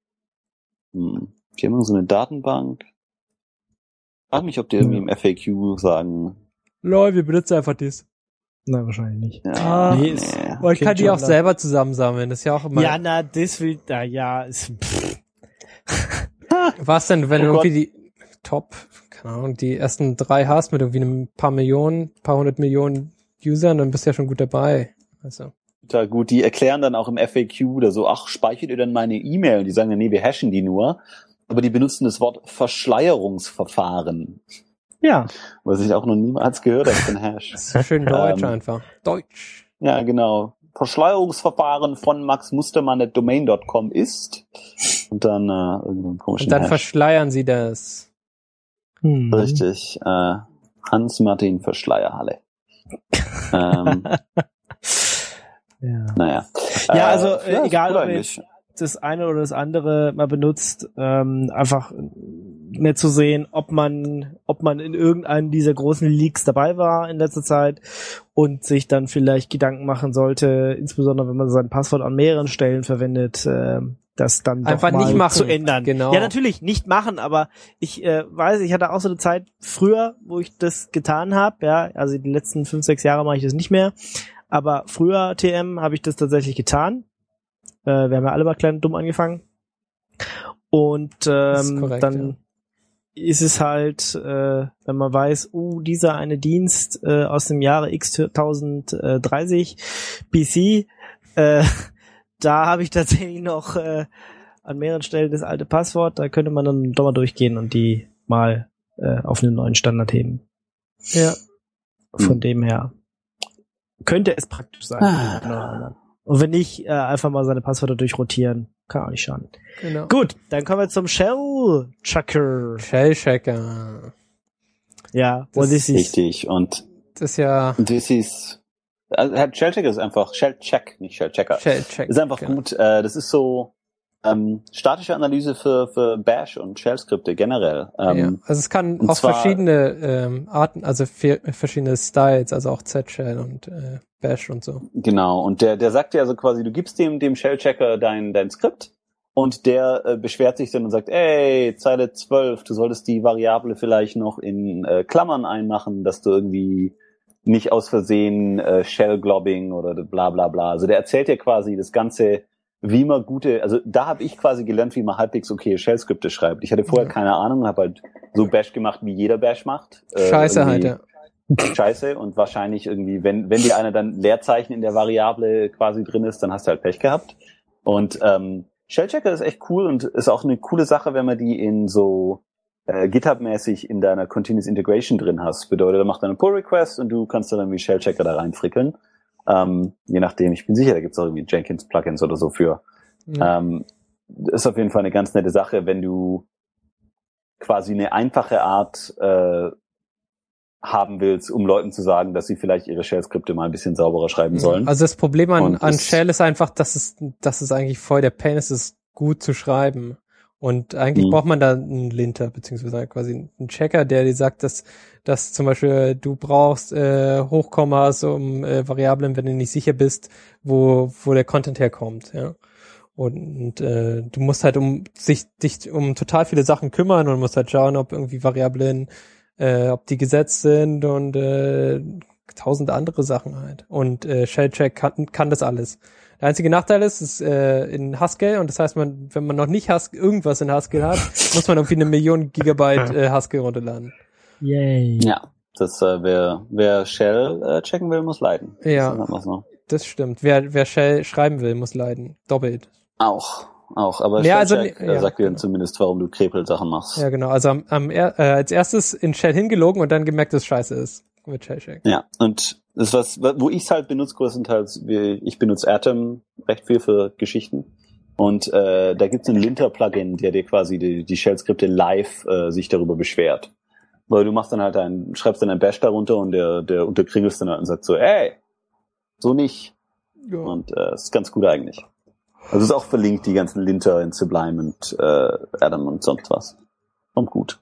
hm, die haben so eine Datenbank. Frag mich, ob die irgendwie im F A Q sagen. Lol, wir benutzen einfach das. Nein, wahrscheinlich nicht. Ja, Ah, nee, nee. Man kann die auch da. selber zusammensammeln. Das ist ja auch immer. Ja, na, das will, da, ja, ist, pff. Was denn, wenn Oh du Gott. irgendwie die Top, keine Ahnung, die ersten drei hast mit irgendwie ein paar Millionen, paar hundert Millionen Usern, dann bist du ja schon gut dabei. Also. Total gut. Die erklären dann auch im F A Q oder so, ach, speichert ihr denn meine E-Mail? Und die sagen dann, nee, wir hashen die nur. Aber die benutzen das Wort Verschleierungsverfahren. Ja. Was ich auch noch niemals gehört habe von Hash. Das ist schön deutsch Ähm, einfach. Deutsch. Ja, genau. Verschleierungsverfahren von Max Mustermann at domain dot com ist. Und dann äh, irgendeinen komischen Und dann Hash. verschleiern sie das. Hm. Richtig. Äh, Hans-Martin Verschleierhalle. ähm, Ja. naja. Ja, Äh, also äh, ja, ist egal, cool ob eigentlich. jetzt das eine oder das andere mal benutzt, ähm, einfach nicht zu sehen, ob man, ob man in irgendeinem dieser großen Leaks dabei war in letzter Zeit und sich dann vielleicht Gedanken machen sollte, insbesondere wenn man sein Passwort an mehreren Stellen verwendet, äh, das dann doch Einfach mal nicht machen. zu ändern. Genau. Ja, natürlich nicht machen, aber ich äh, weiß, ich hatte auch so eine Zeit früher, wo ich das getan habe. Ja, also die letzten fünf, sechs Jahre mache ich das nicht mehr. Aber früher, T M, habe ich das tatsächlich getan. Äh, wir haben ja alle mal klein und dumm angefangen. Und Das ist ähm, korrekt, dann ja. ist es halt, äh, wenn man weiß, uh, dieser eine Dienst äh, aus dem Jahre X dreißig B C, äh, da habe ich tatsächlich noch äh, an mehreren Stellen das alte Passwort. Da könnte man dann doch mal durchgehen und die mal äh, auf einen neuen Standard heben. Ja. Von Hm. dem her könnte es praktisch sein. Ah. Und wenn nicht, äh, einfach mal seine Passwörter durchrotieren. Kann auch nicht schaden. Genau. Gut, dann kommen wir zum Shell-Checker. Shell-Checker. Ja, Das what is this? Richtig. Und Das ist ja das ist, also Shellchecker ist einfach, Shellcheck, nicht Shellchecker. Shell-Check. Ist einfach genau. gut. Äh, das ist so, ähm, statische Analyse für, für Bash und Shell-Skripte generell. Ähm, ja. Also es kann auch zwar, verschiedene ähm, Arten, also vier, verschiedene Styles, also auch Z-Shell und äh, Bash und so. Genau, und der, der sagt ja also quasi, du gibst dem, dem Shell-Checker dein, dein Skript und der äh, beschwert sich dann und sagt, ey, Zeile zwölf, du solltest die Variable vielleicht noch in äh, Klammern einmachen, dass du irgendwie nicht aus Versehen äh, Shell-Globbing oder bla bla bla. Also der erzählt ja quasi das Ganze, wie man gute, also da habe ich quasi gelernt, wie man halbwegs okay Shell-Skripte schreibt. Ich hatte vorher Ja. keine Ahnung, habe halt so Bash gemacht, wie jeder Bash macht. Äh, Scheiße halt, ja. Scheiße und wahrscheinlich irgendwie, wenn wenn dir einer dann Leerzeichen in der Variable quasi drin ist, dann hast du halt Pech gehabt. Und ähm, Shellchecker ist echt cool und ist auch eine coole Sache, wenn man die in so äh, GitHub-mäßig in deiner Continuous Integration drin hast. Bedeutet, er macht dann einen Pull-Request und du kannst dann irgendwie Shellchecker da reinfrickeln. Ähm, je nachdem, ich bin sicher, da gibt's auch irgendwie Jenkins-Plugins oder so für. Ja. Ähm, ist auf jeden Fall eine ganz nette Sache, wenn du quasi eine einfache Art äh, haben willst, um Leuten zu sagen, dass sie vielleicht ihre Shell-Skripte mal ein bisschen sauberer schreiben sollen. Also das Problem an, Und an das- Shell ist einfach, dass es, dass es eigentlich voll der Pain ist, es gut zu schreiben. Und eigentlich Mhm. braucht man da einen Linter, beziehungsweise quasi einen Checker, der dir sagt, dass, dass zum Beispiel du brauchst äh, Hochkommas, um äh, Variablen, wenn du nicht sicher bist, wo, wo der Content herkommt, ja. Und äh, du musst halt um sich dich um total viele Sachen kümmern und musst halt schauen, ob irgendwie Variablen, äh, ob die gesetzt sind und äh, tausend andere Sachen halt. Und äh, Shellcheck kann, kann das alles. Der einzige Nachteil ist, es ist äh, in Haskell, und das heißt, man, wenn man noch nicht Haskell, irgendwas in Haskell hat, muss man irgendwie eine Million Gigabyte äh, Haskell runterladen. Yay. Ja, das äh, wer wer Shell äh, checken will, muss leiden. Ja. Das ist halt noch. Das stimmt. Wer, wer Shell schreiben will, muss leiden. Doppelt. Auch, auch. Aber Ja, also, Shellcheck ja, äh, sagt dir dann genau. zumindest, warum du Krepel-Sachen machst. Ja, genau. Also am, am er, äh, als erstes in Shell hingelogen und dann gemerkt, dass es scheiße ist. Mit Shellcheck. Ja, und das was, wo ich es halt benutze, größtenteils, wie- ich benutze Atom recht viel für Geschichten. Und äh, da gibt's einen Linter-Plugin, der dir quasi die, die Shell-Skripte live äh, sich darüber beschwert. Weil du machst dann halt ein, schreibst dann ein Bash darunter und der, der unterkringelst dann halt und sagt so, ey, so nicht. Ja. Und äh, ist ganz gut eigentlich. Also ist auch verlinkt, die ganzen Linter in Sublime und äh, Atom und sonst was. Kommt gut.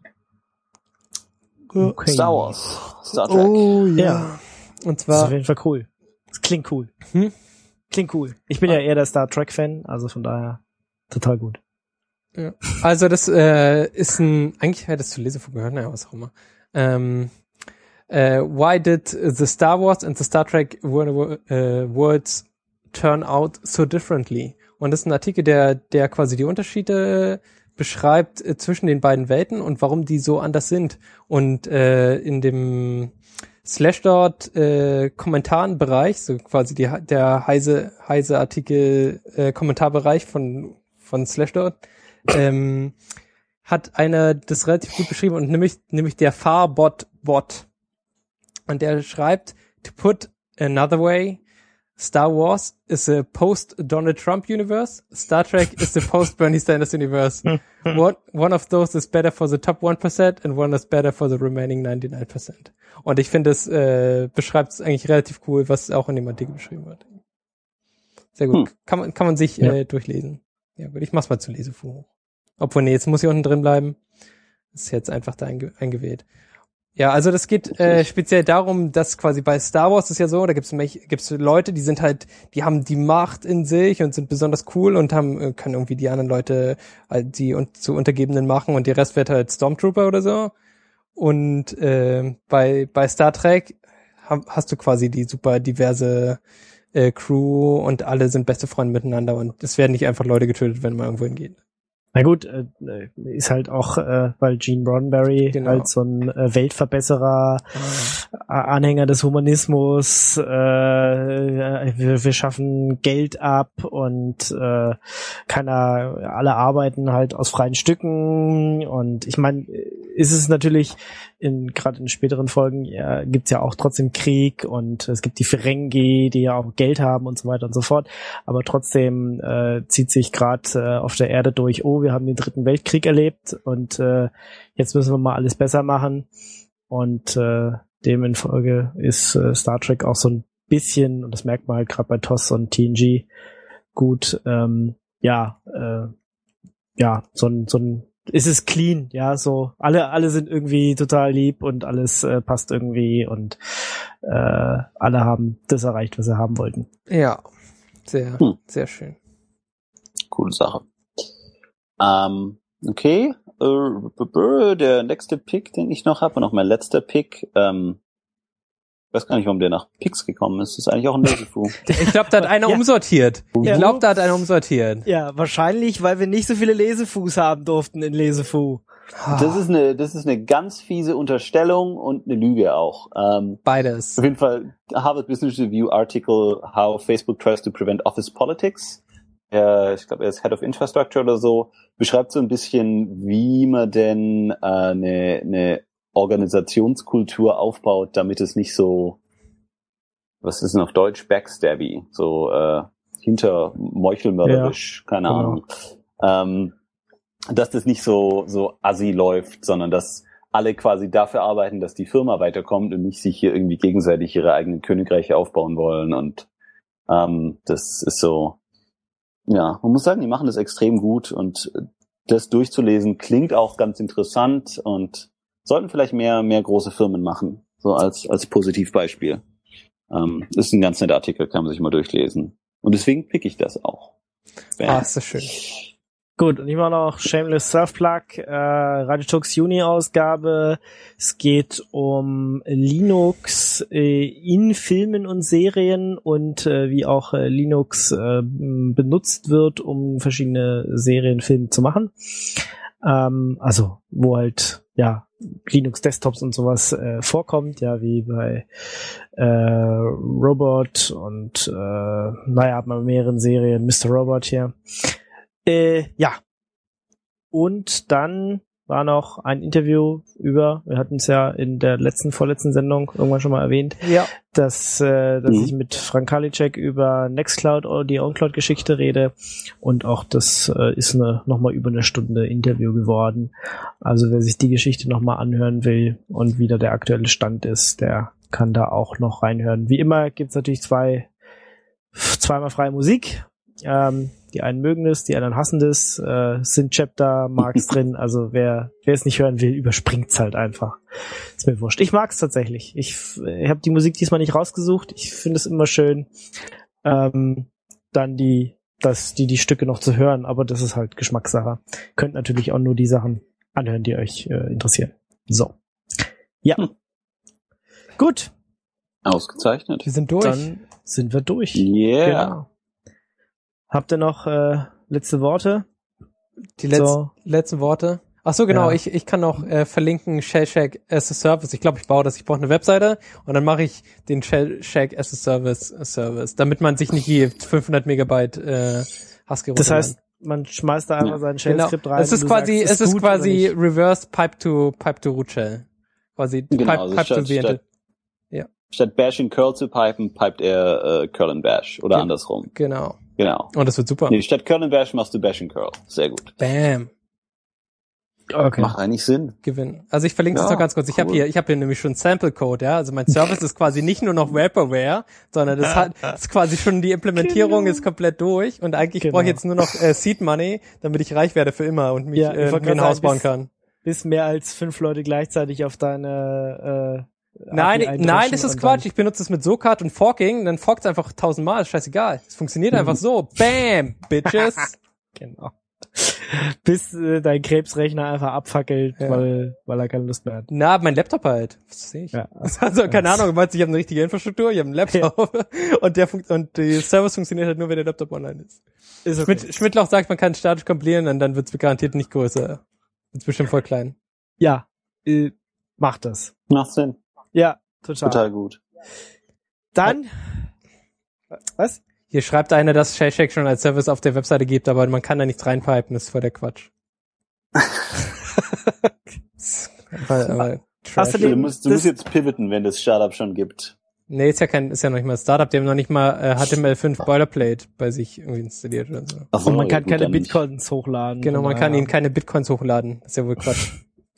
Okay. Star Wars, Star Trek. Oh ja. Ja. Und Das ist zwar auf jeden Fall cool. Das klingt cool. Hm? Klingt cool. Ich bin ja eher der Star Trek-Fan, also von daher total gut. Ja. Also das äh, ist ein, eigentlich wäre das zu Lesefug gehört, naja, was auch immer. Ähm, äh, why did the Star Wars and the Star Trek wor- äh, worlds turn out so differently? Und das ist ein Artikel, der, der quasi die Unterschiede beschreibt äh, zwischen den beiden Welten und warum die so anders sind. Und äh, in dem Slashdot äh, Kommentarenbereich, so quasi die, der Heise Heise Artikel äh, Kommentarbereich von von Slashdot, ähm, hat einer das relativ gut beschrieben und nämlich nämlich der Farbot Bot. Und der schreibt, to put another way, Star Wars is a post-Donald Trump universe. Star Trek is the post-Bernie Sanders universe. One, one of those is better for the top one percent and one is better for the remaining ninety-nine percent. Und ich finde, es äh, beschreibt es eigentlich relativ cool, was auch in dem Artikel beschrieben wird. Sehr gut. Hm. Kann man, kann man sich Ja. äh, durchlesen. Ja, gut, ich mach's mal zu Lesefuhr hoch. Obwohl, nee, jetzt muss ich unten drin bleiben. Ist jetzt einfach da einge- eingewählt. Ja, also das geht äh, speziell darum, dass quasi bei Star Wars ist ja so, da gibt's Mech- gibt's Leute, die sind halt, die haben die Macht in sich und sind besonders cool und haben äh, können irgendwie die anderen Leute halt die und zu Untergebenen machen und der Rest wird halt Stormtrooper oder so. Und äh, bei bei Star Trek ha- hast du quasi die super diverse äh, Crew und alle sind beste Freunde miteinander und es werden nicht einfach Leute getötet, wenn man irgendwo hingeht. Na gut, äh, ist halt auch, äh, weil Gene Roddenberry Genau. halt so ein äh, Weltverbesserer, äh, Anhänger des Humanismus, äh, wir, wir schaffen Geld ab und äh, keiner, alle arbeiten halt aus freien Stücken und ich meine, ist es natürlich in gerade in späteren Folgen ja, gibt's ja auch trotzdem Krieg und es gibt die Ferengi, die ja auch Geld haben und so weiter und so fort, aber trotzdem äh, zieht sich gerade äh, auf der Erde durch, oh, wir haben den dritten Weltkrieg erlebt und äh, jetzt müssen wir mal alles besser machen und äh, dem in Folge ist äh, Star Trek auch so ein bisschen, und das merkt man halt gerade bei T O S und T N G gut, ähm, ja, äh, ja, so ein, so ein, ist es clean, ja, so, alle, alle sind irgendwie total lieb und alles äh, passt irgendwie und äh, alle haben das erreicht, was sie haben wollten. Ja, sehr, hm. sehr schön. Coole Sache. Ähm, okay, äh, der nächste Pick, den ich noch habe, und auch mein letzter Pick, ähm, ich weiß gar nicht, warum der nach Picks gekommen ist. Das ist eigentlich auch ein Lesefu. Ich glaube, da hat einer ja. umsortiert. Ich glaube, da hat einer umsortiert. Ja, wahrscheinlich, weil wir nicht so viele Lesefus haben durften in Lesefu. Das ist eine, das ist eine ganz fiese Unterstellung und eine Lüge auch. Ähm, Beides. Auf jeden Fall Harvard Business Review Article How Facebook Tries to Prevent Office Politics. Äh, ich glaube, er ist Head of Infrastructure oder so. Beschreibt so ein bisschen, wie man denn äh, eine, eine Organisationskultur aufbaut, damit es nicht so, was ist denn auf Deutsch, backstabby, so äh, hinter meuchelmörderisch, ja, keine genau. Ahnung. Ähm, dass das nicht so so assi läuft, sondern dass alle quasi dafür arbeiten, dass die Firma weiterkommt und nicht sich hier irgendwie gegenseitig ihre eigenen Königreiche aufbauen wollen. Und ähm, das ist so, ja, man muss sagen, die machen das extrem gut und das durchzulesen klingt auch ganz interessant und sollten vielleicht mehr mehr große Firmen machen, so als als Positivbeispiel. Ähm, ist ein ganz netter Artikel, kann man sich mal durchlesen. Und deswegen pick ich das auch. Bam. Ah, ist das schön. Gut, und ich mache noch Shameless Surfplug, äh, Radio Talks Juni-Ausgabe. Es geht um Linux äh, in Filmen und Serien und äh, wie auch äh, Linux äh, benutzt wird, um verschiedene Serien, Filme zu machen. Ähm, also, wo halt, ja, Linux-Desktops und sowas äh, vorkommt, ja, wie bei äh, Robot und, äh, naja, hat man mehreren Serien, Mister Robot hier. Äh, ja. Und dann war noch ein Interview über, wir hatten es ja in der letzten, vorletzten Sendung irgendwann schon mal erwähnt, ja. dass, äh, dass mhm. ich mit Frank Karliczek über Nextcloud oder die OwnCloud-Geschichte rede und auch das äh, ist eine, nochmal über eine Stunde Interview geworden. Also wer sich die Geschichte nochmal anhören will und wieder der aktuelle Stand ist, der kann da auch noch reinhören. Wie immer gibt's natürlich zwei, zweimal freie Musik. Ähm, die einen mögen es, die anderen hassen es, äh, sind Chapter Marks drin, also wer wer es nicht hören will, überspringt's halt einfach. Ist mir wurscht. Ich mag's tatsächlich. Ich, ich habe die Musik diesmal nicht rausgesucht. Ich finde es immer schön, ähm, dann die das die die Stücke noch zu hören, aber das ist halt Geschmackssache. Könnt natürlich auch nur die Sachen anhören, die euch äh, interessieren. So. Ja. Hm. Gut. Ausgezeichnet. Wir sind durch. Dann sind wir durch. Yeah. Genau. Habt ihr noch äh, letzte Worte? Die letz- so. letzten Worte? Ach so, genau. Ja. Ich ich kann noch äh, verlinken Shellshack as a Service. Ich glaube, ich baue das. Ich brauche eine Webseite und dann mache ich den Shellshack as a Service äh, Service, damit man sich nicht je fünfhundert Megabyte äh, Husky runterladen. Das heißt, man schmeißt da einfach ja. sein Shell-Skript genau. rein. Es ist quasi, sagst, es ist, ist quasi Reverse Pipe to Pipe to Root Shell. Quasi genau, Pipe, also Pipe statt, to Statt, ja. Statt Bash in Curl zu pipen, pipet er äh, Curl in Bash oder Ge- andersrum. Genau. Genau. Und das wird super. Nee, statt Curl and Bash machst du Bash and Curl. Sehr gut. Bam. Okay. Macht eigentlich Sinn. Gewinn. Also ich verlinke es ja, noch ganz kurz. Ich cool. habe hier, ich habe hier nämlich schon Sample Code, ja. Also mein Service ist quasi nicht nur noch Vaporware, sondern das hat, das ist quasi schon die Implementierung genau. ist komplett durch und eigentlich genau. brauche ich jetzt nur noch äh, Seed Money, damit ich reich werde für immer und mich ja, äh, mir ein Haus bauen bis, kann. Bis mehr als fünf Leute gleichzeitig auf deine äh, Nein, nein, das ist Quatsch. Ich benutze es mit SoCard und Forking, dann forkt es einfach tausendmal, ist scheißegal. Es funktioniert einfach so. Bam, Bitches. Genau. Bis äh, dein Krebsrechner einfach abfackelt, ja. weil weil er keine Lust mehr hat. Na, mein Laptop halt. Was sehe ich? Ja. Also, keine Ahnung, du meinst, ich habe eine richtige Infrastruktur, ich habe einen Laptop ja. und der funkt und die Service funktioniert halt nur, wenn der Laptop online ist. ist okay. Schmidt, Schmidtlauch sagt, man kann statisch kompilieren und dann wird's garantiert nicht größer. Wird's bestimmt voll klein. Ja, äh, macht das. Macht Sinn. Ja, total. Total gut. Dann, was? Hier schreibt einer, dass Shellshack schon als Service auf der Webseite gibt, aber man kann da nichts reinpipen, das ist voll der Quatsch. aber, aber Hast du, du musst, du musst jetzt pivoten, wenn das Startup schon gibt. Nee, ist ja kein, ist ja noch nicht mal Startup, die haben noch nicht mal äh, H T M L fünf Boilerplate bei sich irgendwie installiert oder so. Ach so, und man kann ja, keine Bitcoins nicht. hochladen. Genau, man kann ihnen keine Bitcoins hochladen. Das ist ja wohl Quatsch.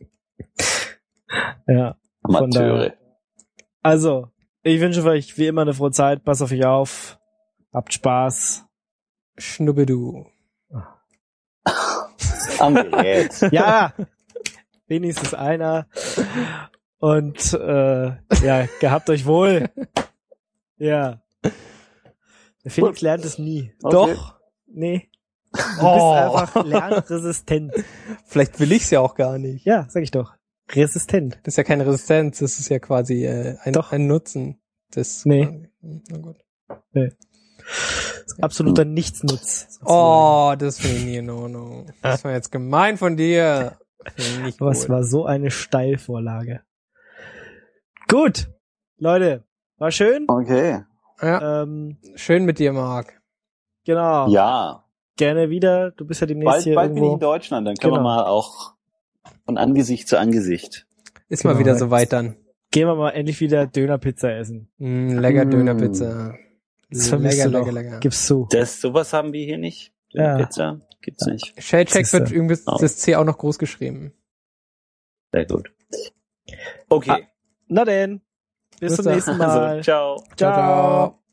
Ja. Amateure. Also, ich wünsche euch wie immer eine frohe Zeit. Passt auf euch auf. Habt Spaß. Schnubbedu. Am Gerät. Ja, wenigstens einer. Und äh, ja, gehabt euch wohl. Ja. Der Felix lernt es nie. Okay. Doch. Nee. Du Oh. bist einfach lernresistent. Vielleicht will ich's ja auch gar nicht. Ja, sag ich doch. Resistent. Das ist ja keine Resistenz, das ist ja quasi äh, ein, Doch. ein Nutzen. Das, Nee. Na gut. Absoluter Nichtsnutz. Oh, das finde ich nie in Ordnung. Das war jetzt gemein von dir. Finde ich nicht Was gut. war so eine Steilvorlage. Gut. Leute, war schön. Okay. Ja, Ähm, schön mit dir, Marc. genau. Ja. Gerne wieder. Du bist ja demnächst Bald, hier bald bin ich irgendwo. in Deutschland, dann können Genau. wir mal auch von Angesicht zu Angesicht. Ist Genau. mal wieder so weit dann. Gehen wir mal endlich wieder Dönerpizza essen. Mm, lecker Mm. Dönerpizza. Das vermisst Lecker, du doch. lecker, lecker. Gib's zu. Das, sowas haben wir hier nicht. Ja. Pizza gibt's nicht. Shellcheck Siehste. wird irgendwie Oh. das C auch noch groß geschrieben. Sehr gut. Okay. Na denn. Bis Bis zum dann. nächsten Mal. Also, ciao. Ciao, ciao.